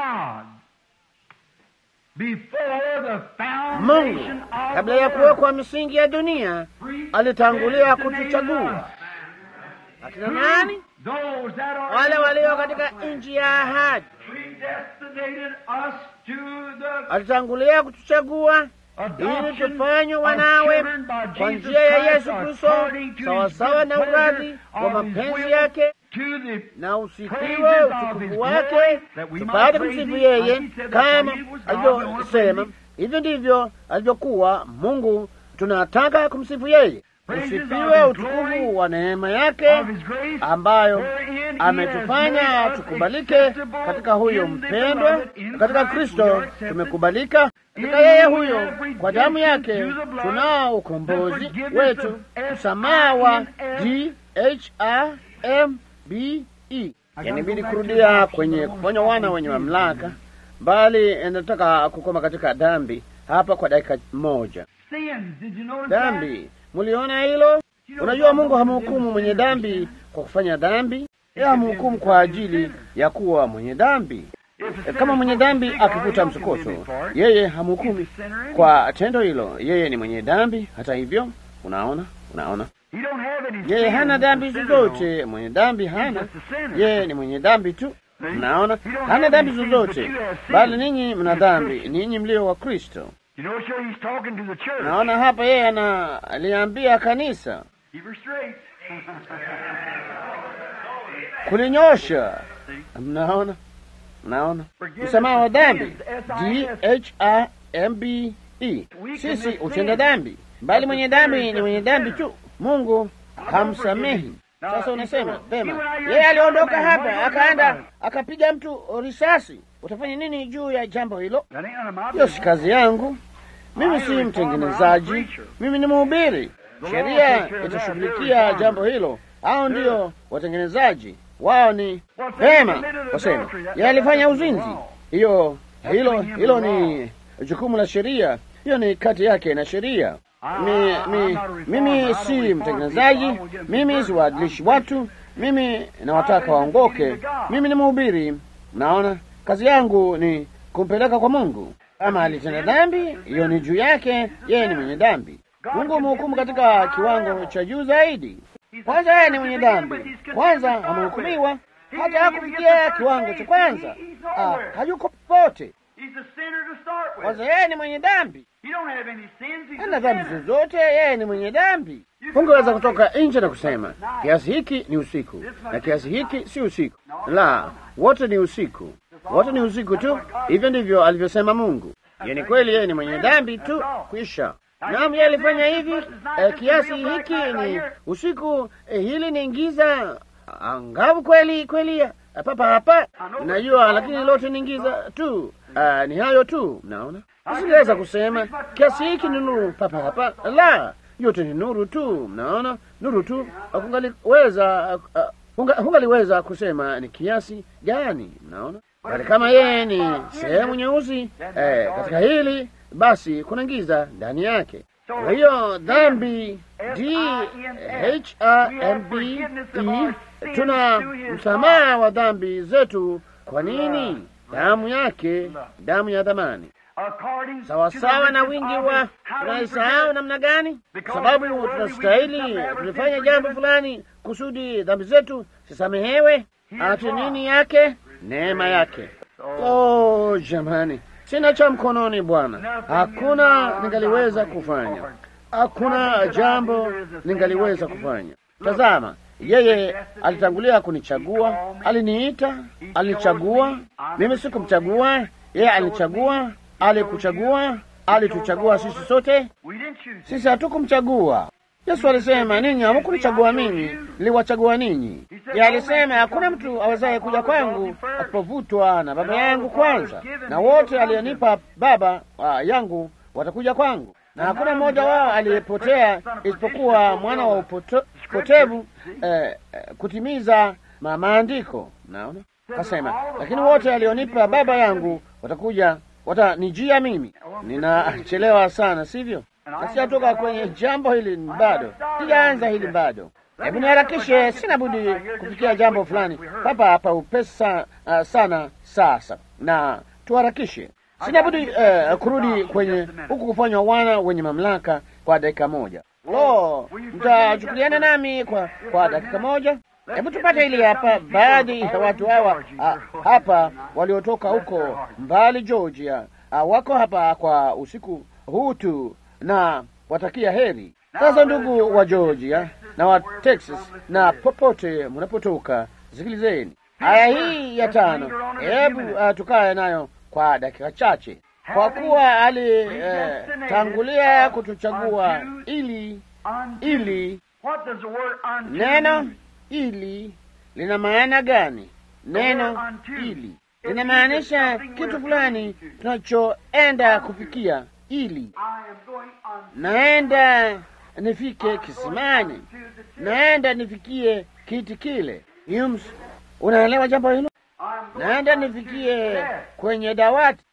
Mungu kabla ya kuwekwa misingi ya dunia alitangulia kutuchagua. Akina nani? Wale walio katika nchi ya ahadi. Alitangulia kutuchagua ili tufanywe wanawe kwa njia ya Yesu Kristo, sawasawa na uradhi wa mapenzi yake, na usifiwe utukufu wake, tupate kumsifu yeye kama alivyosema. Hivyo ndivyo alivyokuwa Mungu, tunataka kumsifu yeye. Usifiwe utukufu wa neema yake ambayo ametufanya tukubalike katika huyo mpendwa. Katika Kristo tumekubalika katika yeye huyo, kwa damu yake tunao ukombozi wetu, msamaha wa D H R M B E. Yanibidi kurudia kwenye kufanya wana wenye mamlaka, bali nataka kukoma katika dhambi hapa kwa dakika moja. Dhambi, muliona hilo? Unajua Mungu hamhukumu mwenye dhambi kwa kufanya dhambi, yeye hamhukumu kwa ajili ya kuwa mwenye dhambi. Kama mwenye dhambi akivuta msukoso, yeye hamhukumu kwa tendo hilo, yeye ni mwenye dhambi. Hata hivyo, unaona, unaona yeye hana dhambi zozote. Mwenye dhambi hana, yeye ni mwenye dhambi tu. Mnaona, hana dhambi zozote, bali ninyi mna dhambi, ninyi mlio wa Kristo. Naona hapa yeye analiambia kanisa kulinyosha. Mnaona, mnaona msamaha wa dhambi, D H R M B E. Sisi utenda dhambi, bali mwenye dhambi ni mwenye dhambi tu, Mungu hamsamehi. Sasa unasema pema, yeye aliondoka hapa akaenda akapiga mtu risasi, utafanya nini juu ya jambo hilo? Hiyo si kazi yangu. Mimi si mtengenezaji, mimi ni mhubiri. Sheria itashughulikia jambo hilo. Hao ndio watengenezaji, wao ni pema. Wasema yeye alifanya uzinzi, hiyo hilo hilo ni jukumu la sheria, hiyo ni kati yake na sheria. Mi, mi, mimi si mtengenezaji, mimi si waadilishi watu, mimi nawataka waongoke. Mimi ni mhubiri. Naona kazi yangu ni kumpeleka kwa Mungu. Kama alitenda dhambi, hiyo ni juu yake, yeye ni mwenye dhambi. Mungu mhukumu katika kiwango cha juu zaidi. Kwanza yeye ni mwenye dhambi, kwanza amehukumiwa, hata hakufikia kiwango cha kwanza. Ah, hayuko popote. Kwanza yeye ni mwenye dhambi, hana dhambi zozote, yeye ni mwenye dhambi. Ungeweza kutoka nje na kusema kiasi hiki ni usiku na kiasi hiki si usiku. La, wote ni usiku, wote ni usiku tu. Hivyo ndivyo alivyosema Mungu. Yeye ni kweli, yeye ni mwenye dhambi tu, kwisha. Naam, yeye alifanya hivi. Eh, kiasi hiki ni usiku, eh, hili ni giza angavu kweli kweli, papa hapa najua, lakini lote ni giza tu. Uh, ni hayo tu. Mnaona, usingeweza kusema kiasi hiki ni nuru papa hapa. La, yote ni nuru tu. Mnaona, nuru tu. Hungaliweza uh, hungaliweza kusema ni kiasi gani. Mnaona, bali kama yeye ni sehemu nyeusi eh, katika hili, basi kuna giza ndani yake. Kwa hiyo dhambi, D H R M B E, tuna msamaha wa dhambi zetu. Kwa nini? Damu yake, damu ya dhamani. Sawasawa na wingi wa, tunaisahau namna gani? Sababu tunastahili tulifanya jambo fulani kusudi dhambi zetu sisamehewe. Ati nini yake? Neema yake. Oh jamani, sina cha mkononi Bwana, hakuna ningaliweza kufanya, hakuna jambo ningaliweza kufanya. Tazama, yeye alitangulia kunichagua, aliniita, alichagua. Mimi sikumchagua, yeye alichagua, alikuchagua, alituchagua sisi sote? Sisi hatukumchagua. Yesu alisema, ninyi hamkunichagua mimi, niliwachagua ninyi. Yeye alisema, hakuna mtu awezaye kuja kwangu asipovutwa na Baba yangu kwanza, na wote alionipa Baba uh, yangu watakuja kwangu, na hakuna mmoja wao aliyepotea isipokuwa mwana wa upoto, upotevu eh, eh, kutimiza ma maandiko. Naona kasema, lakini wote alionipa Baba yangu watakuja, watanijia mimi. Ninachelewa sana, sivyo? Nasiyatoka kwenye jambo hili bado, sijaanza hili bado. Hebu niharakishe, sina budi kufikia jambo fulani hapa hapa upesi uh, sana sasa, na tuharakishe. Sina budi uh, kurudi kwenye huku kufanywa wana wenye mamlaka kwa dakika moja. Lo, mtachukuliana nami kwa kwa dakika moja? Hebu tupate hili hapa. Baadhi ya watu hawa uh, hapa waliotoka huko mbali Georgia uh, wako hapa kwa usiku huu tu, na watakia heri. Sasa ndugu wa Georgia na wa Texas na popote mnapotoka, sikilizeni aya hii ya tano. Hebu uh, tukae nayo kwa dakika chache. Kwa kuwa alitangulia uh, kutuchagua ili ili. Neno ili lina maana gani? Neno ili linamaanisha kitu fulani tunachoenda kufikia. Ili naenda nifike kisimani, naenda nifikie kiti kile. Yums, unaelewa jambo hilo? Naenda nifikie kwenye dawati.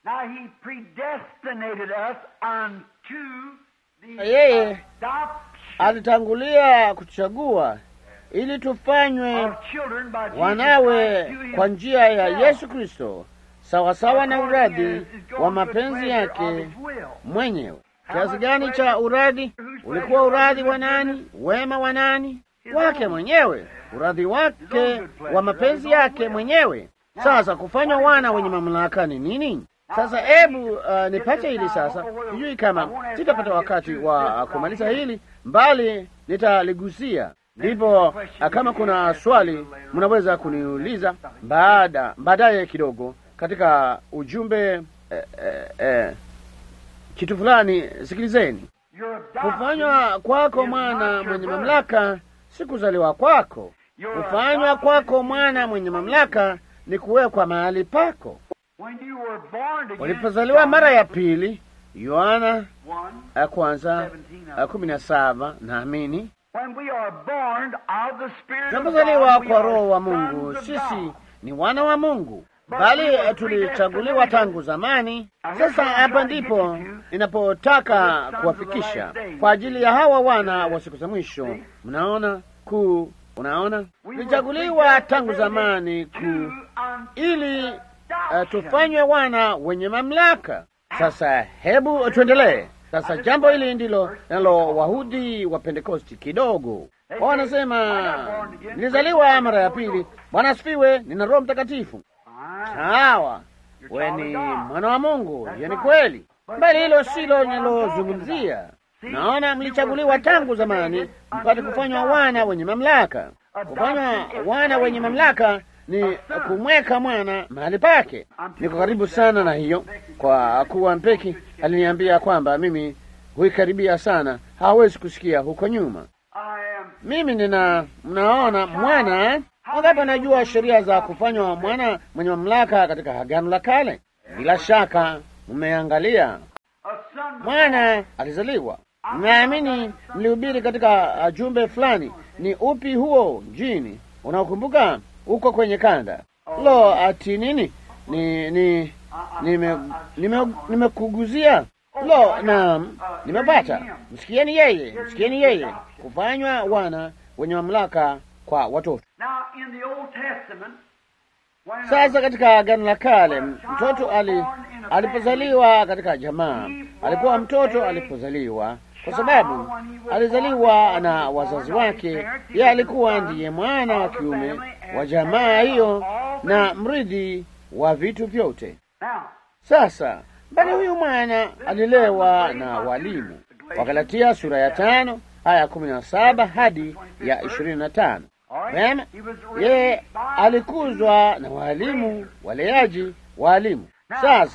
Yeye alitangulia kutuchagua ili tufanywe wanawe kwa njia ya Yesu Kristo, sawasawa na uradhi wa mapenzi yake mwenyewe. Kiasi gani cha uradhi? Ulikuwa uradhi wa nani? Wema wa nani? Wake mwenyewe, uradhi wake wa mapenzi yake mwenyewe. Sasa kufanywa wana wenye mamlaka ni nini? Sasa hebu uh, nipate hili sasa. Sijui kama sitapata wakati wa uh, kumaliza hili, mbali nitaligusia. Ndipo uh, kama kuna swali mnaweza kuniuliza baada baadaye kidogo katika ujumbe eh, eh, eh, kitu fulani. Sikilizeni, kufanywa kwako mwana mwenye mamlaka si kuzaliwa kwako. Kufanywa kwako mwana mwenye mamlaka ni kuwekwa mahali pako. Ulipozaliwa mara ya pili, Yohana ya kwanza kumi na saba, naamini tunapozaliwa kwa Roho wa Mungu, sisi ni wana wa Mungu, bali tulichaguliwa tangu zamani. Sasa hapa ndipo ninapotaka kuwafikisha kwa ajili ya hawa wana wa siku za mwisho. Mnaona kuu, unaona, tulichaguliwa tangu zamani kuu ili uh, tufanywe wana wenye mamlaka. Sasa hebu tuendelee. Sasa jambo hili ndilo nalo Wayahudi wa Pentekosti kidogo wanasema, nilizaliwa mara ya pili. Bwana asifiwe, nina Roho Mtakatifu. Sawa, we ni mwana wa Mungu, hiyo ni kweli, bali hilo silo ninalozungumzia. Naona mlichaguliwa tangu zamani mpate kufanywa wana wenye mamlaka. Kufanywa wana wenye mamlaka ni kumweka mwana mahali pake. Niko karibu sana na hiyo, kwa kuwa Mpeki aliniambia kwamba mimi huikaribia sana, hawezi kusikia huko nyuma. Mimi nina, mnaona mwana. Wangapi najua sheria za kufanywa mwana mwenye mamlaka katika Agano la Kale? Bila shaka mmeangalia. Mwana alizaliwa. Naamini mlihubiri katika jumbe fulani. Ni upi huo mjini? Unaokumbuka? Uko kwenye kanda. Lo, ati nini? Ni ni nime nimekuguzia. Lo, naam, nimepata. Msikieni yeye, msikieni yeye. Kufanywa wana wenye mamlaka kwa watoto. Sasa katika Agano la Kale, mtoto ali alipozaliwa katika jamaa, alikuwa mtoto alipozaliwa kwa sababu alizaliwa na wazazi wake. Yeye alikuwa ndiye mwana wa kiume wa jamaa hiyo na mrithi wa vitu vyote. Sasa bali huyu mwana alilewa na walimu. Wagalatia sura ya tano aya kumi na saba hadi ya ishirini na tano. Vema, yeye alikuzwa na walimu, waleaji walimu. Sasa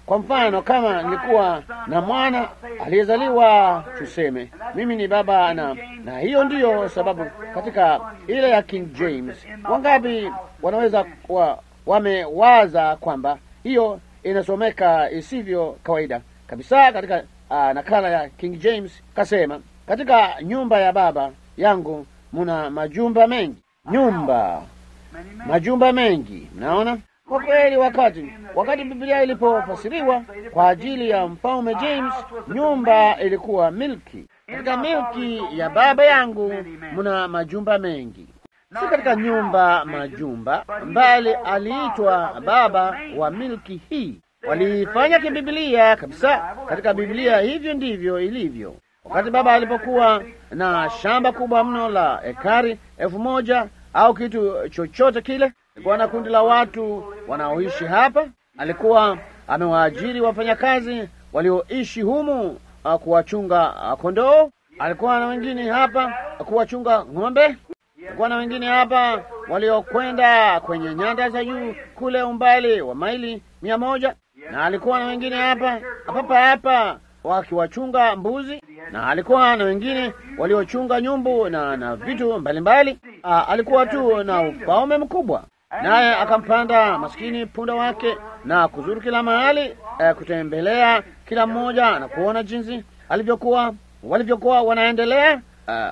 Kwa mfano, kama nilikuwa na mwana aliyezaliwa, tuseme mimi ni baba, na na hiyo ndiyo sababu katika ile ya King James, wangapi wanaweza wa, wamewaza kwamba hiyo inasomeka isivyo kawaida kabisa. Katika uh, nakala ya King James kasema, katika nyumba ya baba yangu muna majumba mengi. Nyumba, majumba mengi. Mnaona? Kwa kweli, wakati wakati Biblia ilipofasiriwa kwa ajili ya mfalme James, nyumba ilikuwa milki. Katika milki ya baba yangu muna majumba mengi. Si katika nyumba majumba, bali aliitwa baba wa milki hii. Walifanya kibiblia kabisa katika Biblia, hivyo ndivyo ilivyo. Wakati baba alipokuwa na shamba kubwa mno la ekari elfu moja au kitu chochote kile, alikuwa na kundi la watu wanaoishi hapa. Alikuwa amewaajiri wafanyakazi walioishi humu uh, kuwachunga uh, kondoo. Alikuwa na wengine hapa kuwachunga ng'ombe. Alikuwa na wengine hapa waliokwenda kwenye nyanda za juu kule umbali wa maili mia moja, na alikuwa na wengine hapa hapa hapa wakiwachunga mbuzi, na alikuwa na wengine waliochunga nyumbu na na vitu mbalimbali. Alikuwa tu na ufalme mkubwa, naye akampanda maskini punda wake na kuzuru kila mahali, eh, kutembelea kila mmoja na kuona jinsi alivyokuwa walivyokuwa wanaendelea, uh,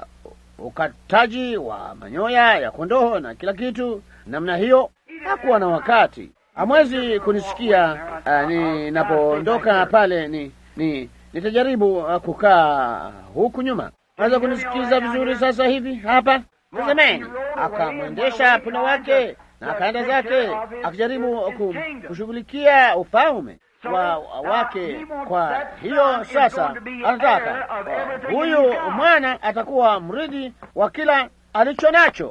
ukataji wa manyoya ya kondoo na kila kitu namna hiyo. Hakuwa na wakati. Hamwezi kunisikia uh, ninapoondoka pale, ni ni nitajaribu uh, kukaa kukaa nyuma. Naweza kunisikiza vizuri sasa hivi hapa? Tazameni, akamwendesha punda wake na akaenda zake akijaribu kushughulikia ufalme wa wake. Kwa hiyo sasa anataka uh, huyu mwana atakuwa mrithi wa kila alicho nacho.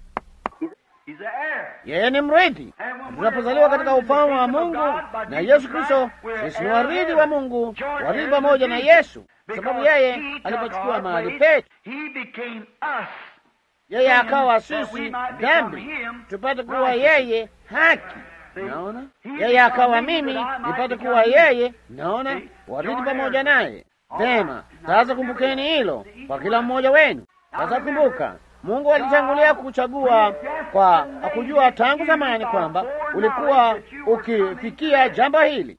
Yeye ni mrithi. Tunapozaliwa katika ufalme wa Mungu na Yesu Kristo, sisi ni warithi wa Mungu, warithi pamoja na Yesu, sababu yeye alipochukua mahali petu, yeye akawa sisi dhambi, tupate kuwa yeye haki. Naona yeye akawa mimi, nipate kuwa yeye. Naona warithi pamoja naye. Vema, sasa kumbukeni hilo kwa kila mmoja wenu. Sasa kumbuka, Mungu alitangulia kuchagua kwa kujua tangu zamani kwamba ulikuwa ukifikia jambo hili.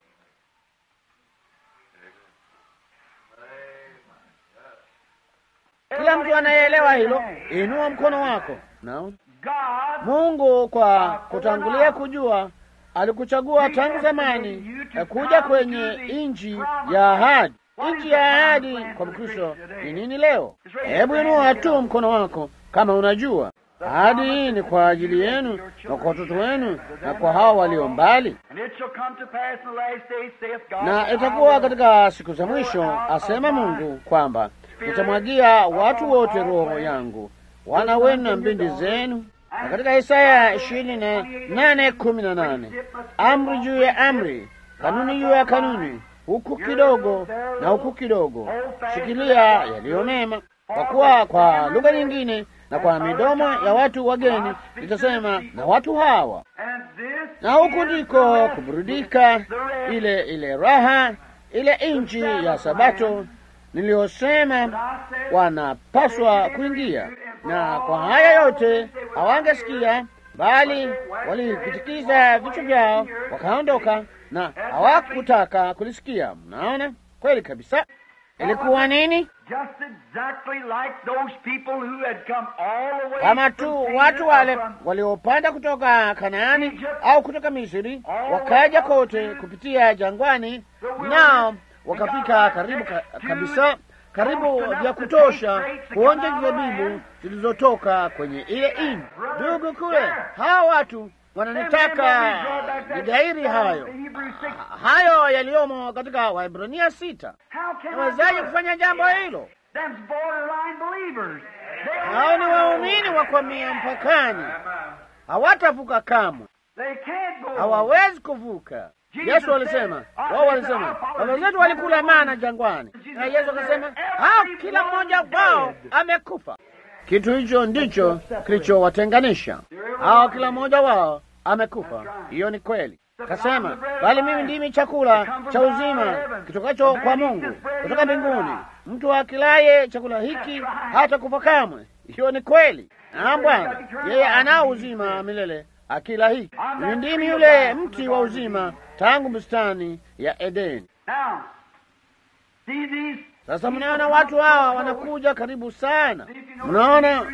Kila mtu anayeelewa hilo, inua mkono wako. Naona Mungu kwa kutangulia kujua alikuchagua tangu zamani kuja kwenye nchi ya ahadi. Nchi ya ahadi kwa Mkristo ni nini leo? Hebu inua tu mkono wako kama unajua. Ahadi hii ni kwa ajili yenu na kwa watoto wenu na kwa hao walio mbali. Na itakuwa katika siku za mwisho, asema Mungu, kwamba nitamwagia watu wote roho yangu, wana wenu na binti zenu. Na katika Isaya ishirini na nane kumi na nane, amri juu ya amri, kanuni juu ya kanuni, huku kidogo na huku kidogo, shikilia yaliyo mema. Kwa kuwa kwa lugha nyingine na kwa midomo ya watu wageni nitasema na watu hawa. Na huku ndiko kuburudika, ile ile raha, ile inchi ya Sabato niliyosema wanapaswa kuingia. Na kwa haya yote hawangesikia, bali walipitikiza vichwa vyao wakaondoka, na hawakutaka kulisikia. Mnaona kweli kabisa. Ilikuwa nini? Kama tu watu wale waliopanda kutoka Kanaani au kutoka Misri, wakaja kote kupitia jangwani, nao wakafika karibu ka, kabisa karibu vya kutosha kuonja zabibu zilizotoka kwenye ile ini. Ndugu kule, hawa watu wananitaka nigairi hayo hayo yaliyomo katika Waebrania sita. Nawezaje kufanya jambo hilo? Hao ni waumini wa kwamia mpakani, hawatavuka kamwe, hawawezi kuvuka. Yesu alisema, wao walisema, baba zetu walikula mana jangwani, na Yesu akasema, hao kila mmoja wao amekufa. Kitu hicho ndicho kilichowatenganisha. Hao kila mmoja wao amekufa. Hiyo ni kweli. Kasema, bali mimi ndimi chakula cha uzima kitokacho kwa Mungu kutoka mbinguni. Mtu akilaye chakula hiki hata kufa kamwe. Hiyo ni kweli. Na Bwana, yeye anao uzima milele akila hiki. Mimi ndimi yule mti wa uzima tangu bustani ya Edeni. Sasa mnaona watu hawa wanakuja karibu sana. Mnaona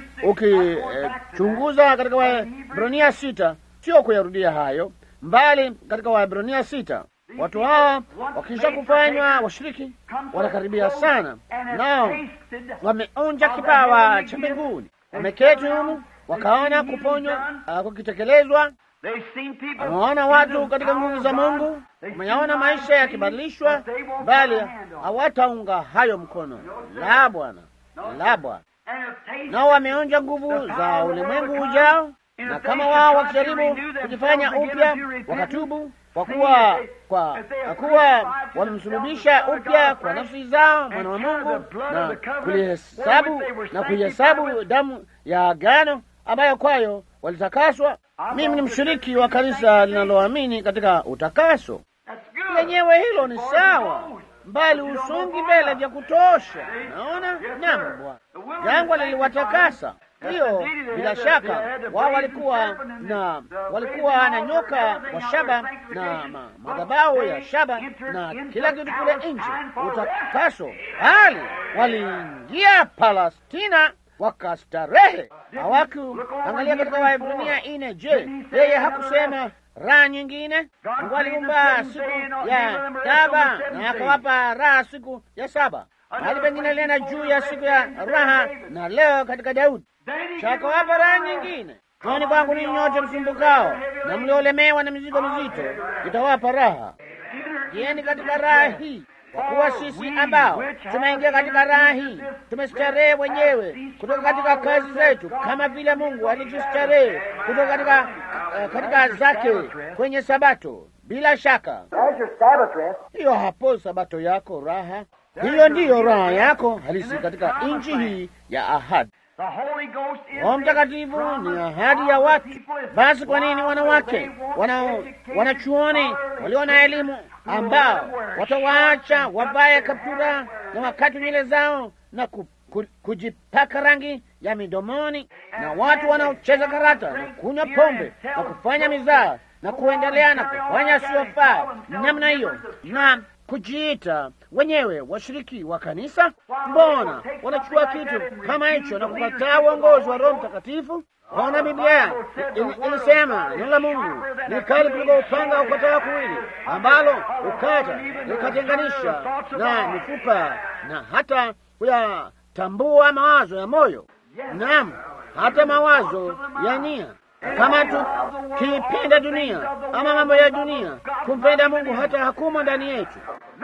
ukichunguza eh, katika Waebrania sita, sio kuyarudia hayo, mbali katika Waebrania sita, watu hawa wakisha kufanywa washiriki wanakaribia sana, nao wameonja kipawa cha mbinguni, wameketi humu wakaona kuponywa uh, kukitekelezwa. Wameona watu katika nguvu za Mungu, wameyaona maisha yakibadilishwa, bali hawataunga hayo mkono. La Bwana, la Bwana. Nao wameonja nguvu za ulimwengu ujao, na kama wao wakijaribu kujifanya upya, wakatubu kwa kuwa kwa kuwa wamemsulubisha upya kwa nafsi zao mwana wa Mungu, na kulihesabu na kuihesabu damu ya agano ambayo kwayo walitakaswa. Mimi ni mshiriki wa kanisa linaloamini katika utakaso. Lenyewe hilo ni sawa, bali usongi mbele vya kutosha. Naona naam, Bwana, jangwa liliwatakasa. Hiyo bila shaka wao walikuwa na walikuwa na nyoka wa shaba na madhabahu ya shaba na kila kitu kule nje, utakaso. Hali waliingia Palestina wakastarehe. Hawakuangalia katika Waebrania ine. Je, yeye hakusema raha nyingine? Mungu aliumba siku ya saba na akawapa raha siku ya saba. Hali pengine lena juu ya siku ya raha, na leo katika Daudi akawapa raha nyingine. Kwani kwangu ninyi nyote msumbukao na mliolemewa na mizigo mizito, itawapa raha. Jieni katika raha hii, kwa kuwa sisi ambao tumeingia katika raha hii tumestarehe wenyewe kutoka katika kazi zetu, kama vile Mungu alivyostarehe kutoka katika uh, katika zake kwenye Sabato. Bila shaka hiyo hapo Sabato yako raha, hiyo ndiyo raha yako halisi katika nchi hii ya ahadi. Roho Mtakatifu ni ahadi ya watu. Basi kwa nini wanawake wana wanachuoni walio na elimu ambao watawaacha wavae kaptura na wakati nywele zao na ku, ku, kujipaka rangi ya midomoni, na watu wanaocheza karata na kunywa pombe na kufanya mizaa na kuendelea na kufanya asiyofaa namna hiyo na kujiita wenyewe washiriki wa kanisa? Mbona wanachukua kitu kama hicho na kukataa uongozi wa Roho Mtakatifu? Ona, Biblia ilisema neno la Mungu ni kali kuliko upanga ukatao kuwili, ambalo ukata likatenganisha na mifupa na hata kuyatambua mawazo ya moyo, naam, hata mawazo ya nia. Kama tu kipenda dunia ama mambo ya dunia, kumpenda Mungu hata hakumo ndani yetu.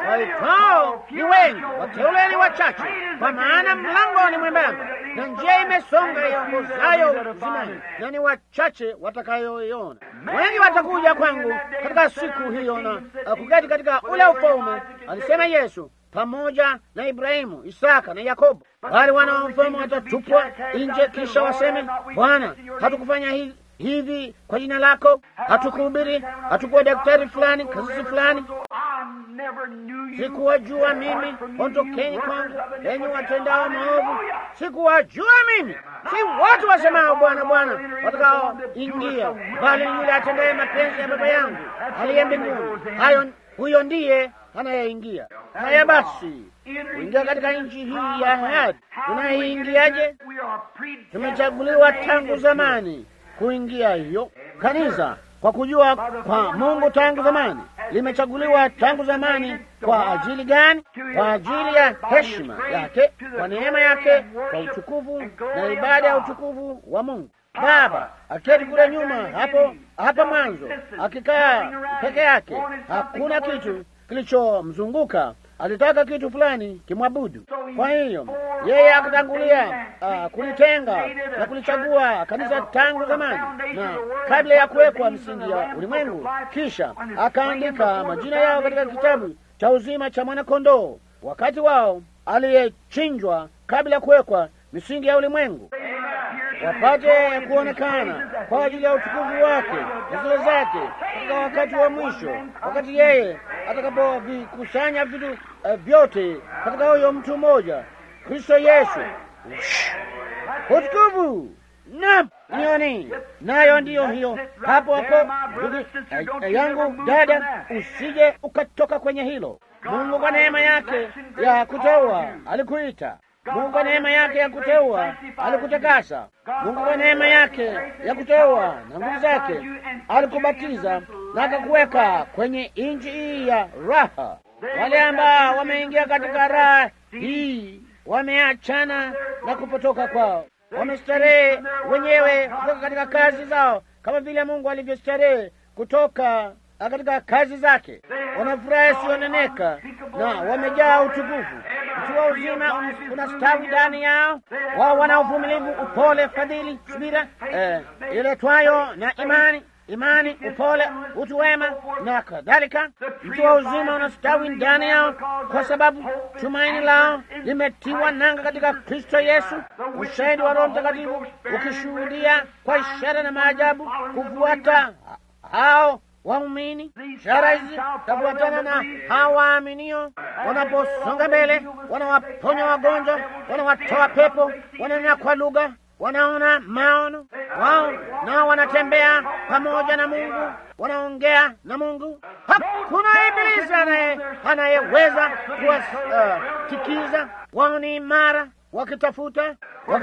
Waitao ni wengi, wateule ni wachache, kwa maana mlango ni mwembamba na njia imesonga iongozayo uzimani, na ni wachache watakayoiona. Wengi watakuja kwangu katika siku hiyo na kuketi katika ule ufalme, alisema Yesu, pamoja na Ibrahimu, Isaka na Yakobo. Bali wana wa ufalme watatupwa nje, kisha waseme, Bwana, hatukufanya hivi hivi kwa jina lako? Hatukuhubiri? Hatukuwa daktari fulani, kasisi fulani? Sikuwajua mimi, ondokeni kwangu enyi watendao maovu. Sikuwajua mimi. Si watu wasemao Bwana, Bwana watakao ingia, bali yule atendaye mapenzi ya Baba yangu aliye mbinguni, hayo huyo ndiye anayeingia. Haya basi, kuingia katika nchi hii ya ahadi, tunaiingiaje? Tumechaguliwa tangu zamani kuingia hiyo. Kanisa kwa kujua kwa Mungu tangu zamani limechaguliwa tangu zamani. Kwa ajili gani? Kwa ajili ya heshima yake, kwa neema yake, kwa utukufu na ibada ya utukufu wa Mungu Baba. Aketi kule nyuma hapo hapa mwanzo, akikaa peke yake, hakuna kitu kilichomzunguka. Alitaka kitu fulani kimwabudu. Kwa hiyo yeye akatangulia uh, kulitenga na kulichagua kanisa tangu zamani na kabla ya kuwekwa msingi ya ulimwengu. Kisha akaandika majina yao katika kitabu cha uzima cha mwana-kondoo, wakati wao aliyechinjwa kabla ya kuwekwa misingi ya ulimwengu. wapate kuonekana kwa ajili ya utukufu wake na sifa zake katika wakati wa mwisho, wakati yeye atakapovikusanya vitu uh, vyote katika huyo mtu mmoja, Kristo Yesu. Utukufu na nioni nayo ndiyo hiyo hapo hapo. Ndugu yangu, dada, usije ukatoka kwenye hilo. Mungu kwa neema yake ya kuteua alikuita. Mungu kwa neema yake ya kuteua alikutakasa. Mungu kwa neema yake ya kuteua na nguvu zake alikubatiza na akakuweka kwenye nchi hii ya raha. Wale ambao wameingia katika raha hii wameachana na kupotoka kwao, wamestarehe wenyewe kutoka katika kazi zao kama vile Mungu alivyostarehe kutoka katika kazi zake. Wanafuraha isiyoneneka na wamejaa utukufu. Mtu wa uzima unastawi ndani yao. Wao wana uvumilivu, upole, fadhili, subira eh, iletwayo na imani, imani, upole, utu wema na kadhalika. Mtu wa uzima unastawi ndani yao kwa sababu tumaini lao limetiwa nanga katika Kristo Yesu. Ushahidi wa Roho Mtakatifu ukishuhudia kwa ishara na maajabu kufuata hao waumini. Ishara hizi tafuatana na hawaaminio. Wanaposonga mbele, wanawaponya wagonjwa, wanawatoa pepo, wananena kwa lugha, wanaona maono wao, nao wanatembea pamoja na Mungu, wanaongea na Mungu. Hakuna ibilisi anaye anayeweza kuwatikiza. Uh, wao ni imara, wakitafuta,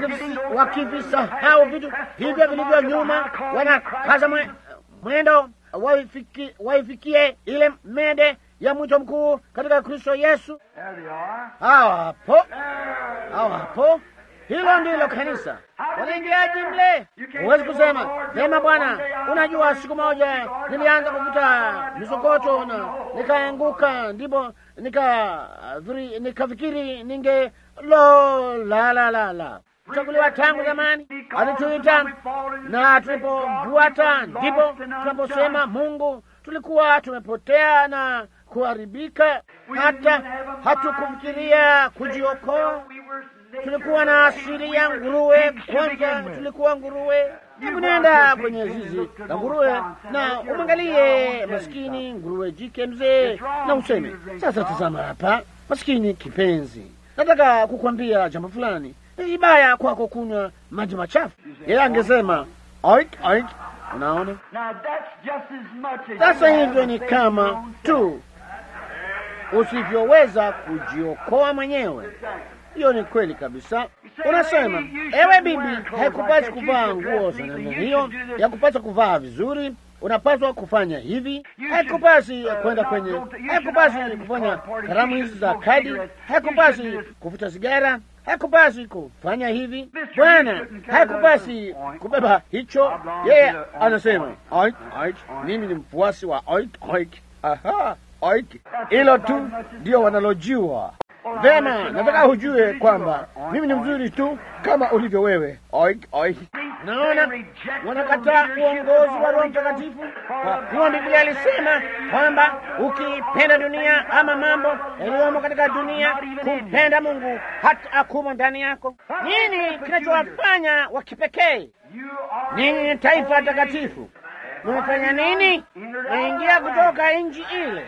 wakivisahau vitu hivyo vilivyo nyuma, wanakaza mwe, mwendo waifikie, waifikie ile mede ya mwito mkuu katika Kristo Yesu. Hao hapo, hao hapo. Hilo ndilo kanisa. Wanaingiaje mle? Huwezi kusema sema, Bwana, unajua siku moja nilianza kuvuta misokoto na nikaanguka, ndipo nika nikafikiri ninge lo la la la la. Tuchaguliwa tangu zamani, alituita na tulipovuata, ndipo tunaposema Mungu, tulikuwa tumepotea na kuharibika, hata hatukufikiria kujiokoa. Tulikuwa na asili ya nguruwe kwanza, tulikuwa nguruwe. Hebu nenda kwenye zizi la nguruwe na umwangalie maskini nguruwe jike mzee, na useme, sasa tazama hapa, maskini kipenzi, nataka kukwambia jambo fulani. Ni vibaya kwako kunywa maji machafu. Yeye angesema oik oik. Unaona, sasa hivyo ni kama tu usivyoweza kujiokoa mwenyewe. Hiyo ni kweli kabisa. Unasema, ewe bibi, haikupasi kuvaa nguo za namna hiyo, yakupasa kuvaa vizuri, unapaswa kufanya hivi, haikupasi kwenda kwenye, haikupasi kufanya karamu hizi za kadi, haikupasi kuvuta sigara, haikupasi kufanya hivi, Bwana, haikupasi kubeba hicho. Yeye anasema oik oik, mimi ni mfuasi wa oik oik. Aha, oik. Hilo tu ndio wanalojua. Vema, nataka hujue kwamba mimi ni mzuri tu kama ulivyo wewe. Oik oik. Naona wanakataa uongozi wa Roho Mtakatifu, kwa kuwa Biblia ilisema kwamba ukipenda dunia ama mambo yaliyomo katika dunia, kumpenda Mungu hata akumo ndani yako. Nini kinachowafanya wa kipekee? Ninyi ni taifa takatifu. Mmefanya nini? Naingia kutoka nchi ile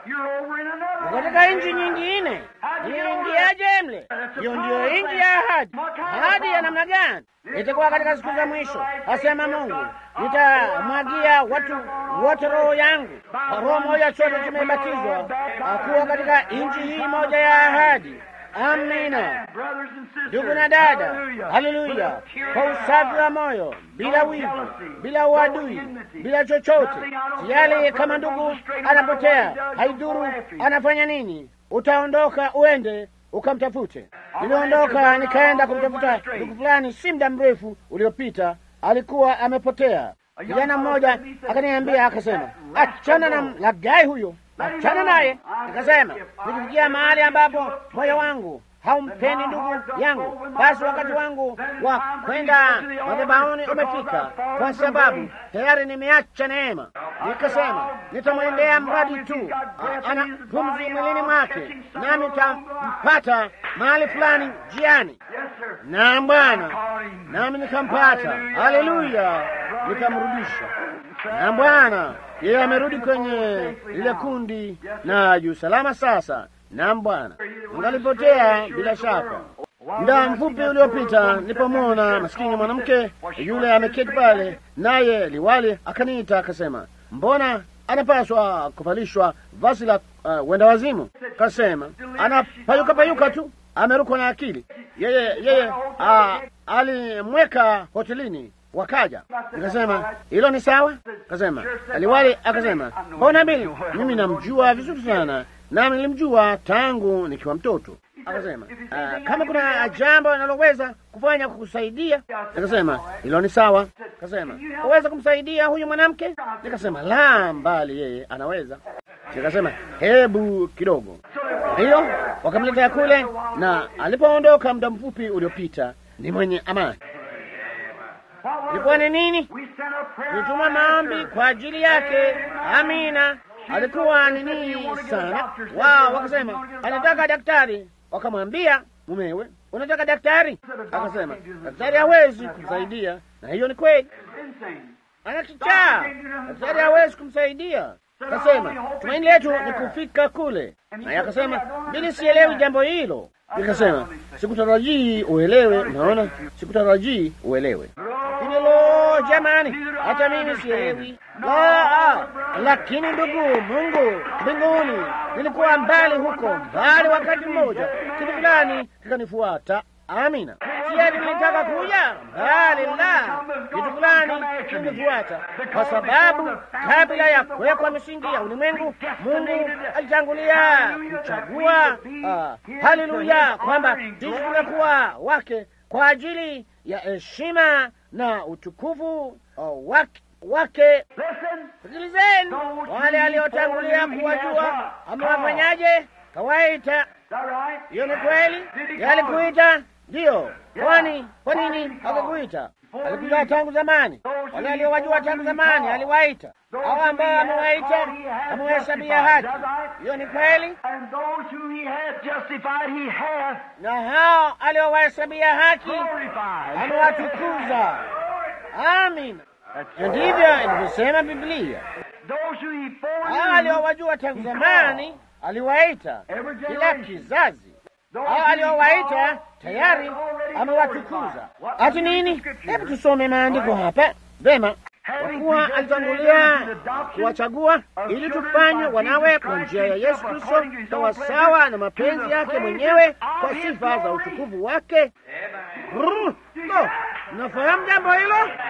katika nchi nyingine. Niingiaje mle? Hiyo ndiyo nchi ya ahadi. Ahadi ya namna gani? Itakuwa katika siku za mwisho, asema Mungu, nitamwagia watu wote roho yangu. Kwa roho moja sote tumebatizwa kuwa katika nchi hii moja ya ahadi. Amina. Ndugu na dada, haleluya, kwa usafi wa moyo, bila wivu, bila uadui, bila chochote. Sijali kama ndugu anapotea, haidhuru anafanya nini, utaondoka uende ukamtafute. Niliondoka nikaenda kumtafuta ndugu fulani si muda mrefu uliopita, alikuwa amepotea. Kijana mmoja akaniambia, akasema, achana na lagai huyo, achana naye. Nikasema, nikifikia mahali ambapo moyo wangu haumpendi ndugu yangu, basi wakati wangu wa kwenda madhabahuni umefika, kwa sababu tayari nimeacha neema. Nikasema, nitamwendea mradi tu ana pumzi mwilini mwake, nami nitampata mahali fulani jiani. Naam Bwana, nami nikampata. Haleluya, nikamrudisha. Naam Bwana, yeye amerudi kwenye lile kundi na juu salama sasa. Naam Bwana, ungalipotea bila shaka. Muda mfupi uliopita nilipomwona maskini mwanamke yule ameketi pale, naye liwali akaniita akasema, mbona anapaswa kuvalishwa vazi la uh, wenda wazimu? Kasema anapayuka payuka tu, amerukwa na akili. Yeye yeye uh, alimweka hotelini wakaja. Nikasema hilo ni sawa? Kasema liwali akasema, mbona mimi mimi namjua vizuri sana, nami nilimjua tangu nikiwa mtoto. Akasema uh, kama kuna jambo analoweza kufanya kukusaidia. Nikasema hilo ni sawa. Akasema waweza kumsaidia huyu mwanamke? Nikasema la, mbali yeye anaweza. Nikasema hebu kidogo. Hiyo wakamletea kule, na alipoondoka muda mfupi uliopita ni mwenye amani. Ilikuwa ni nini? Tulituma maombi kwa ajili yake. Amina. Alikuwa ni nini sana. Wao wakasema anataka daktari. Wakamwambia mumewe, unataka daktari? Akasema daktari hawezi kumsaidia. Na hiyo ni kweli, anakichaa. Daktari hawezi kumsaidia. Akasema tumaini letu ni kufika kule. Na akasema mimi sielewi jambo hilo. Nikasema sikutarajii uelewe. Unaona, sikutarajii uelewe. Lo, jamani, hata mimi sielewi. La, lakini ndugu, Mungu mbinguni, nilikuwa mbali huko mbali. Wakati mmoja kitu fulani kikanifuata. Amina. Siati nilitaka kuja mbali, la, kitu fulani kinifuata, kwa sababu kabla ya kuwekwa misingi ya ulimwengu Mungu alitangulia kuchagua. Uh, haleluya, kwamba sisi tunakuwa wake kwa ajili ya heshima na utukufu uh, wake, wake. Sikilizeni, wale aliotangulia kuwajua amewafanyaje? Kawaita. Hiyo ni kweli. Alikuita, ndiyo. Kwani kwa nini akakuita? Alikuja tangu zamani. Wale aliowajua tangu zamani aliwaita. Hao ambao amewaita amewahesabia haki. Hiyo ni kweli. Na hao aliowahesabia haki amewatukuza. Amina. Ndivyo inavyosema Biblia. Hao aliowajua tangu zamani aliwaita. Kila kizazi hao aliowaita tayari amewatukuza. Ati nini? Hebu tusome maandiko hapa. Vema, kwa kuwa alitangulia kuwachagua ili tufanywe wanawe kwa njia ya Yesu Kristo, sawasawa na mapenzi yake mwenyewe, kwa sifa za utukufu wake. No, nafahamu jambo hilo,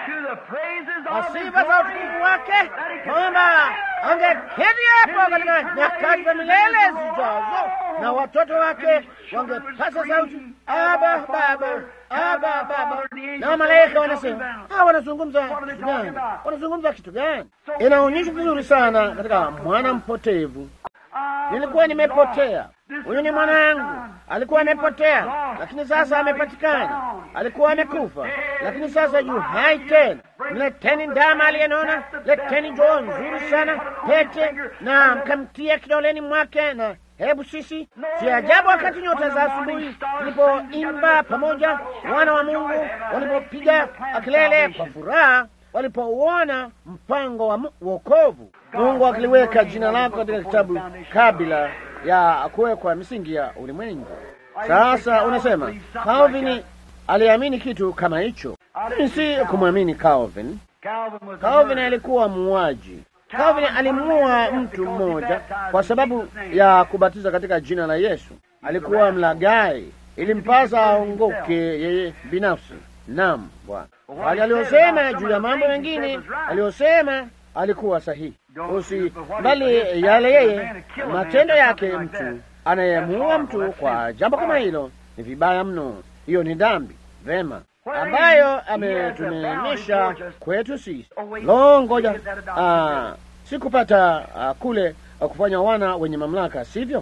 kwa sifa za utukufu wake, kwamba angeketi hapo katika nyakati za milele zijazo, na watoto wake wangepasa sauti, Aba Baba, Aba Baba. Na malaika wanasema, hawa wanazungumza kitu gani? Wanazungumza kitu gani? Inaonyesha vizuri sana katika mwana mpotevu. Nilikuwa nimepotea, huyu ni mwanangu. Alikuwa amepotea, lakini sasa amepatikana. Alikuwa amekufa, lakini sasa yu hai tena. Mleteni ndama aliyenona, leteni joo nzuri sana, pete, na mkamtia kidoleni mwake. Na hebu sisi, si ajabu wakati nyota za asubuhi zilipoimba pamoja, wana wa Mungu walipopiga kelele kwa furaha, walipouona mpango wa wokovu. Mungu akiliweka jina lako katika kitabu kabla ya kuwekwa misingi ya ulimwengu. Sasa unasema Calvin aliamini kitu kama hicho. Si kumwamini Calvin. Calvin alikuwa muuaji. Calvin alimuua mtu mmoja kwa sababu ya kubatiza katika jina la Yesu. Alikuwa mlaghai, ilimpasa aongoke yeye binafsi. Naam Bwana. Wale aliosema juu ya mambo mengine aliosema alikuwa sahihi. Usi bali yale yeye matendo yake. Mtu anayemuua mtu kwa jambo kama hilo ni vibaya mno. Hiyo ni dhambi. Vema, ambayo ametumenyesha kwetu sisi. Lo, ngoja ah, sikupata ah, kule ah, kufanya wana wenye mamlaka, sivyo?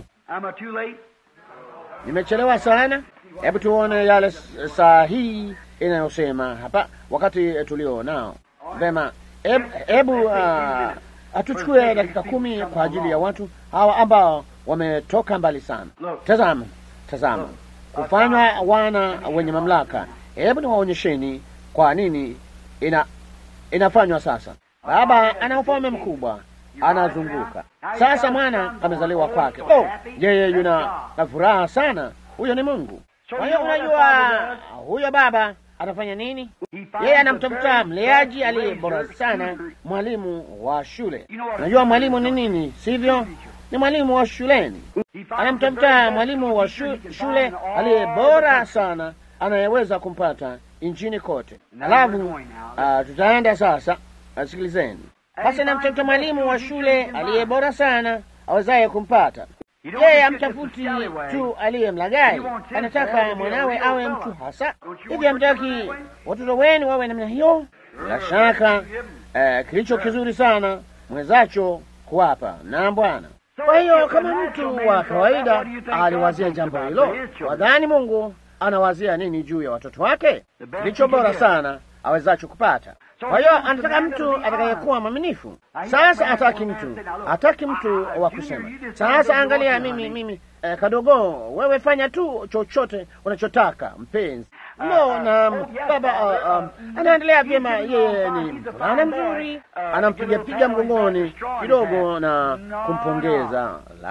Nimechelewa sana. Hebu tuone yale saa hii inayosema hapa wakati tulio nao. Vema, hebu uh, atuchukue dakika kumi kwa ajili ya watu hawa ambao wametoka mbali sana. Tazama, tazama, kufanywa wana wenye mamlaka. Hebu niwaonyesheni kwa nini ina inafanywa sasa. Baba ana ufalme mkubwa, anazunguka sasa. Mwana amezaliwa kwake. Oh, yeye yuna na furaha sana. Huyo ni Mungu. Kwa hiyo unajua huyo baba atafanya nini? Yeye anamtafuta mleaji aliye bora sana, mwalimu wa shule. Unajua mwalimu ni nini, sivyo? Ni mwalimu wa shuleni. Anamtafuta mwalimu wa shu, shule aliye bora sana, anayeweza kumpata nchini kote. Alafu uh, tutaenda sasa. Sikilizeni basi, anamtafuta mwalimu wa shule aliye bora sana, awezaye kumpata. Yeye amtafuti tu aliye mlaghai, anataka mwanawe awe mtu hasa. Hivi hamtaki watoto wenu wawe namna hiyo? Bila shaka uh, kilicho kizuri sana mwezacho kuwapa na Bwana. Kwa hiyo kama mtu wa kawaida aliwazia jambo hilo, wadhani Mungu anawazia nini juu ya watoto wake? Kilicho bora sana awezacho kupata. Kwa hiyo anataka mtu atakayekuwa mwaminifu. Sasa ataki mtu ataki mtu wa kusema, sasa angalia mimi mimi eh, kadogo, wewe fanya tu chochote unachotaka mpenzi. No, na baba uh, um, anaendelea vyema, yeye ni mvulana mzuri, anampiga piga mgongoni kidogo na kumpongeza.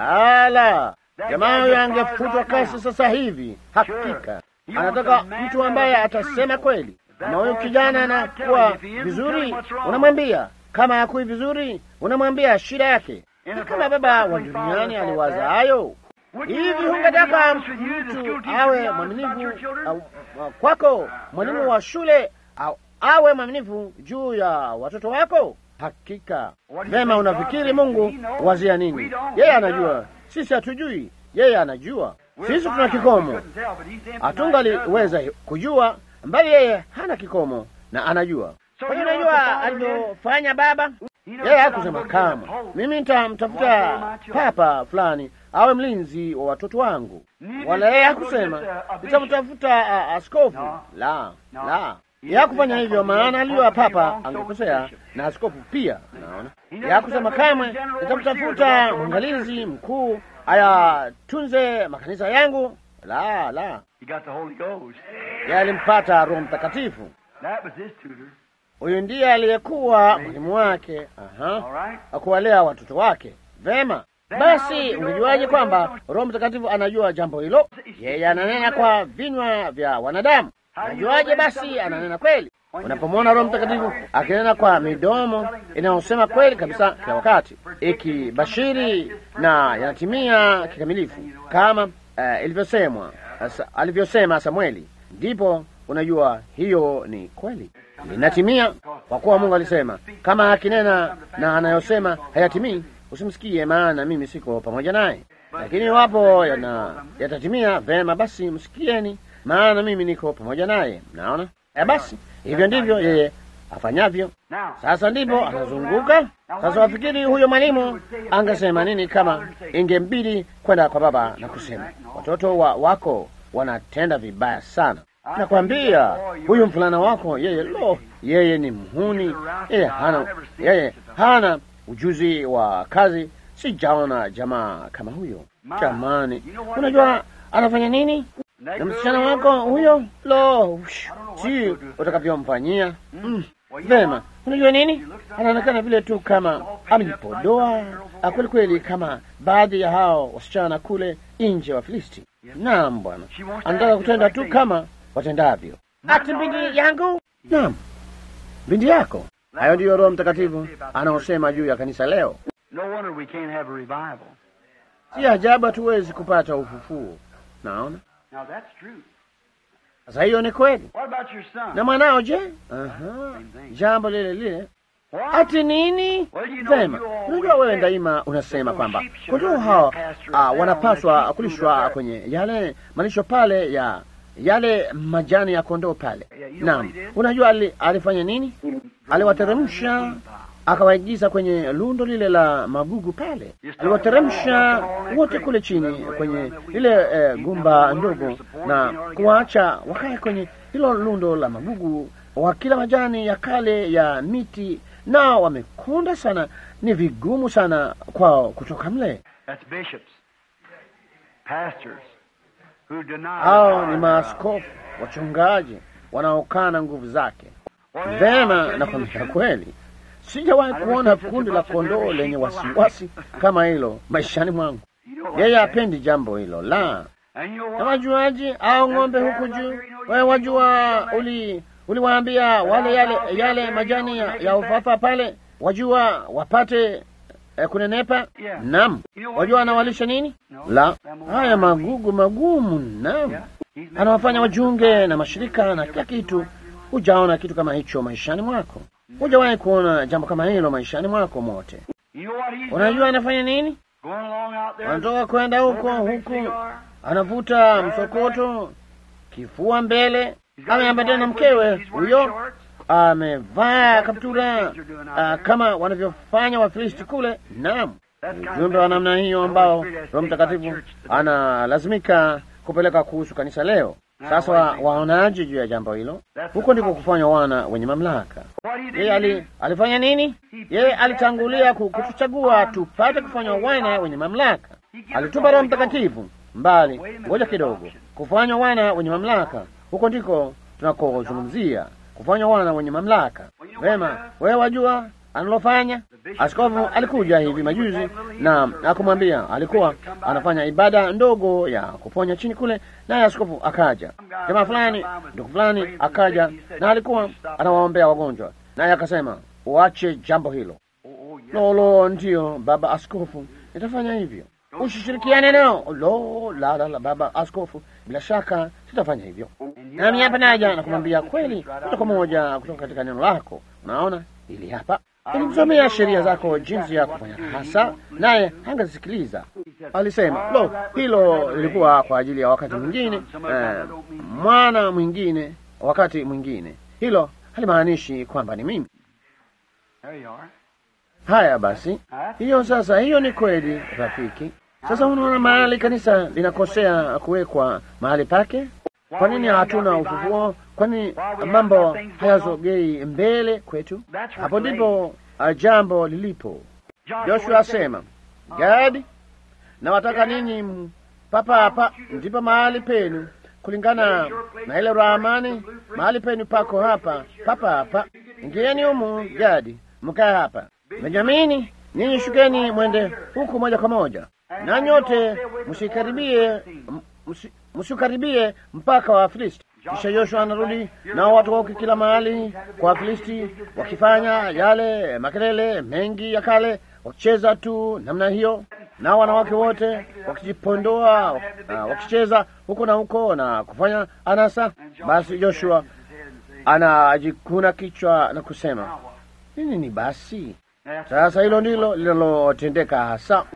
Lala, jamaa huyo angefutwa kasi sasa hivi. Hakika anataka mtu ambaye atasema kweli. Kama huyo kijana anakuwa vizuri, unamwambia. Kama hakui vizuri, unamwambia shida yake. Kama baba wa duniani aliwaza hayo, hivi hungetaka mtu awe mwaminifu kwako, mwalimu wa shule au awe mwaminifu juu ya watoto wako? Hakika. Vema, unafikiri Mungu wazia nini? Yeye anajua, sisi hatujui. Yeye anajua. Sisi tuna kikomo, hatungaliweza kujua, mbali yeye hana kikomo na anajua. Kwa hiyo unajua alivyofanya baba. Yeye hakusema kama mimi nitamtafuta papa fulani awe mlinzi wa watoto wangu, wala yeye hakusema nitamtafuta askofu. La, la, yeye hakufanya hivyo, maana alijua papa angekosea na askofu pia. Unaona, yeye hakusema kamwe nitamtafuta mwangalizi mkuu ayatunze makanisa yangu. La, la, yeye alimpata Roho Mtakatifu. Huyu ndiye aliyekuwa mwalimu wake, aha, akuwalea watoto wake. Vema, basi ungejuaje kwamba Roho Mtakatifu anajua jambo hilo? Yeye ananena kwa vinywa vya wanadamu. Unajuaje basi ananena kweli? Unapomwona Roho Mtakatifu akinena kwa midomo inayosema kweli kabisa kila wakati, ikibashiri na yanatimia kikamilifu kama uh, ilivyosemwa uh, alivyosema Samueli, ndipo unajua hiyo ni kweli, linatimia. Kwa kuwa Mungu alisema, kama akinena na anayosema hayatimii, usimsikie, maana mimi siko pamoja naye. Lakini iwapo yana yatatimia, vema basi msikieni, maana mimi niko pamoja naye. Mnaona? E, basi hivyo ndivyo yeye afanyavyo. Sasa ndipo anazunguka. Sasa wafikiri huyo mwalimu angesema nini kama ingembidi kwenda kwa baba na kusema, watoto wa wako wanatenda vibaya sana. Nakwambia huyu mfulana wako, yeye lo, yeye ni mhuni, yeye hana yeye hana ujuzi wa kazi. Sijaona jamaa kama huyo. Jamani, unajua anafanya nini na msichana wako huyo? Lo, si utakavyomfanyia. Mm. Vema, unajua nini? Anaonekana vile tu kama amejipodoa kweli kweli, kama baadhi ya hao wasichana kule nje wa Filisti. Naam bwana, anataka kutenda tu kama watendavyo. Ati binti yangu? Naam, binti yako. Hayo ndiyo Roho Mtakatifu anaosema juu ya kanisa leo. Si ajabu hatuwezi kupata ufufuo. Naona? Sasa hiyo ni kweli. Na mwanao je? Aha, jambo lile lile. Ati nini? Vema, unajua wewe daima unasema kwamba kondoo hao uh, wanapaswa kulishwa kwenye yale malisho pale ya yale majani ya kondoo pale. Naam, unajua ali, alifanya nini? Aliwateremsha akawaingiza kwenye lundo lile la magugu pale. Aliwateremsha wote kule chini kwenye ile eh, gumba ndogo na kuwaacha wakae kwenye hilo lundo la magugu, wakila majani ya kale ya miti, nao wamekonda sana, ni vigumu sana kwao kutoka mle. That's bishops, pastors, Hao ni maaskofu wachungaji wanaokana nguvu zake. Vema, na kwa kweli sijawahi kuona kundi la kondoo lenye wasiwasi kama hilo maishani mwangu. Yeye hapendi jambo hilo la. Na wajuaji au ng'ombe huku juu, wewe wajua, uli uliwaambia wale yale yale majani ya, ya ufafa pale, wajua wapate eh, kunenepa. Naam. Wajua anawalisha nini? La. Haya magugu magumu. Naam. Anawafanya wajunge na mashirika na kila kitu. Hujaona kitu kama hicho maishani mwako. Hujawahi kuona jambo kama hilo maishani mwako mote. Unajua anafanya nini? Anatoka kwenda huko huku, anavuta msokoto, kifua mbele, ameambatana na mkewe huyo, amevaa kaptura uh, kama wanavyofanya Wafilisti kule. Naam, ujumbe wa namna hiyo ambao Roho Mtakatifu analazimika kupeleka kuhusu kanisa leo. Sasa waonaje juu ya jambo hilo? Huko ndiko kufanya wana wenye mamlaka. Yeye ali, alifanya nini? Yeye alitangulia kutuchagua tupate kufanya wana wenye mamlaka. Alitupa Roho Mtakatifu mbali. Ngoja kidogo, kufanya wana wenye mamlaka, huko ndiko tunakozungumzia, kufanya wana wenye mamlaka. Wema, wewe wajua analofanya? Askofu alikuja hivi majuzi na akamwambia, alikuwa anafanya ibada ndogo ya kuponya chini kule, naye askofu akaja, jamaa fulani ndugu fulani akaja, na alikuwa anawaombea wagonjwa, naye akasema uache jambo hilo. Lolo, ndio baba askofu, nitafanya hivyo. Usishirikiane nao. Lo, la la la baba askofu, bila shaka sitafanya hivyo. Nami hapa naja na kumwambia kweli kutoka moja kutoka katika neno lako. Unaona ili hapa nilimsomea sheria zako jinsi ya kufanya hasa, naye hangesikiliza. Alisema lo, hilo lilikuwa kwa ajili ya wakati mwingine, eh, mwana mwingine, wakati mwingine. Hilo halimaanishi kwamba ni mimi. Haya basi, hiyo sasa, hiyo ni kweli rafiki. Sasa unaona mahali kanisa linakosea kuwekwa mahali pake. Kwa nini hatuna ufufuo? Kwa nini mambo hayasogei mbele kwetu? Hapo ndipo jambo lilipo. Joshua asema, Gadi, na wataka ninyi papa hapa, ndipo mahali penu kulingana na ile ramani, mahali penu pako hapa, papa hapa. Ingieni humu Gadi, mkae hapa. Benjamini, ninyi shukeni mwende huku moja kwa moja. Na nyote msikaribie msikaribie mpaka wa Filisti. Kisha Yoshua anarudi na watu wake kila mahali kwa Filisti, wakifanya yale makelele mengi ya kale, wakicheza tu namna hiyo, na wanawake wote wakijipondoa, uh, wakicheza huko na huko na kufanya anasa. Basi Joshua anajikuna kichwa na kusema, nini ni basi? Sasa hilo ndilo linalotendeka hasa.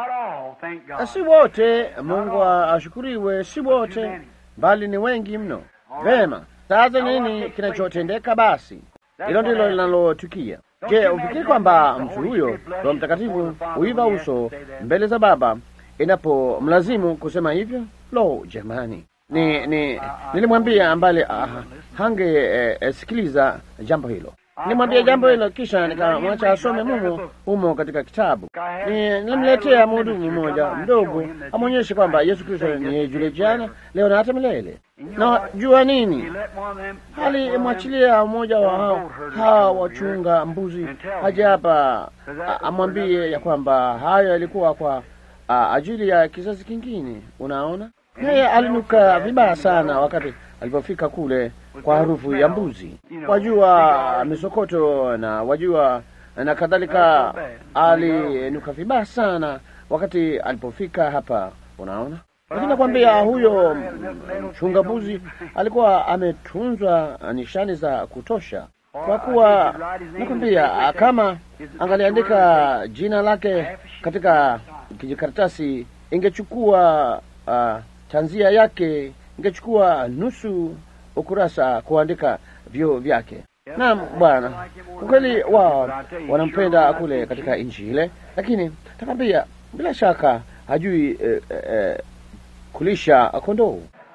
Si wote, Mungu ashukuriwe, si wote, bali ni wengi mno. Vema, sasa nini kinachotendeka basi? Hilo ndilo linalotukia. Je, ufikiri kwamba mtu huyo Roho Mtakatifu uiva uso mbele za Baba inapomlazimu kusema hivyo? Lo, jamani, ni ni nilimwambia ambale uh, hange eh, sikiliza jambo hilo. Nilimwambia jambo hilo, kisha nikamwacha asome mumo humo katika kitabu. Ni nilimletea mhudumu mmoja mdogo amwonyeshe kwamba Yesu Kristo ni yule jana, leo na hata milele. Na jua nini? Hali mwachilia mmoja wa hao hao wachunga mbuzi haja hapa amwambie ya kwamba hayo yalikuwa kwa a, ajili ya kizazi kingine. Unaona? Yeye alinuka vibaya sana wakati alipofika kule kwa harufu ya mbuzi. Wajua misokoto na wajua na kadhalika, alinuka vibaya sana wakati alipofika hapa. Unaona? Lakini nakwambia huyo mchunga mbuzi alikuwa ametunzwa nishani za kutosha, kwa kuwa nakwambia kama angaliandika jina lake katika kijikaratasi ingechukua uh, tanzia yake ingechukua nusu ukurasa kuandika vyo vyake. Naam Bwana, kwa kweli wao wanampenda kule katika nchi ile, lakini takwambia bila shaka hajui eh, eh, kulisha kondoo.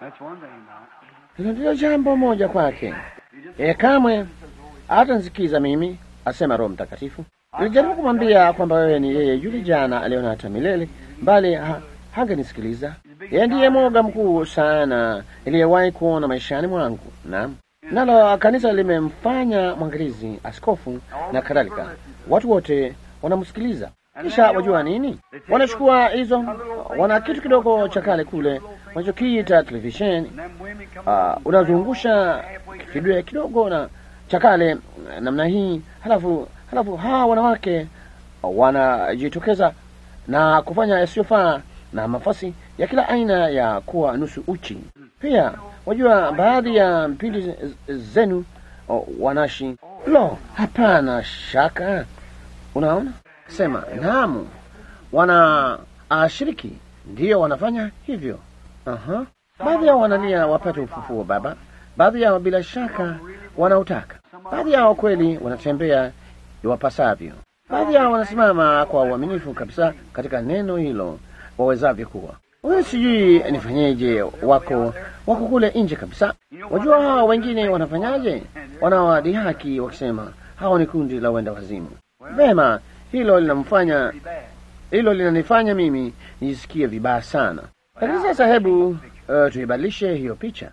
Hilo ndilo jambo moja kwake. E, kamwe hata nisikiza mimi, asema Roho Mtakatifu. Nilijaribu kumwambia kwamba wewe ni yeye yule jana, leo na hata milele, bali ha, hangenisikiliza. Yeye ndiye mwoga mkuu sana niliyewahi kuona maishani mwangu. Naam, nalo kanisa limemfanya mwangalizi, askofu na kadhalika. Watu wote wanamsikiliza. Kisha wajua nini? Wanachukua hizo, wana kitu kidogo cha kale kule wanachokiita televisheni. Uh, unazungusha kidwe kidogo na cha kale namna hii, halafu halafu hawa wanawake wanajitokeza na kufanya yasiyofaa na mafasi ya kila aina ya kuwa nusu uchi. Pia wajua baadhi ya mpindi zenu oh, wanashi. Lo, hapana shaka. Unaona? Sema, naam, wana ashiriki, ndiyo wanafanya hivyo. Aha. Baadhi yao wanalia wapate ufufuo baba. Baadhi yao bila shaka wanautaka. Baadhi yao kweli wanatembea iwapasavyo. Baadhi yao wanasimama kwa uaminifu kabisa katika neno hilo wawezavyo kuwa. Wewe sijui nifanyeje, wako wako kule nje kabisa. Wajua hao wengine wanafanyaje? Wanawadhihaki wakisema hao ni kundi la wenda wazimu. Vema, hilo linamfanya hilo linanifanya mimi nijisikie vibaya sana. Lakini sasa hebu uh, tuibadilishe hiyo picha.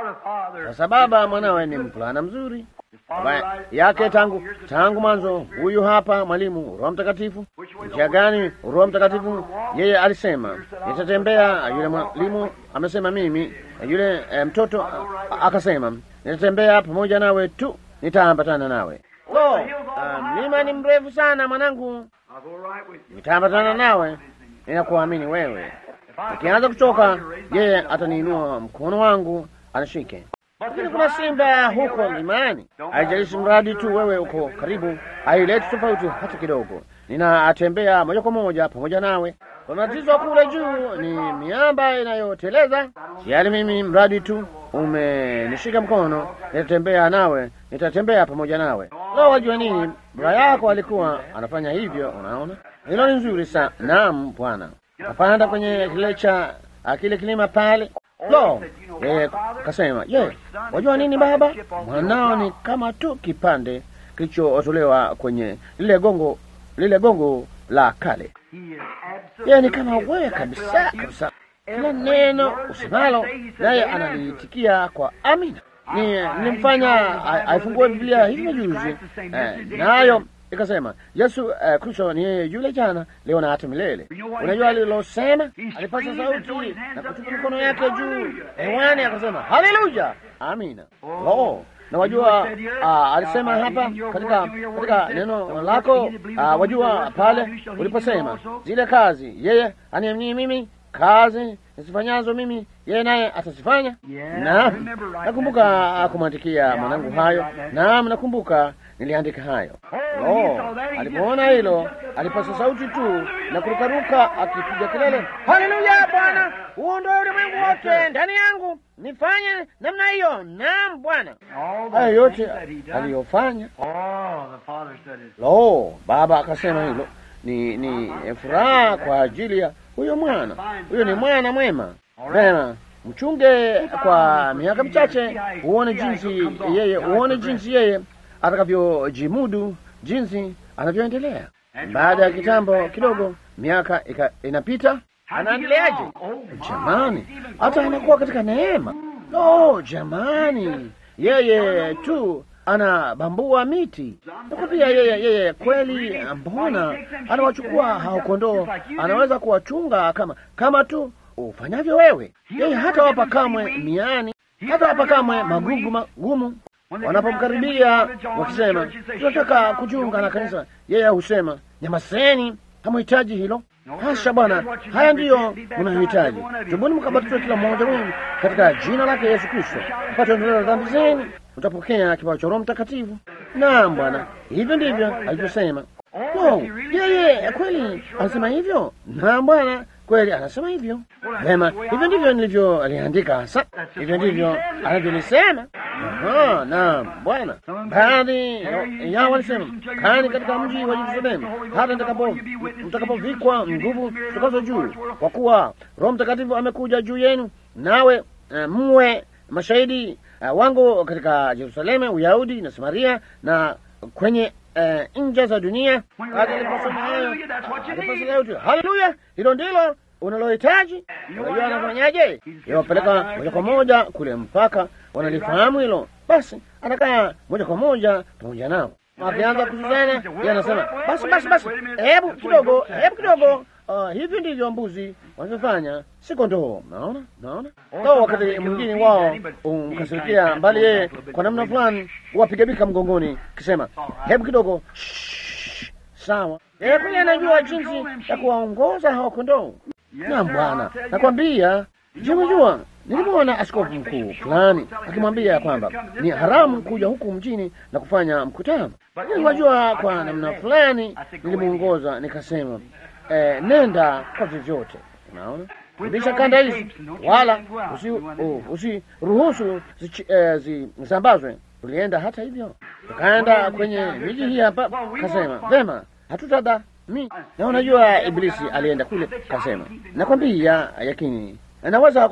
Kwa sababu mwanawe ni mvulana mzuri. Baba yake tangu tangu mwanzo, huyu hapa mwalimu Roho Mtakatifu. Njia gani Roho Mtakatifu? Yeye alisema nitatembea. Yule mwalimu amesema mimi, yule eh, mtoto uh, akasema nitatembea pamoja nawe tu, nitaambatana nawe. Lo, mlima ni mrefu sana mwanangu, nitaambatana nawe, ninakuamini wewe. Nikianza kuchoka, yeye ataniinua mkono wangu anishike. Lakini kuna simba huko mlimani. Haijalishi mradi tu wewe uko karibu, haileti tofauti hata kidogo. Ninatembea moja kwa moja pamoja nawe. Kuna tatizo kule juu, ni miamba inayoteleza. Siali mimi mradi tu umenishika mkono, nitatembea nawe, nitatembea pamoja nawe. Leo wajua nini? Baba yako alikuwa anafanya hivyo, unaona? Hilo ni nzuri sana. Naam Bwana. Kapanda kwenye kile cha kile kilima pale. Lo, yeye kasema, "Je, wajua nini baba? Mwanao ni kama tu kipande kilichotolewa kwenye lile gongo lile gongo la kale. Yeye ni kama wewe kabisa kabisa. Kila neno usemalo naye analiitikia kwa amina." Ni nilimfanya aifungue Biblia hivi juzi, eh, nayo ikasema Yesu uh, Kristo ni yeye yule jana leo na hata milele. Unajua alilosema? Alipasa sauti na kutupa mikono yake juu hewani akasema haleluya, amina. Oh, na wajua uh, alisema hapa katika katika neno lako uh, wajua pale uliposema zile kazi yeye aniamini mimi, kazi nisifanyazo mimi yeye naye atazifanya. Naam, nakumbuka kumwandikia mwanangu hayo. Naam, nakumbuka niliandika hayo. Oh, alipoona hilo alipasa sauti tu na kurukaruka akipiga kelele, haleluya Bwana, uondoe ulimwengu wote ndani yangu, nifanye namna hiyo. Naam Bwana. Hayo yote aliyofanya. Lo, baba akasema hilo ni ni furaha kwa ajili ya huyo mwana. Huyo ni mwana mwema. Vema, mchunge kwa miaka michache, uone jinsi yeye uone jinsi yeye atakavyojimudu, jinsi anavyoendelea. Baada ya kitambo kidogo, miaka ika, inapita, anaendeleaje? Jamani, hata anakuwa katika neema. Oh, jamani, yeye tu anabambua miti. Na pia yeye yeye kweli, mbona anawachukua hao kondoo, anaweza kuwachunga kama kama tu ufanyavyo wewe. Yeye hata wapa kamwe miani, hata wapa kamwe magugu magumu. Wanapomkaribia wakisema tunataka kujiunga na kanisa, yeye husema nyamaseni, hamhitaji hilo. Hasha Bwana, haya ndiyo mnahitaji. Tubuni mkabatizwe kila mmoja wenu katika jina lake Yesu Kristo, mpate ondoleo la dhambi zenu, utapokea kipawa cha Roho Mtakatifu. Naam Bwana, hivyo ndivyo alivyosema. Oh, yeye kweli anasema hivyo. Naam Bwana, kweli anasema hivyo. Vema, hivyo ndivyo nilivyo aliandika hasa. Hivyo ndivyo anavyolisema. Aha, naam Bwana. Baadhi yao walisema kani katika mji wa Yerusalemu hata mtakapo mtakapovikwa nguvu kutoka juu, kwa kuwa Roho Mtakatifu amekuja juu yenu, nawe uh, mwe mashahidi uh, wangu katika Yerusalemu, Uyahudi na Samaria na kwenye uh, nje za dunia. Hata aliposema hayo, haleluya, hilo ndilo unalohitaji. Unajua anafanyaje? Yawapeleka moja kwa moja kule mpaka wanalifahamu hilo, basi anakaa moja kwa moja pamoja nao. Akianza kuzuzana, yeye anasema basi basi basi, hebu kidogo, hebu kidogo. Uh, hivi ndivyo mbuzi wanavyofanya, si kondoo. Naona, naona kwa wakati mwingine wao umkasirikia, mbali yeye kwa namna fulani wapigabika mgongoni, kisema hebu kidogo, shh, sawa. Yeye kule anajua jinsi ya kuwaongoza hao kondoo. Na Bwana, nakwambia, jua nilimwona askofu mkuu fulani akimwambia kwamba ni haramu kuja huku mjini na kufanya mkutano. Nilijua kwa namna fulani, nilimuongoza nikasema, eh, nenda kwa vyovyote. Unaona, bisha kanda hizi wala usi uh, usiruhusu zisambazwe. Eh, tulienda hata hivyo, tukaenda kwenye miji hii hapa. Kasema vema, hatutada mi na unajua, Ibilisi alienda kule, kasema nakwambia, yakini anaweza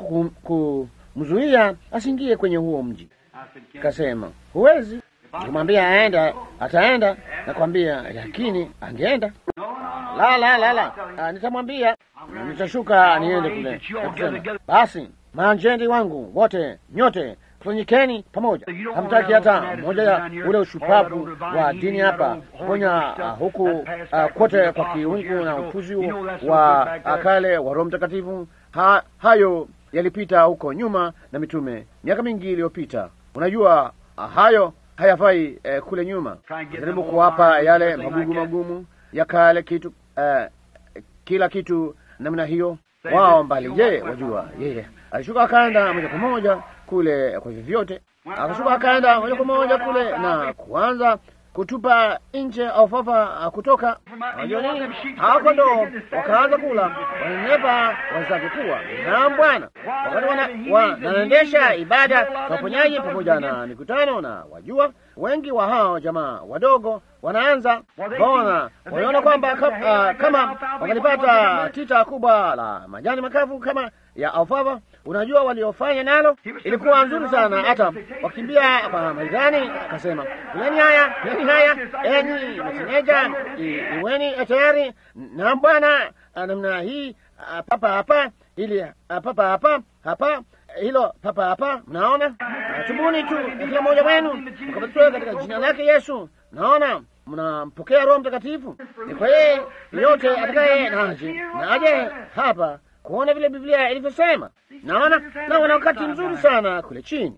kumzuia asiingie kwenye huo mji. Kasema huwezi. Nikamwambia aenda, ataenda. Nakwambia yakini angeenda. La la la la, nitamwambia nitashuka niende kule. Kusema basi, manjendi wangu wote nyote kusanyikeni pamoja. Hamtaki hata mmoja ya ule ushupavu wa dini hapa kuponya uh, huku uh, kote kwa kiungu na upuzi wa akale wa Roho Mtakatifu. Ha, hayo yalipita huko nyuma na mitume miaka mingi iliyopita. Unajua uh, hayo hayafai uh, kule nyuma. Jaribu kuwapa yale magugu magumu ya kale kitu uh, kila kitu namna hiyo wao mbali. Je, wajua yeye alishuka akaenda moja kwa moja kule kwa vyovyote, akashuka akaenda moja kwa moja kule na kuanza kutupa nje alfafa kutoka. Unajua nini? Hako ndo wakaanza kula, wananepa wazake kuwa na Bwana wakati wana wanaendesha ibada za uponyaji pamoja na mikutano. Na wajua wengi wa hao jamaa wadogo wanaanza bona, wanaona kwamba uh, kama wakalipata tita kubwa la majani makavu kama ya alfafa. Unajua waliofanya nalo ilikuwa nzuri sana, hata wakimbia kwa maidani. Akasema kuleni haya, kuleni haya, enyi matineja, iweni tayari na Bwana namna hii, papa hapa ili papa hapa hapa hilo papa hapa. Mnaona, tubuni tu kila mmoja wenu mkabatizwe katika jina lake Yesu. Naona mnampokea Roho Mtakatifu. Ni kwa yeye yote atakaye naje na aje hapa kuona vile Biblia ilivyosema. Naona na wana wakati mzuri sana kule chini.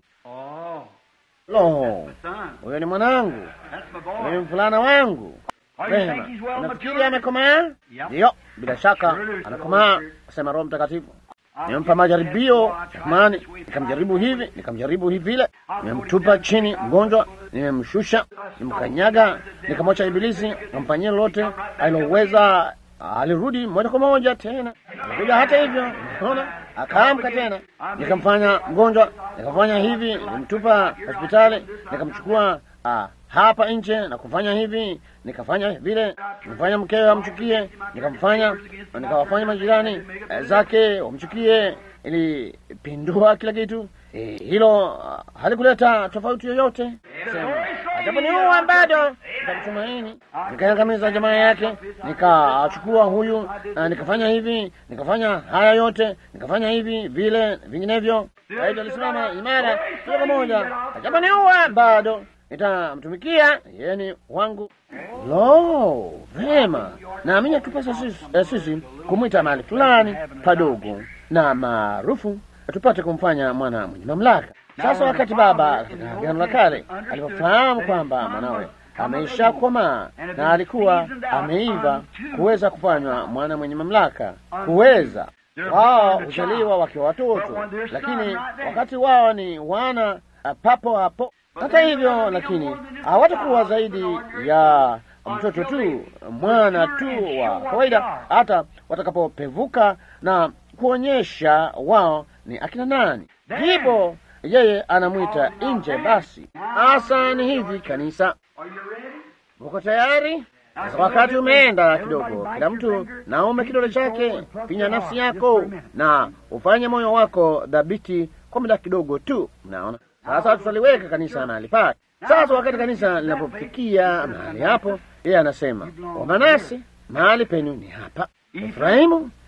Lo, huyo ni mwanangu, huyo ni mfulana wangu. Vema, unafikiri amekomaa? Ndiyo, bila shaka anakomaa, asema Roho Mtakatifu. Nimempa majaribio jamani, nikamjaribu hivi, nikamjaribu hivi vile, nimemtupa chini mgonjwa, nimemshusha, nimkanyaga, nikamwacha Ibilisi ampanyie lolote aliloweza. Alirudi moja kwa moja tena, alikuja hata hivyo, unaona, akaamka tena. Nikamfanya mgonjwa, nikafanya hivi, nimtupa hospitali, nikamchukua ah, hapa nje na kufanya hivi, nikafanya vile, nikafanya mkewe amchukie, nikamfanya nikawafanya majirani eh, zake wamchukie, ili pindua kila kitu. Eh, hilo uh, halikuleta tofauti yoyote. Sema ataponiua bado nitamtumaini. Nikaangamiza jamaa yake, nikachukua huyu uh, nikafanya hivi, nikafanya haya yote, nikafanya hivi vile vinginevyo. Hayo alisimama imara kila moja. Ataponiua bado nitamtumikia, yeye ni wangu. Lo, vema. Na mimi tupasa sisi, eh, sisi kumwita mahali fulani padogo na maarufu tupate kumfanya mwana mwenye mamlaka. Sasa wakati baba katika Agano la Kale alipofahamu kwamba mwanawe ameisha komaa na alikuwa ameiva kuweza kufanywa mwana mwenye mamlaka, kuweza wao huzaliwa wakiwa watoto, lakini wakati wao ni wana papo hapo. Hata hivyo, lakini hawatakuwa zaidi ya mtoto tu, mwana tu wa kawaida, hata watakapopevuka na kuonyesha wao ni akina nani. Ndipo yeye anamwita nje. Basi hasa ni hivi, kanisa, uko tayari? Sasa wakati umeenda kidogo, kila mtu naume kidole chake, pinya nafsi yako na ufanye moyo wako dhabiti kwa muda kidogo tu. Mnaona, sasa tutaliweka kanisa mahali pake. Sasa wakati kanisa linapofikia mahali hapo, yeye anasema, Wamanase, mahali penu ni hapa. Efraimu,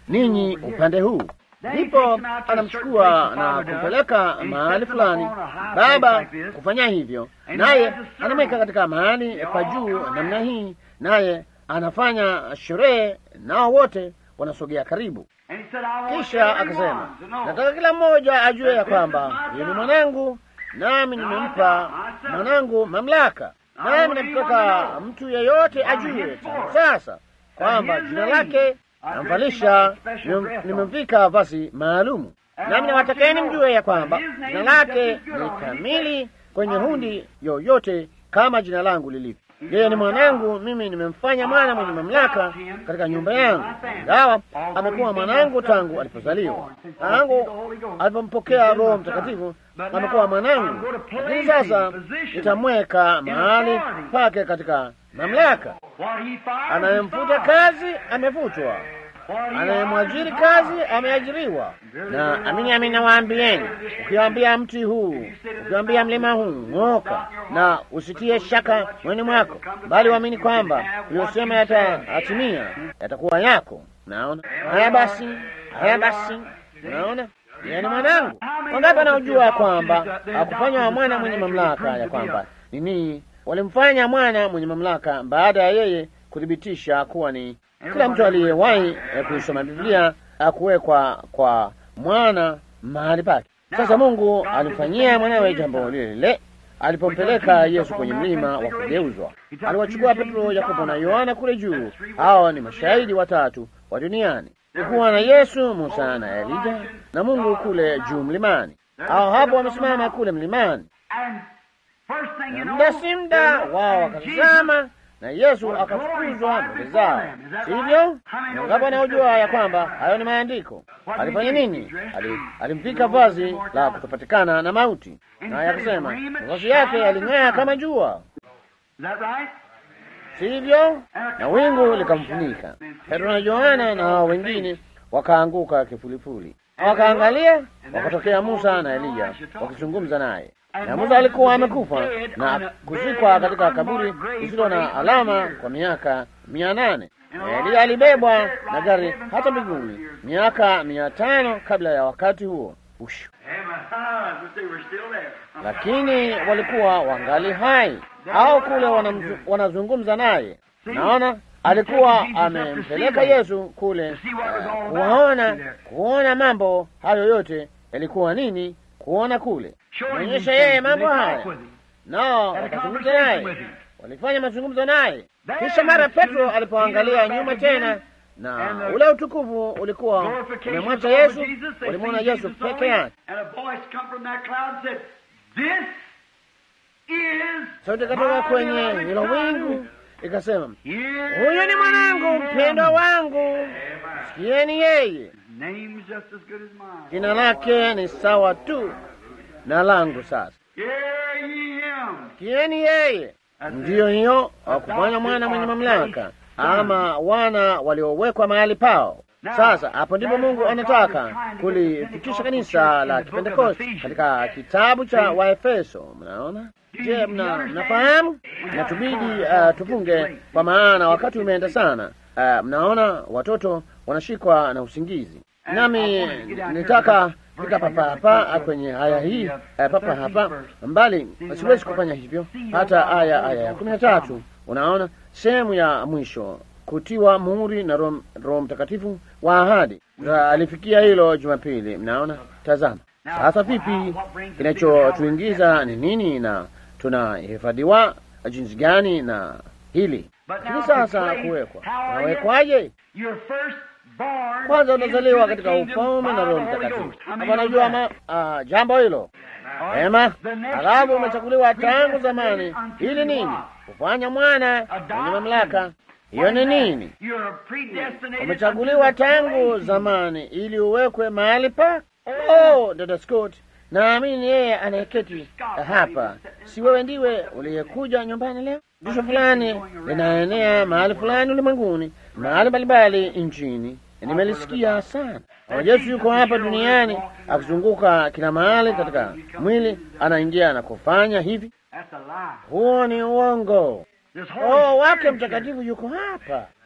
ninyi upande huu. Ndipo anamchukua na kumpeleka mahali fulani, Baba kufanya hivyo, naye anamweka katika mahali pa juu namna hii, naye anafanya sherehe, nao wote wanasogea karibu. Kisha akasema, nataka kila mmoja ajue ya kwamba huyu ni mwanangu, nami nimempa mwanangu mamlaka, nami namtaka mtu yeyote ajue tangu sasa kwamba jina lake namvalisha, nimemvika vazi maalumu, nami nawatakeni mjue ya kwamba jina lake ni kamili kwenye hundi yoyote kama jina langu lilivyo. Yeye ni mwanangu, mimi nimemfanya mwana mwenye mamlaka katika nyumba yangu, ingawa amekuwa mwanangu tangu alipozaliwa, tangu alipompokea Roho Mtakatifu amekuwa mwanangu. Lakini sasa nitamweka mahali pake katika mamlaka. Anayemfuta kazi amefutwa, anayemwajiri kazi ameajiriwa. Na amini amini nawaambieni, ukiwaambia mti huu, ukiwaambia mlima huu ng'oka, na usitie shaka moyoni mwako, bali uamini kwamba uliyosema yatatimia, yatakuwa yako. Naona haya basi, haya basi, naona yeye ni mwanangu. Wangapi wanaojua kwamba akufanywa mwana mwenye mamlaka, ya kwamba nini walimfanya mwana mwenye mamlaka baada ya yeye kuthibitisha kuwa ni kila mtu aliyewahi kuisoma Biblia akuwekwa kwa mwana mahali pake. Sasa Mungu alifanyia mwanawe jambo lile lile alipompeleka Yesu kwenye mlima wa kugeuzwa. Aliwachukua Petro, Yakobo na Yohana kule juu. Hao ni mashahidi watatu wa duniani. Kulikuwa na Yesu, Musa na Elija na Mungu kule juu mlimani. Hao hapo wamesimama kule mlimani, na muda si muda wao wakatazama na Yesu akafukuzwa mbele zao. Sivyo? Wangapi wanaojua ya kwamba hayo ni maandiko? Alifanya nini? Alimvika vazi la kutopatikana na mauti, naye akasema mavazi yake yaling'aa kama jua. Sivyo? Na wingu likamfunika. Petro na Yohana na hao wengine wakaanguka kifulifuli. Wakaangalia, wakatokea Musa na Eliya wakizungumza naye. Na Musa alikuwa amekufa na kuzikwa katika kaburi lisilo na alama kwa miaka mia nane. Na Eliya alibebwa na gari hata mbinguni miaka mia tano kabla ya wakati huo. Ushu. Lakini walikuwa wangali hai. Hao kule wanamzu, wanazungumza naye. Naona alikuwa amempeleka Yesu kule uh, kuona kuona mambo hayo yote yalikuwa nini, kuona kule onyesha yeye mambo haya, nao wakazungumza naye, walifanya mazungumzo naye. Kisha mara Petro alipoangalia nyuma tena, na ule utukufu ulikuwa umemwacha Yesu, walimwona Yesu peke yake. Sauti katoka kwenye hilo wingu ikasema, huyu ni mwanangu mpendwa wangu, sikieni yeye. Jina lake ni sawa tu na langu. Sasa sikieni yeye. Ndiyo hiyo wakufanya mwana mwenye mamlaka, ama wana waliowekwa mahali pao. Sasa hapo ndipo Mungu anataka kulifikisha kanisa la Kipentekoste katika kitabu cha Waefeso. Mnaona? Je, mna mnafahamu? Natubidi uh, tufunge kwa maana wakati umeenda sana. Uh, mnaona watoto wanashikwa na usingizi. Nami nitaka fika papa hapa kwenye aya hii uh, papa hapa mbali, siwezi kufanya hivyo hata aya aya ya kumi na tatu. Unaona sehemu ya mwisho, kutiwa muhuri na Roho Mtakatifu wa ahadi. Alifikia hilo Jumapili. Mnaona? Tazama sasa vipi kinachotuingiza ni nini na tunahifadhiwa jinsi gani na hili. Lakini sasa kuwekwa, nawekwaje? Kwanza unazaliwa katika ufalme na Roho Mtakatifu. Hapa najua uh, jambo hilo ema. Alafu umechaguliwa tangu zamani ili nini? Kufanya mwana mwenye mamlaka. Hiyo ni nini? Umechaguliwa tangu zamani ili uwekwe mahali pa. Oh, dada Scott, naamini yeye anayeketi hapa, si wewe ndiwe uliyekuja nyumbani leo? Jisho fulani linaenea mahali fulani ulimwenguni, mahali mbalimbali nchini. Nimelisikia sana. Yesu yuko hapa duniani akizunguka kila mahali katika mwili, anaingia na kufanya hivi. Huo ni uongo. Oh, wake mtakatifu yuko hapa.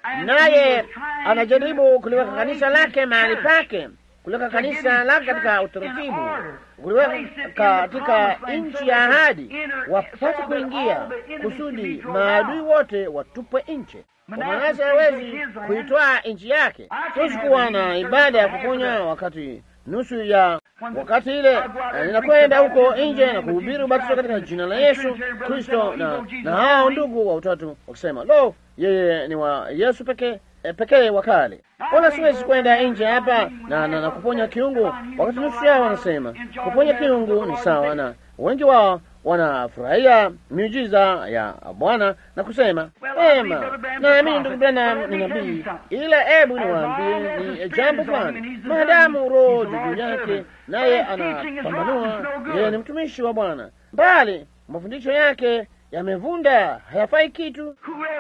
naye anajaribu kuliweka kanisa lake mahali pake, kuliweka kanisa lake katika utaratibu, kuliweka katika nchi ya ahadi, wapate kuingia kusudi maadui wote watupwe nje. Manase hawezi kuitoa nchi yake. Siwezi kuwa na ibada ya kuponya wakati nusu ya wakati ile ninakwenda huko nje na kuhubiri ubatizo katika jina la Yesu Kristo, na na hao ndugu wa utatu wakisema, lo, yeye ni wa Yesu pekee e, pekee wa kale. Wala siwezi kwenda nje hapa na, na, na kuponya kiungu wakati nusu yao wanasema kuponya kiungu ni sawa, na wengi wao wanafurahia miujiza ya Bwana na kusema ema, naamini ndugu Branham ni nabii, ila hebu niwaambie ni jambo fulani. Maadamu roho juu yake naye anapambanua, yeye ni mtumishi wa Bwana, bali mafundisho yake yamevunda, hayafai kitu.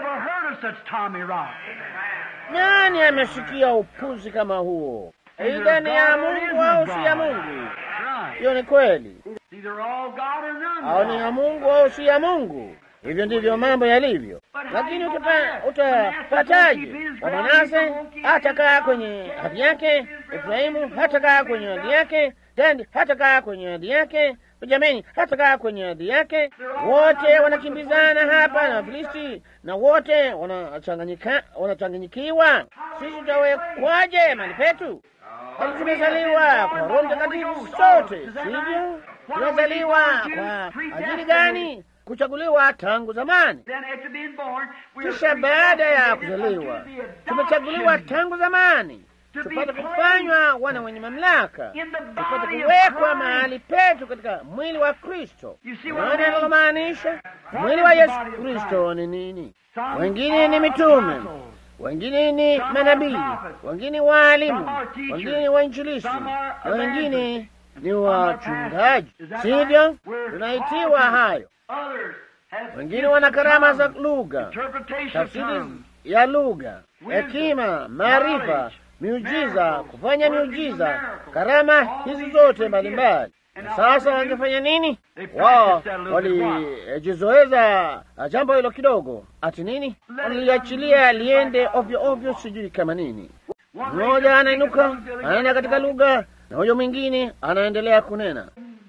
Nani amesikia upuzi kama huo? Aidha ni ya Mungu au si ya Mungu. Hiyo ni kweli, au ni ya Mungu au si ya Mungu. Hivyo ndivyo mambo yalivyo. Lakini utapataje? Manase hatakaa kwenye hadi yake, Efraimu hatakaa kwenye hadi yake, Dani hatakaa kwenye hadi yake, Benjamini hatakaa kwenye hadi yake. Wote wanakimbizana hapa na Wafilisti, na wote wanachanganyika, wanachanganyikiwa. Sisi tutawekwaje mahali petu? Bali tumezaliwa kwa Roho Mtakatifu sote, sivyo? Tumezaliwa kwa ajili gani? Kuchaguliwa tangu zamani. Kisha baada ya kuzaliwa tumechaguliwa tangu zamani, tupate kufanywa wana wenye mamlaka, tupate kuwekwa mahali petu katika mwili wa Kristo. Nani analomaanisha? Mwili wa Yesu Kristo ni nini? Wengine ni mitume, wengine ni manabii, wengine waalimu, wengine ni wainjilisti, na wengine ni wachungaji, sivyo? Tunaitiwa hayo. Wengine wana karama za lugha, tafsiri ya lugha, hekima, maarifa, miujiza, kufanya miujiza, karama hizi zote mbalimbali. Sasa wangefanya nini? Wao walijizoeza jambo hilo kidogo, ati nini? Waliachilia liende ovyo ovyo, sijui kama nini. Mmoja anainuka anaenda katika lugha, na huyo mwingine anaendelea kunena.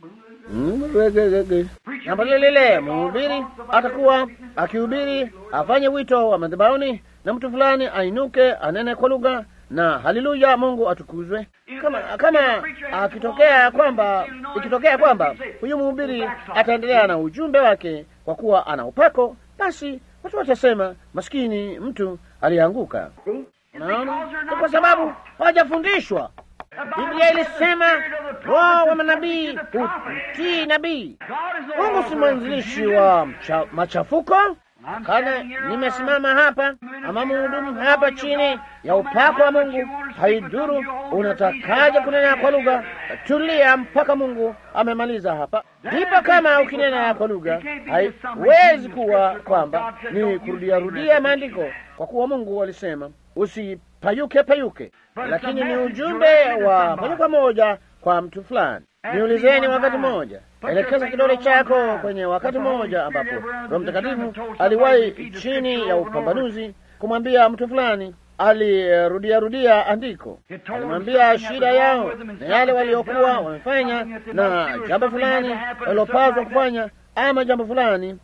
Jambo lile lile, mhubiri atakuwa akihubiri, afanye wito wa madhabahuni, na mtu fulani ainuke anene kwa lugha, na haleluya, Mungu atukuzwe. Kama kama akitokea kwamba ikitokea kwamba huyu mhubiri ataendelea na ujumbe wake kwa kuwa ana upako, basi watu watasema maskini mtu alianguka. Naona kwa sababu hawajafundishwa. Biblia ilisema roho wa manabii hutii nabii. Mungu si mwanzilishi wa machafuko. Kana nimesimama hapa ama mhudumu hapa chini ya upako wa Mungu, haiduru unatakaje kunena kwa lugha, tulia mpaka Mungu amemaliza hapa. Ndipo kama ukinena kwa lugha, haiwezi kuwa kwamba ni kurudia rudia maandiko, kwa kuwa Mungu alisema usipayuke payuke, lakini ni ujumbe wa moja kwa moja kwa mtu fulani. Niulizeni wakati mmoja, elekeza kidole chako kwenye wakati mmoja ambapo Roho Mtakatifu aliwahi chini ya upambanuzi kumwambia mtu fulani, alirudia rudia andiko, alimwambia shida yao na yale waliokuwa wamefanya na jambo fulani walilopaswa kufanya, ama jambo fulani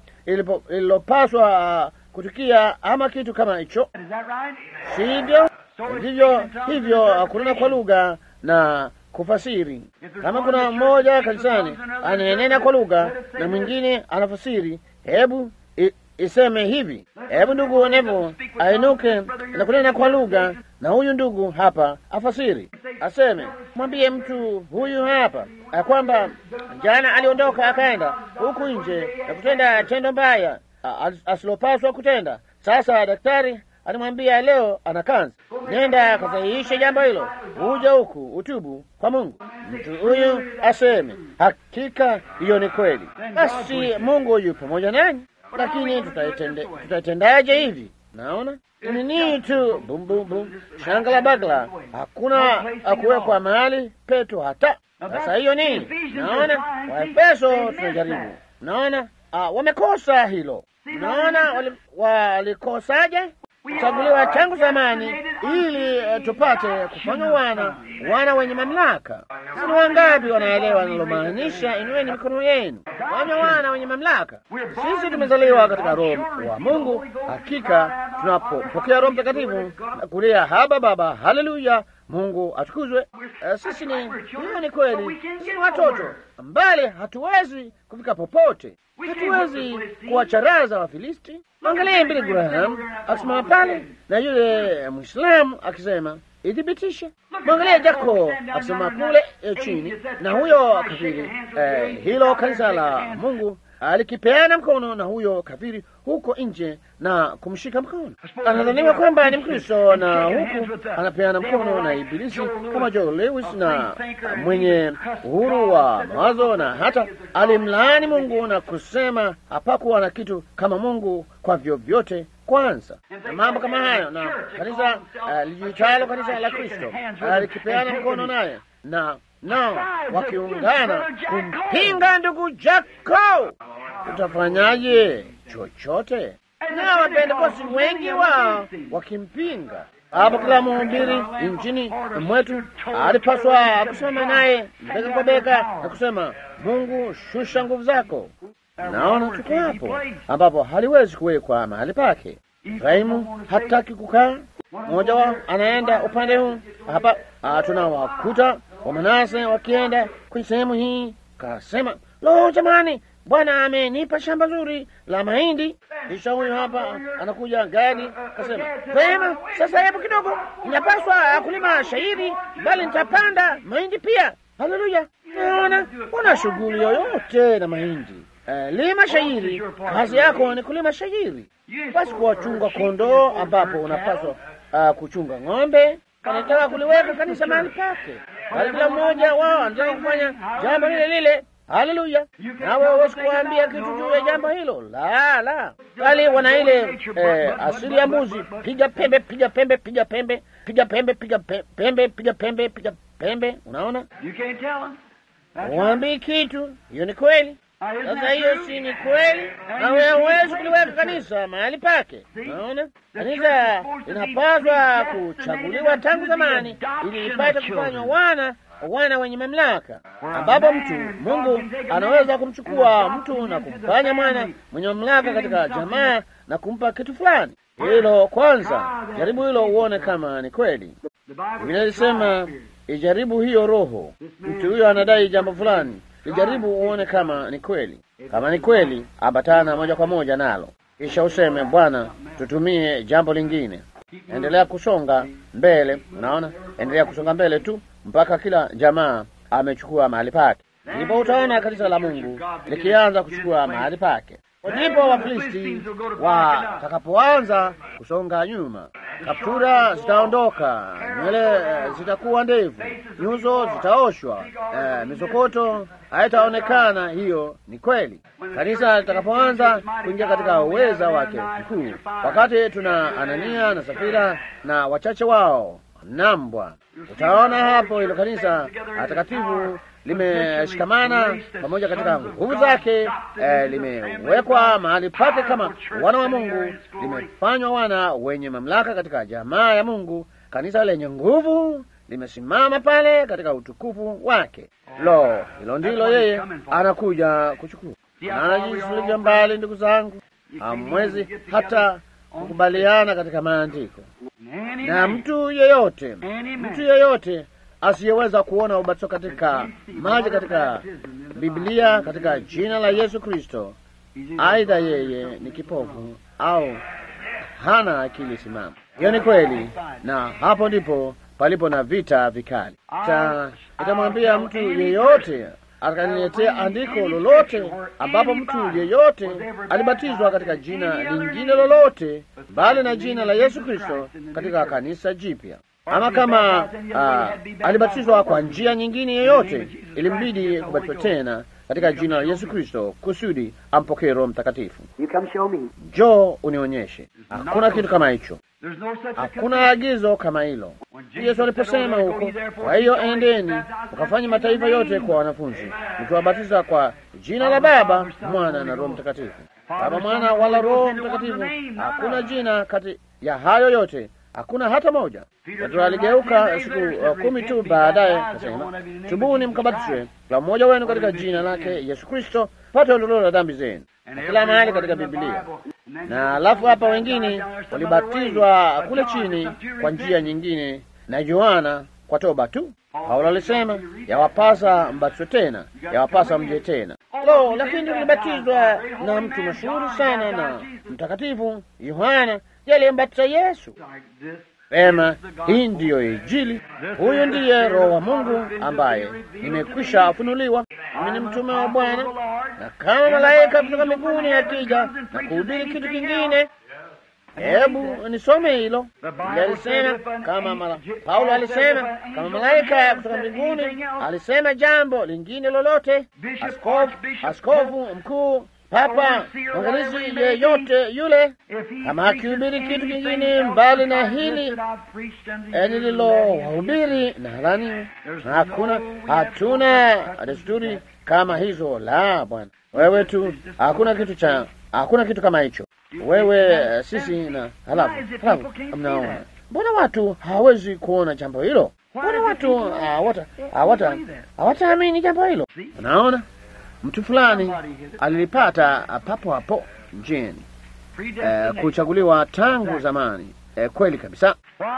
ililopaswa kutukia, ama kitu kama hicho. Sivyo? Hivyo hivyo kunena kwa lugha na kufasiri. Kama kuna mmoja kanisani ananena kwa lugha na mwingine anafasiri, hebu iseme hivi, hebu ndugu Nevo ainuke na kunena kwa lugha, na huyu ndugu hapa afasiri, aseme, mwambie mtu huyu hapa kwamba jana aliondoka akaenda huku nje na kutenda tendo mbaya asilopaswa kutenda. Sasa daktari alimwambia leo ana kansa, nenda kasahihishe jambo hilo, uje huku utubu kwa Mungu. Mtu huyu aseme, hakika hiyo ni kweli, basi Mungu yu pamoja nanyi. Lakini tutaitende tutaitendaje hivi? Naona ni nini tu bum bum bum, shangala bagla, hakuna akuwekwa mahali petu hata sasa. Hiyo nini? Naona Waefeso tunajaribu, naona uh, wamekosa hilo. Naona walikosaje? chaguliwa tangu zamani ili uh, tupate kufanywa wana wana wenye mamlaka. Ni wangapi wanaelewa nilomaanisha? Inueni mikono yenu. Wana wana wenye mamlaka. Sisi tumezaliwa katika Roho wa Mungu. Hakika tunapopokea Roho Mtakatifu na kulia haba baba, haleluya, Mungu atukuzwe. Uh, sisi ni hiyo ni kweli, sisi ni watoto, mbali hatuwezi kufika popote. Hatuwezi kuwacharaza Wafilisti. Angalia Billy Graham akisimama pale na yule Muislamu akisema ithibitishe. Angalia Jacob akisema kule e, chini na huyo kafiri eh, hilo kanisa la Mungu alikipeana mkono na huyo kafiri huko nje na kumshika mkono. Anadhaniwa kwamba ni Mkristo na huku anapeana mkono na Ibilisi kama Joe Lewis na mwenye uhuru wa mawazo, na hata alimlaani Mungu na kusema hapakuwa na kitu kama Mungu kwa vyovyote kwanza, na mambo kama hayo. Na kanisa uh, lijiitalo kanisa la Kristo alikipeana mkono naye na nao wakiungana kumpinga ndugu Jacob. Utafanyaje? Chochote. Na Wapentekosti wengi wao wakimpinga. Hapo kila mhubiri nchini mwetu alipaswa kusema naye bega kwa bega na kusema, Mungu, shusha nguvu zako. Naona tuko hapo ambapo haliwezi kuwekwa mahali pake. Efraimu hataki kukaa. Mmoja wao anaenda upande huu hapa, tunawakuta Wamanase wakienda kwenye sehemu hii. Kasema, lo jamani, Bwana amenipa shamba zuri la mahindi. Kisha huyu hapa anakuja gadi, kasema, vema, sasa hebu kidogo, ninapaswa kulima shairi, bali nitapanda mahindi pia. Haleluya! Naona una shughuli yoyote na mahindi, uh, lima shairi. Kazi yako ni kulima shairi. Basi kuwachunga kondoo ambapo unapaswa uh, kuchunga ng'ombe. Anataka kuliweka kanisa mahali pake, bali kila mmoja wao anataka kufanya jambo lile lile. Haleluya! Nawe huwezi kuambia kitu juu ya jambo hilo, la la, bali wana ile eh, asili ya mbuzi, piga pembe, piga pembe, piga pembe, piga pembe, piga pembe, piga pembe, piga pembe. Unaona, waambii kitu. Hiyo ni kweli. Sasa hiyo si ni kweli? Nawe huwezi kuliweka kanisa mahali pake. Unaona, kanisa linapaswa kuchaguliwa tangu zamani ili ipate kufanywa wana wana wenye mamlaka, ambapo mtu Mungu anaweza kumchukua mtu na kumfanya mwana mwenye mamlaka katika jamaa na kumpa kitu fulani. Hilo kwanza, jaribu hilo uone kama ni kweli. Biblia inasema ijaribu hiyo roho. Mtu huyo anadai jambo fulani, ijaribu uone kama ni kweli. Kama ni kweli, ambatana moja kwa moja nalo, kisha useme, Bwana, tutumie jambo lingine. Endelea kusonga mbele. Unaona, endelea kusonga mbele tu mpaka kila jamaa amechukua mahali pake. Ndipo utaona kanisa la Mungu likianza kuchukua mahali pake. Ndipo Wafilisti watakapoanza kusonga nyuma. Kaptura zitaondoka, nywele zitakuwa ndevu, nyuso zitaoshwa, eh, misokoto haitaonekana. Hiyo ni kweli. Kanisa litakapoanza kuingia katika uweza wake mkuu, wakati tuna Anania na Safira na wachache wao nambwa, utaona hapo hilo kanisa takatifu limeshikamana pamoja katika nguvu zake, eh, limewekwa mahali pake kama wana wa Mungu, limefanywa wana wenye mamlaka katika jamaa ya Mungu. Kanisa lenye nguvu limesimama pale katika utukufu wake. Lo, hilo ndilo yeye anakuja kuchukua. Na jinsi tulivyo mbali, ndugu zangu, hamwezi hata kukubaliana katika maandiko. Na mtu yeyote, mtu yeyote asiyeweza kuona ubatizo katika maji katika Biblia katika jina la Yesu Kristo, aidha yeye ni kipofu au hana akili simama. Hiyo ni kweli, na hapo ndipo palipo na vita vikali. Itamwambia mtu yeyote akaniletea andiko lolote ambapo mtu yeyote alibatizwa katika jina lingine lolote bali na jina la Yesu Kristo katika kanisa jipya, ama kama uh, alibatizwa kwa njia nyingine yoyote, ilimbidi kubatizwa tena katika jina la Yesu Kristo kusudi ampokee Roho Mtakatifu. Jo, unionyeshe. Hakuna kitu kama hicho. Hakuna agizo kama hilo. Yesu aliposema huko, kwa hiyo endeni ukafanye mataifa yote kwa wanafunzi, mkiwabatiza kwa jina la Baba, Mwana na Roho Mtakatifu. Baba, Mwana wala Roho Mtakatifu, hakuna jina kati ya hayo yote hakuna hata moja. Petro aligeuka siku uh, kumi tu baadaye akasema, tubuni mkabatizwe kila mmoja wenu katika jina lake Yesu Kristo pate ondoleo la dhambi zenu. Na kila mahali katika Biblia. Na alafu hapa wengine walibatizwa kule chini kwa njia nyingine na Yohana kwa toba tu. Paulo alisema yawapasa mbatizwe tena, yawapasa mje tena. Lo, lakini tulibatizwa na mtu mashuhuri sana na mtakatifu Yohana, yeye aliyembatiza Yesu. Ema, hii ndiyo Injili. Huyu ndiye Roho wa Mungu ambaye nimekwisha funuliwa. Mimi ni mtume wa Bwana, na kama malaika kutoka mbinguni akija na kuhubiri kitu kingine, hebu nisome hilo. Ndiye alisema kama mala... Paulo alisema kama malaika kutoka mbinguni alisema jambo lingine lolote, askofu, askofu mkuu, papa, mwangalizi yeyote yule, kama akihubiri kitu kingine mbali na hili nililowahubiri, na halani, hakuna, hatuna desturi kama hizo. La, Bwana, wewe tu, hakuna kitu cha, hakuna kitu kama hicho. Wewe sisi na halafu, halafu mnaona, mbona watu hawezi kuona jambo hilo? Mbona watu hawata hawata hawataamini jambo hilo? Unaona, mtu fulani alilipata papo hapo njiani, eh, kuchaguliwa tangu zamani. Eh, kweli kabisa.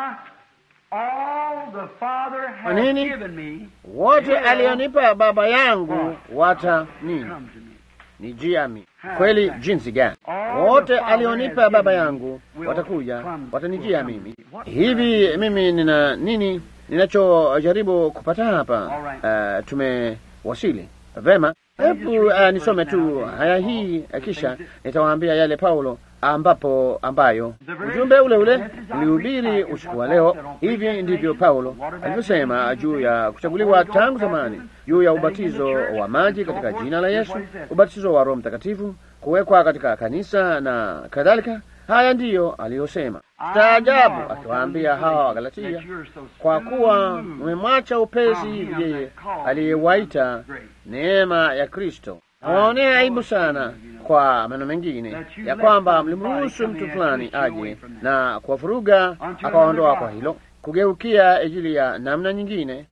Kwa nini? Wote alionipa Baba yangu wata nini? Nijia mimi. Kweli jinsi gani? Wote alionipa Baba yangu watakuja, watanijia mimi. Hivi mimi nina nini ninachojaribu kupata hapa? Uh, tumewasili vema. Hebu uh, nisome tu haya hii, kisha nitawaambia yale Paulo ambapo ambayo ujumbe ule ule nilihubiri usiku wa leo. Hivi ndivyo Paulo alivyosema juu ya kuchaguliwa tangu zamani, juu ya ubatizo wa maji katika jina la Yesu, ubatizo wa Roho Mtakatifu, kuwekwa katika kanisa na kadhalika. Haya ndiyo aliyosema. Staajabu akiwaambia hawa wa Galatia, kwa kuwa mmemwacha upesi yeye aliyewaita neema ya Kristo. Waonea aibu sana, kwa maneno mengine, ya kwamba mlimruhusu mtu fulani aje na kuwafuruga akawaondoa kwa hilo, kugeukia Injili ya namna nyingine,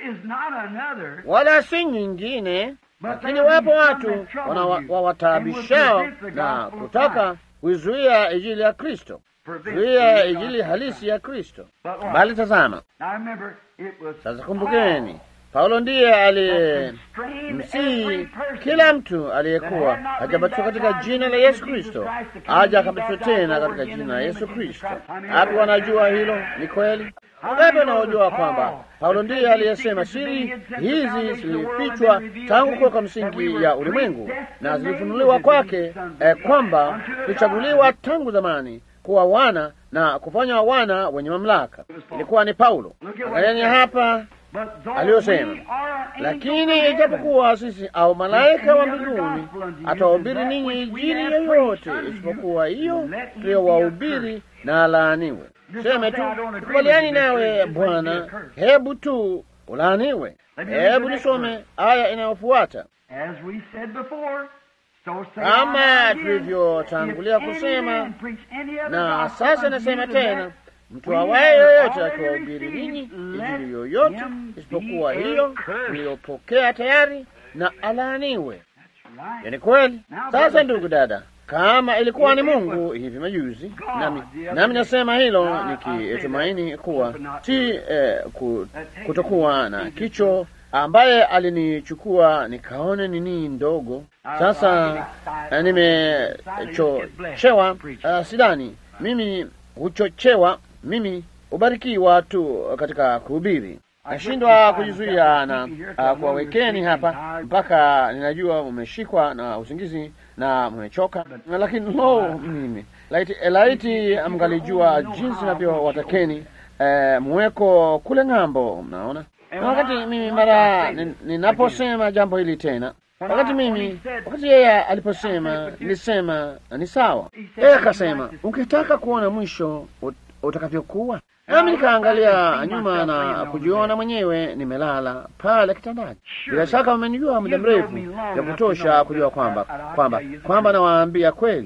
wala si nyingine. Lakini wapo watu wawataabishao na kutaka kuizuia Injili ya Kristo, kuzuia Injili halisi ya Kristo. Bali tazama sasa, kumbukeni, Paulo ndiye aliyemsihi kila mtu aliyekuwa hajabatizwa katika jina la Yesu Kristo aje akabatizwe tena katika jina la Yesu Kristo. Hapo wanajua hilo ni kweli. Wangapi wanaojua kwamba Paulo ndiye aliyesema siri hizi zilifichwa tangu kuweka msingi ya ulimwengu na zilifunuliwa kwake, eh, kwamba tulichaguliwa tangu zamani kuwa wana na kufanywa wana wenye mamlaka. Ilikuwa ni Paulo. Angalieni hapa aliyosema, lakini ijapokuwa sisi au malaika wa mbinguni atawahubiri ninyi injili yoyote isipokuwa hiyo tuliyowahubiri, na alaaniwe. Seme tu, kubaliani nawe Bwana, hebu tu ulaaniwe. Hebu nisome aya inayofuata. Kama tulivyotangulia kusema, na sasa nasema tena, mtu awaye yoyote akiwahubiri ninyi injili yoyote isipokuwa hiyo uliyopokea tayari, na alaaniwe. Yani kweli. Sasa ndugu dada, kama ilikuwa ni Mungu hivi majuzi, nami nami nasema hilo nikitumaini kuwa si eh, kutokuwa na kicho, ambaye alinichukua nikaone nini ndogo. Sasa eh, nimechochewa. Uh, sidani mimi huchochewa, mimi ubarikiwa tu katika kuhubiri. Nashindwa kujizuia na uh, kuwawekeni hapa mpaka ninajua umeshikwa na usingizi na mmechoka, lakini lo, mimi laiti, laiti mngalijua jinsi navyo watakeni eh, mweko kule ng'ambo. Mnaona, na wakati mimi mara ninaposema jambo hili tena, wakati mimi wakati yeye aliposema, nilisema ni sawa. Yeye akasema, ukitaka kuona mwisho ut, utakavyokuwa. Nami nikaangalia nyuma na kujiona mwenyewe nimelala pale kitandani. Bila shaka mmenijua muda mrefu ya kutosha kujua kwamba kwamba kwamba nawaambia kweli.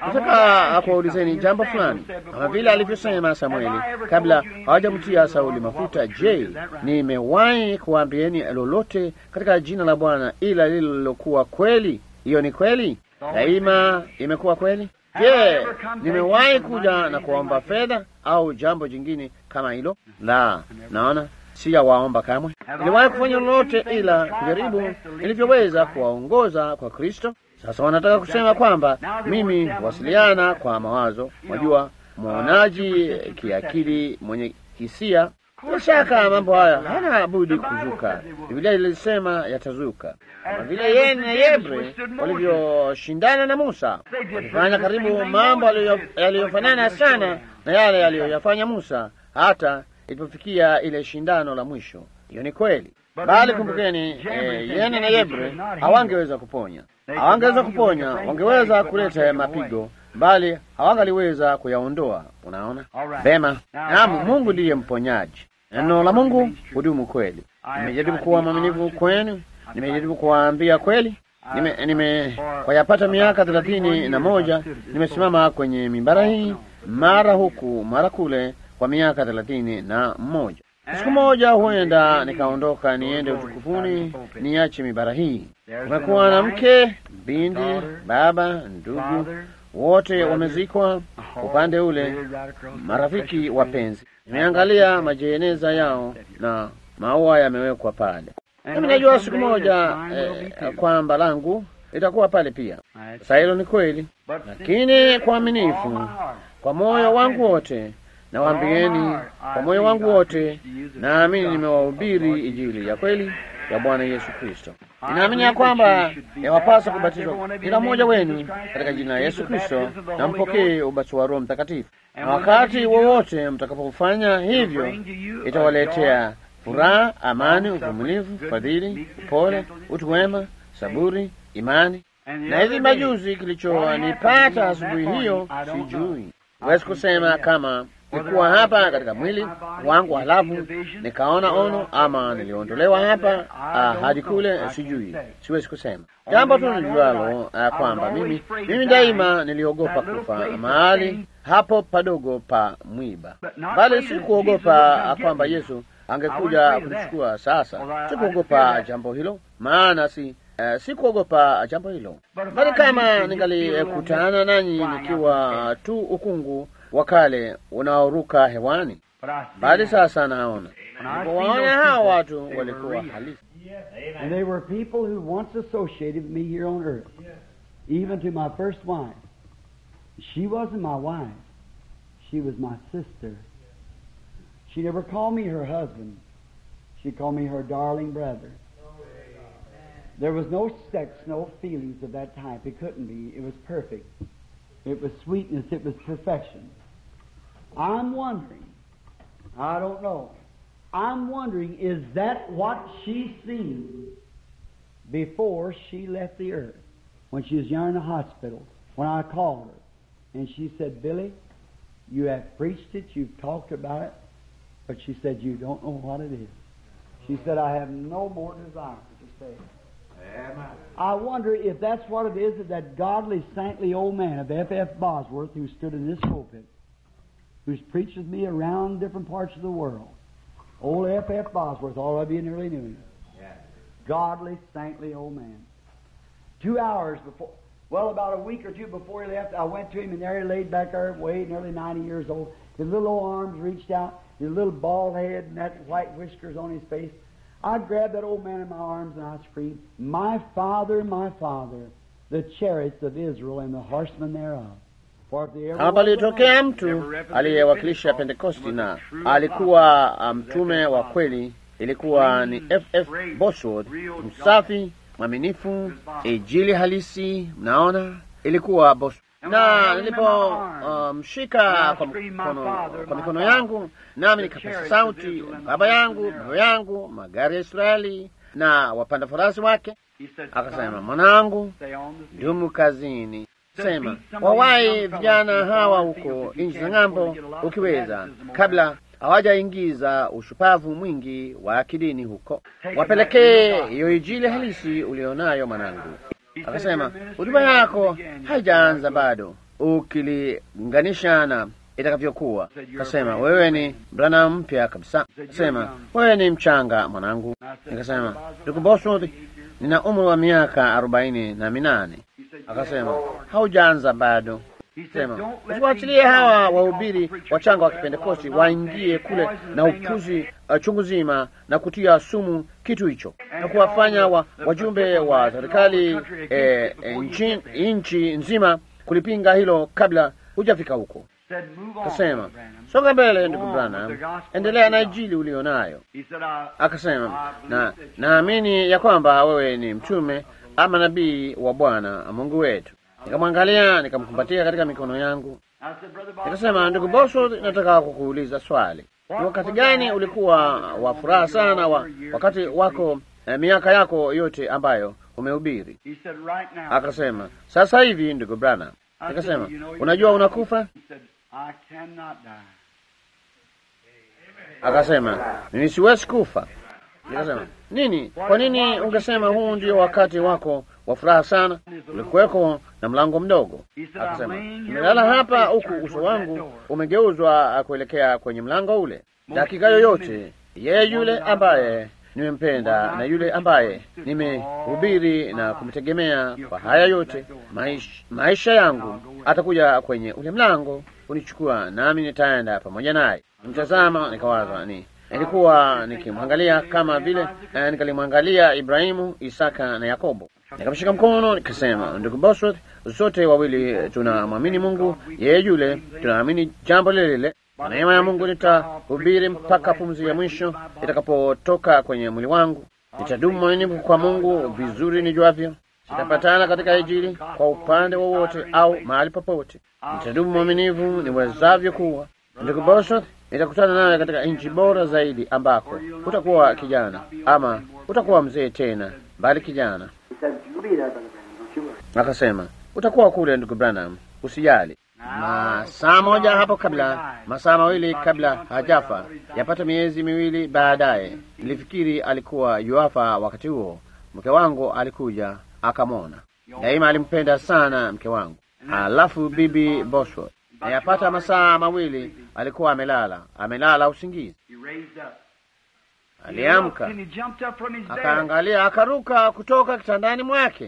nataka kuwaulizeni jambo fulani, kama vile alivyosema Samueli kabla hawajamtia Sauli mafuta. Je, nimewahi kuambieni lolote katika jina la Bwana ila lililokuwa kweli? Hiyo ni kweli, daima imekuwa kweli. Je, nimewahi kuja na kuomba fedha au jambo jingine kama hilo? La, naona sijawaomba kamwe. Niliwahi kufanya lolote ila kujaribu nilivyoweza kuwaongoza kwa Kristo. Sasa wanataka kusema kwamba mimi wasiliana kwa mawazo, wajua, mwonaji kiakili, mwenye hisia. Bila shaka mambo haya hana budi kuzuka. Biblia ilisema yatazuka, kama vile yeye na Yebre walivyoshindana na Musa. Walifanya karibu mambo yaliyofanana sana na yale aliyoyafanya Musa, hata ilipofikia ile shindano la mwisho. Hiyo ni kweli, bali kumbukeni, eh, Yene na Yebre hawangeweza kuponya, hawangeweza kuponya, wangeweza kuleta mapigo, bali hawangaliweza kuyaondoa. Unaona vema? Naam, Mungu ndiye mponyaji. Neno la Mungu hudumu kweli. Nimejaribu kuwa mwaminifu kwenu, nimejaribu kuwaambia kweli. Nime, nime kwa yapata miaka thelathini na moja nimesimama kwenye mimbara hii, mara huku mara kule, kwa miaka thelathini na moja. Siku moja huenda nikaondoka niende utukufuni, niache mibara hii. Kumekuwa na mke, binti, baba, ndugu, wote wamezikwa upande ule, marafiki wapenzi. Nimeangalia majeneza yao na maua yamewekwa pale. Mimi najua siku moja eh, kwamba langu itakuwa pale pia. Sasa hilo ni kweli, lakini kwa aminifu, kwa moyo wangu wote nawaambieni, kwa moyo wangu wote naamini nimewahubiri injili ya kweli ya Bwana Yesu Kristo. Ninaamini ya kwamba yawapasa kubatizwa kila mmoja wenu katika jina la Yesu Kristo na mpokee ubatizo wa Roho Mtakatifu. Na wakati wowote mtakapofanya hivyo, itawaletea furaha, amani, uvumilivu, fadhili, upole, utu wema, saburi, imani. Na hivi majuzi kilichonipata asubuhi hiyo sijui. Huwezi kusema kama nilikuwa hapa katika mwili wangu halafu nikaona ono, ama niliondolewa hapa ah, hadi kule, sijui. Siwezi kusema. Jambo tu nijualo ah, kwamba mimi mimi daima niliogopa kufa mahali hapo padogo pa mwiba, bali sikuogopa kwamba Yesu angekuja kuchukua. Sasa sikuogopa jambo hilo, maana si Uh, sikuogopa jambo hilo, bali kama ningalikutana nanyi nikiwa tu ukungu wa kale unaoruka hewani. Bali sasa naona, waona hao watu walikuwa halisi. And they were people who once associated with me here on earth, even to my first wife. She wasn't my wife, she was my sister. She never called me her husband, she called me her darling brother. There was no sex, no feelings of that type. It couldn't be. It was perfect. It was sweetness. It was perfection. I'm wondering, I don't know, I'm wondering, is that what she seen before she left the earth, when she was young in the hospital, when I called her? And she said, Billy, you have preached it, you've talked about it, but she said, you don't know what it is. She said, I have no more desire to say it. I wonder if that's what it is, that that godly, saintly old man of F F Bosworth, who stood in this pulpit, who's preached with me around different parts of the world. Old F F Bosworth, all of you nearly knew him. Yeah. Godly, saintly old man. Two hours before, well, about a week or two before he left, I went to him, and there he laid back there, way nearly ninety years old. His little old arms reached out, his little bald head, and that white whiskers on his face. I grabbed that old man in my arms and I screamed, My Father, my Father, the chariots of Israel and the horsemen thereof. Hapa alitokea mtu aliyewakilisha Pentekosti na alikuwa mtume wa kweli. Ilikuwa ni F F Bosworth, msafi, mwaminifu, injili halisi. Mnaona, ilikuwa Bosworth. Na nilipo mshika um, kwa mikono, kwa mikono yangu, nami nikapasa sauti, baba yangu, baba yangu, magari ya Israeli na wapanda farasi wake. Akasema, mwanangu, dumu kazini. Sema, wawai vijana hawa huko nchi za ng'ambo ukiweza, kabla hawajaingiza ushupavu mwingi wa kidini huko. Wapelekee hiyo injili halisi ulionayo mwanangu. Akasema, huduma yako haijaanza bado, ukilinganisha na itakavyokuwa. Kasema wewe ni Branham mpya kabisa. Kasema wewe ni mchanga mwanangu. Nikasema ndugu Bosworth, nina umri wa miaka arobaini na minane. Akasema haujaanza bado. Sema usiwachilie hawa wahubiri wachanga wa Kipentekosti waingie kule na upuzi uh, chungu zima na kutia sumu kitu hicho na kuwafanya wa, wajumbe wa serikali eh, nchi, nchi nzima kulipinga hilo kabla hujafika huko. Akasema songa mbele ndugu Branham, endelea na injili ulio nayo. Akasema na naamini ya kwamba wewe ni mtume ama nabii wa Bwana Mungu wetu. Nikamwangalia, nikamkumbatia katika mikono yangu. Nikasema ndugu Bosworth, nataka kukuuliza swali. Ni wakati gani ulikuwa wa furaha sana wa, wakati wako eh, miaka yako yote ambayo umehubiri? Akasema sasa hivi ndugu Branham. Nikasema unajua unakufa? Akasema mimi siwezi kufa. Nikasema nini? Kwa nini ungesema huu ndio wakati wako wa furaha sana? Ulikuweko na mlango mdogo. Akasema nimelala hapa huku uso wangu umegeuzwa kuelekea kwenye mlango ule. Dakika yoyote yeye yule ambaye nimempenda na yule ambaye nimehubiri na kumtegemea kwa haya yote maisha, maisha yangu atakuja kwenye ule mlango unichukua, nami nitaenda pamoja naye. Nimtazama nikawaza ni nilikuwa nikimwangalia kama vile eh, nikalimwangalia Ibrahimu, Isaka na Yakobo. Nikamshika mkono nikasema, ndugu Bosworth, sote wawili tunamwamini Mungu yeye yule, tunaamini jambo lile lile. Kwa neema ya Mungu nitahubiri mpaka pumzi ya mwisho itakapotoka kwenye mwili wangu. Nitadumu mwaminifu kwa Mungu vizuri nijuavyo. Sitapatana katika Injili kwa upande wowote au mahali popote. Nitadumu mwaminifu niwezavyo kuwa. Ndugu Bosworth, nitakutana naye katika nchi bora zaidi ambako utakuwa kijana ama utakuwa mzee tena, bali kijana. Akasema utakuwa kule ndugu Branham, usijali. Masaa moja hapo kabla, masaa mawili kabla hajafa, yapata miezi miwili baadaye, nilifikiri alikuwa yuafa. Wakati huo mke wangu alikuja akamwona. Daima alimpenda sana mke wangu. Alafu bibi Bosworth, na yapata masaa mawili alikuwa amelala, amelala usingizi. Aliamka, akaangalia, akaruka kutoka kitandani mwake.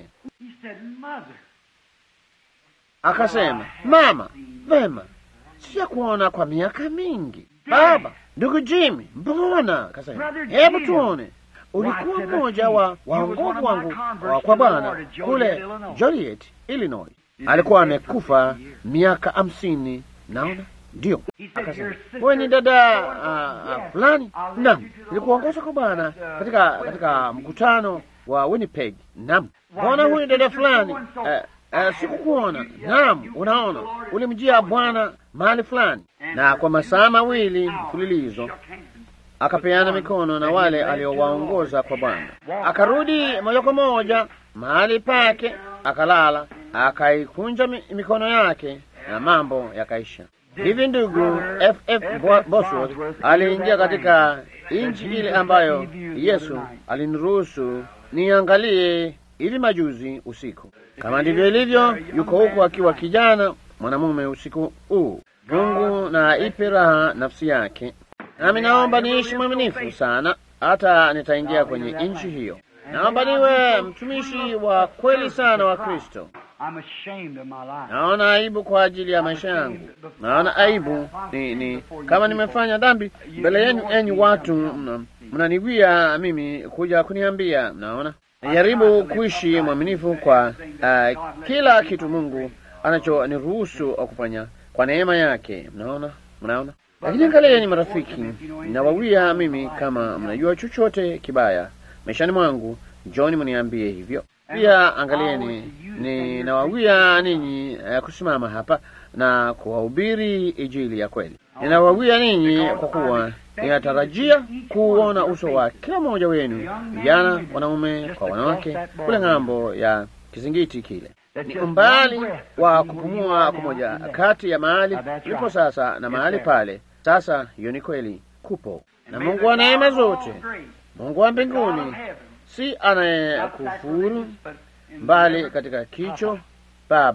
Akasema, mama, vema, sijakuona kwa miaka mingi. Baba, ndugu Jimmy, mbona? Akasema, hebu tuone, ulikuwa mmoja wa waongofu wangu wa kwa Bwana kule Joliet, Illinois. Alikuwa amekufa miaka hamsini. Naona ndio. Akasema, wewe ni dada uh, uh, fulani? Naam, nilikuongoza kwa Bwana katika katika mkutano wa Winnipeg. Naam. Bwana huyu dada fulani uh, uh, sikukuona. Naam, unaona, ulimjia Bwana mahali fulani. Na kwa masaa mawili mfululizo akapeana mikono na wale aliowaongoza kwa Bwana. Akarudi moja kwa moja mahali pake, akalala, akaikunja mikono yake na mambo yakaisha. Hivi ndugu F F Bosworth aliingia katika nchi ile ambayo Yesu aliniruhusu niangalie hivi majuzi usiku. Kama ndivyo ilivyo, yuko huko akiwa kijana mwanamume usiku huu. Mungu na ipe raha nafsi yake. Nami naomba niishi mwaminifu sana hata nitaingia kwenye nchi hiyo. Naomba niwe mtumishi wa kweli sana wa Kristo. Naona aibu kwa ajili ya maisha yangu. Naona aibu ni, ni kama nimefanya dhambi mbele yenu enyi watu, mnaniwia mimi kuja kuniambia. Naona najaribu kuishi mwaminifu kwa uh, kila kitu Mungu anachoniruhusu kufanya kwa neema yake. Mnaona, mnaona. Lakini angalieni marafiki, nawawia mimi kama mnajua chochote kibaya maishani mwangu, John mniambie hivyo. Pia angalieni, ni nawawia ninyi uh, kusimama hapa na kuwahubiri injili ya kweli. Ninawawia ninyi kwa kuwa ninatarajia kuona uso wa kila mmoja wenu, vijana, wanaume kwa wanawake, kule ng'ambo ya kizingiti kile. Ni umbali wa kupumua kumoja kati ya mahali tulipo sasa na mahali pale. Sasa hiyo ni kweli kupo. Na Mungu wa neema zote, Mungu wa mbinguni, si anayekufuru mbali katika kicho Baba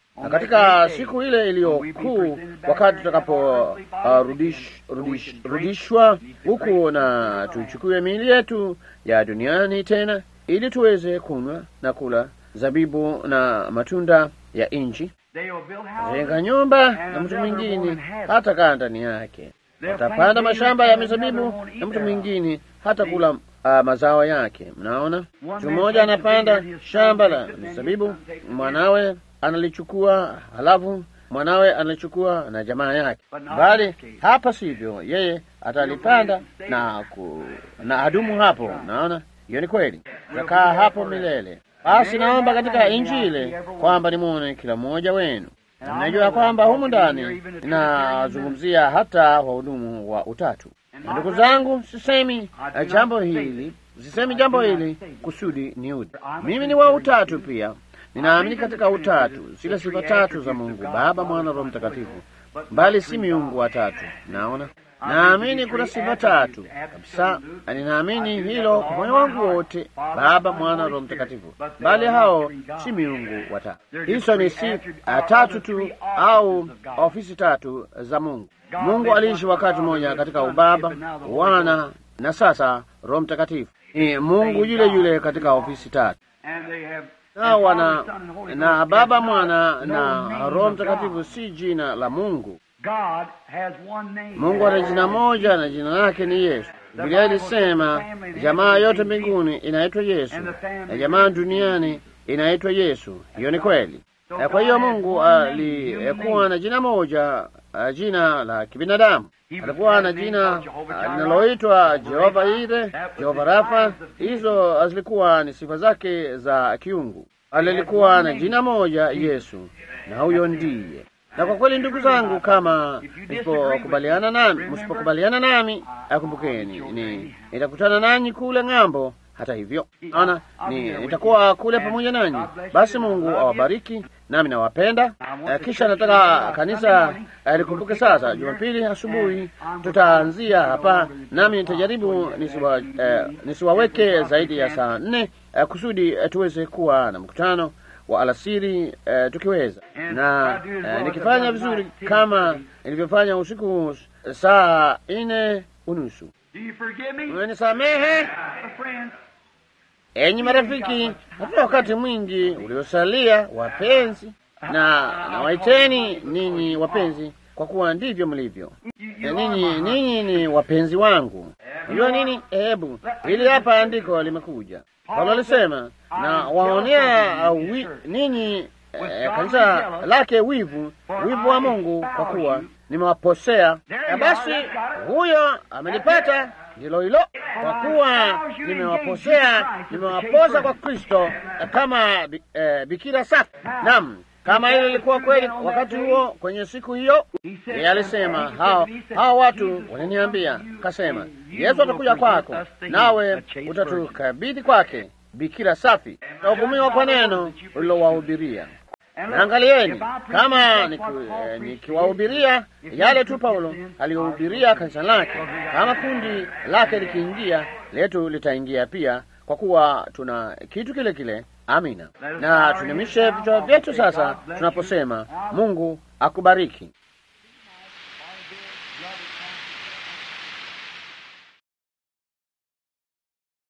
Na katika siku ile iliyokuu, wakati tutakapo uh, rudish, rudish, rudishwa huku na tuchukue miili yetu ya duniani tena, ili tuweze kunywa na kula zabibu na matunda ya nchi. Jenga nyumba na mtu mwingine hata kaa ndani yake. Watapanda mashamba ya mizabibu na mtu mwingine hata kula uh, mazao yake. Mnaona, mtu mmoja anapanda shamba la mizabibu, mwanawe analichukua, halafu mwanawe analichukua na jamaa yake. Bali hapa sivyo, yeye atalipanda na ku, na adumu hapo. Naona hiyo ni kweli, takaa hapo milele. Basi naomba katika Injili kwamba nimuone kila mmoja wenu. Najua kwamba humu ndani ninazungumzia hata wahudumu wa utatu. Ndugu zangu, sisemi jambo hili, sisemi jambo hili kusudi niudhi. Mimi ni wa utatu pia. Ninaamini katika utatu, zile sifa tatu za Mungu Baba, Mwana, Roho Mtakatifu, bali si miungu watatu. Naona naamini kuna sifa tatu kabisa. Ninaamini hilo kwa moyo wangu wote, Baba, Mwana, Roho Mtakatifu, bali hao si miungu watatu. Hizo ni sifa tatu tu, au ofisi tatu za Mungu. Mungu aliishi wakati mmoja katika ubaba, Wana na sasa Roho Mtakatifu. Ni Mungu yule yule katika ofisi tatu. Na wana na Baba, Mwana na Roho Mtakatifu si jina la Mungu. Mungu ana jina moja na jina lake ni Yesu. Biblia ilisema jamaa yote mbinguni inaitwa Yesu na jamaa duniani inaitwa Yesu. Hiyo ni kweli. Na kwa hiyo Mungu alikuwa na jina moja, jina la kibinadamu. Alikuwa na jina linaloitwa Jehova Ire, Jehova Rafa. Hizo zilikuwa ni sifa zake za kiungu. Alikuwa na jina moja Yesu, na huyo ndiye. Na kwa kweli, ndugu zangu, kama msipokubaliana nami, msipokubaliana nami, akumbukeni, ni nitakutana nanyi kule ng'ambo. Hata hivyo, ana ni nitakuwa kule pamoja nanyi. Basi Mungu awabariki, nami nawapenda. Kisha nataka kanisa likumbuke sasa, Jumapili asubuhi tutaanzia hapa, nami nitajaribu nisiwa, eh, nisiwaweke zaidi ya saa nne eh, kusudi eh, tuweze kuwa na mkutano wa alasiri eh, tukiweza, na eh, nikifanya vizuri kama nilivyofanya usiku saa nne unusu. Unisamehe enyi marafiki, hata wakati mwingi uliosalia, wapenzi, na nawaiteni ninyi wapenzi, kwa kuwa ndivyo mlivyo. Ninyi ninyi ni wapenzi wangu. Unajua nini? Hebu hili hapa andiko limekuja. Paulo alisema, na waonea uh, ninyi uh, kanisa lake wivu, wivu wa Mungu, kwa kuwa nimewaposea. Na basi huyo amenipata hilo hilo, kwa kuwa nimewaposea, nimewapoza kwa Kristo kama uh, bikira safi. Naam, kama hilo lilikuwa kweli wakati huo, kwenye siku hiyo, yeye alisema, hao hao watu waliniambia, kasema, Yesu atakuja kwako, nawe utatukabidhi kwake bikira safi, utahukumiwa kwa neno ulilowahubiria. Naangalieni, kama nikiwahubiria eh, yale tu Paulo aliyohubiria kanisa lake, kama kundi lake likiingia, letu litaingia pia, kwa kuwa tuna kitu kile kile. Amina. Na tunemishe vichwa vyetu sasa tunaposema Mungu akubariki.